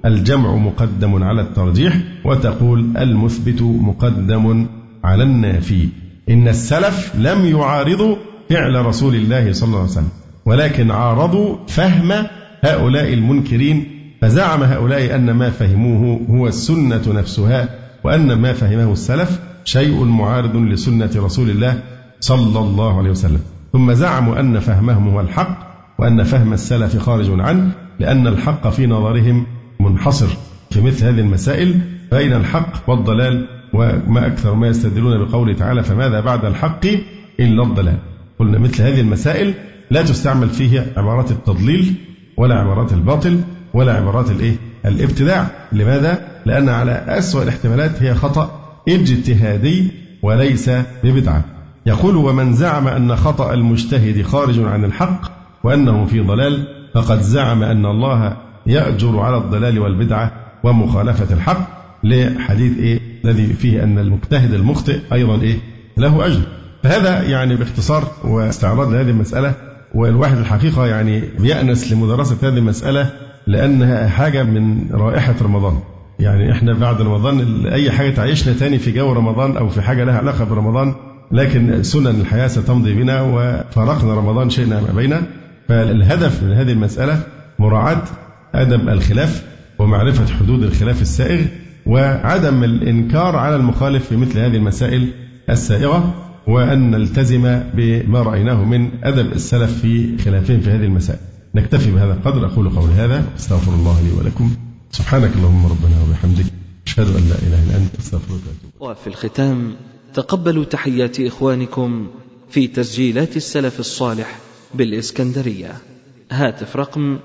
الجمع مقدم على الترجيح، وتقول المثبت مقدم على النافي. إن السلف لم يعارضوا فعل رسول الله صلى الله عليه وسلم، ولكن عارضوا فهم هؤلاء المنكرين، فزعم هؤلاء أن ما فهموه هو السنة نفسها، وأن ما فهمه السلف شيء معارض لسنة رسول الله صلى الله عليه وسلم. ثم زعموا أن فهمهم هو الحق، وأن فهم السلف خارج عنه، لأن الحق في نظرهم منحصر في مثل هذه المسائل بين الحق والضلال، وما أكثر ما يستدلون بقوله تعالى فماذا بعد الحق إلا الضلال. قلنا مثل هذه المسائل لا تستعمل فيها عبارات التضليل ولا عبارات الباطل ولا عبارات الابتداع. لماذا؟ لأن على أسوأ الاحتمالات هي خطأ اجتهادي وليس ببدعة. يقول ومن زعم أن خطأ المجتهد خارج عن الحق وأنه في ضلال فقد زعم أن الله يأجر على الضلال والبدعة ومخالفة الحق، لحديث الذي فيه أن المجتهد المخطئ أيضا له أجر. فهذا يعني باختصار واستعراض لهذه المسألة. والواحد الحقيقة يعني يأنس لمدرسة هذه المسألة، لأنها حاجة من رائحة رمضان. يعني إحنا بعد رمضان أي حاجة تعيشنا تاني في جو رمضان أو في حاجة لها علاقة برمضان، لكن سنن الحياة ستمضي بنا، وفارقنا رمضان شئنا ما بينا. فالهدف من هذه المسألة مراعاة أدب الخلاف ومعرفة حدود الخلاف السائغ، وعدم الإنكار على المخالف في مثل هذه المسائل السائغة، وأن نلتزم بما رأيناه من أدب السلف في خلافهم في هذه المسائل. نكتفي بهذا القدر. أقول قولي هذا أستغفر الله لي ولكم. سبحانك اللهم ربنا وبحمدك، أشهد أن لا إله إلا أنت، أستغفرك. وفي الختام تقبلوا تحيات إخوانكم في تسجيلات السلف الصالح بالإسكندرية. هاتف رقم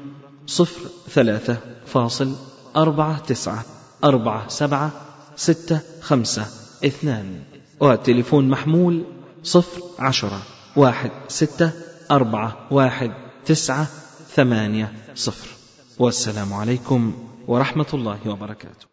03-49-47-65-2، والتليفون محمول 010-16-41-980. والسلام عليكم ورحمة الله وبركاته.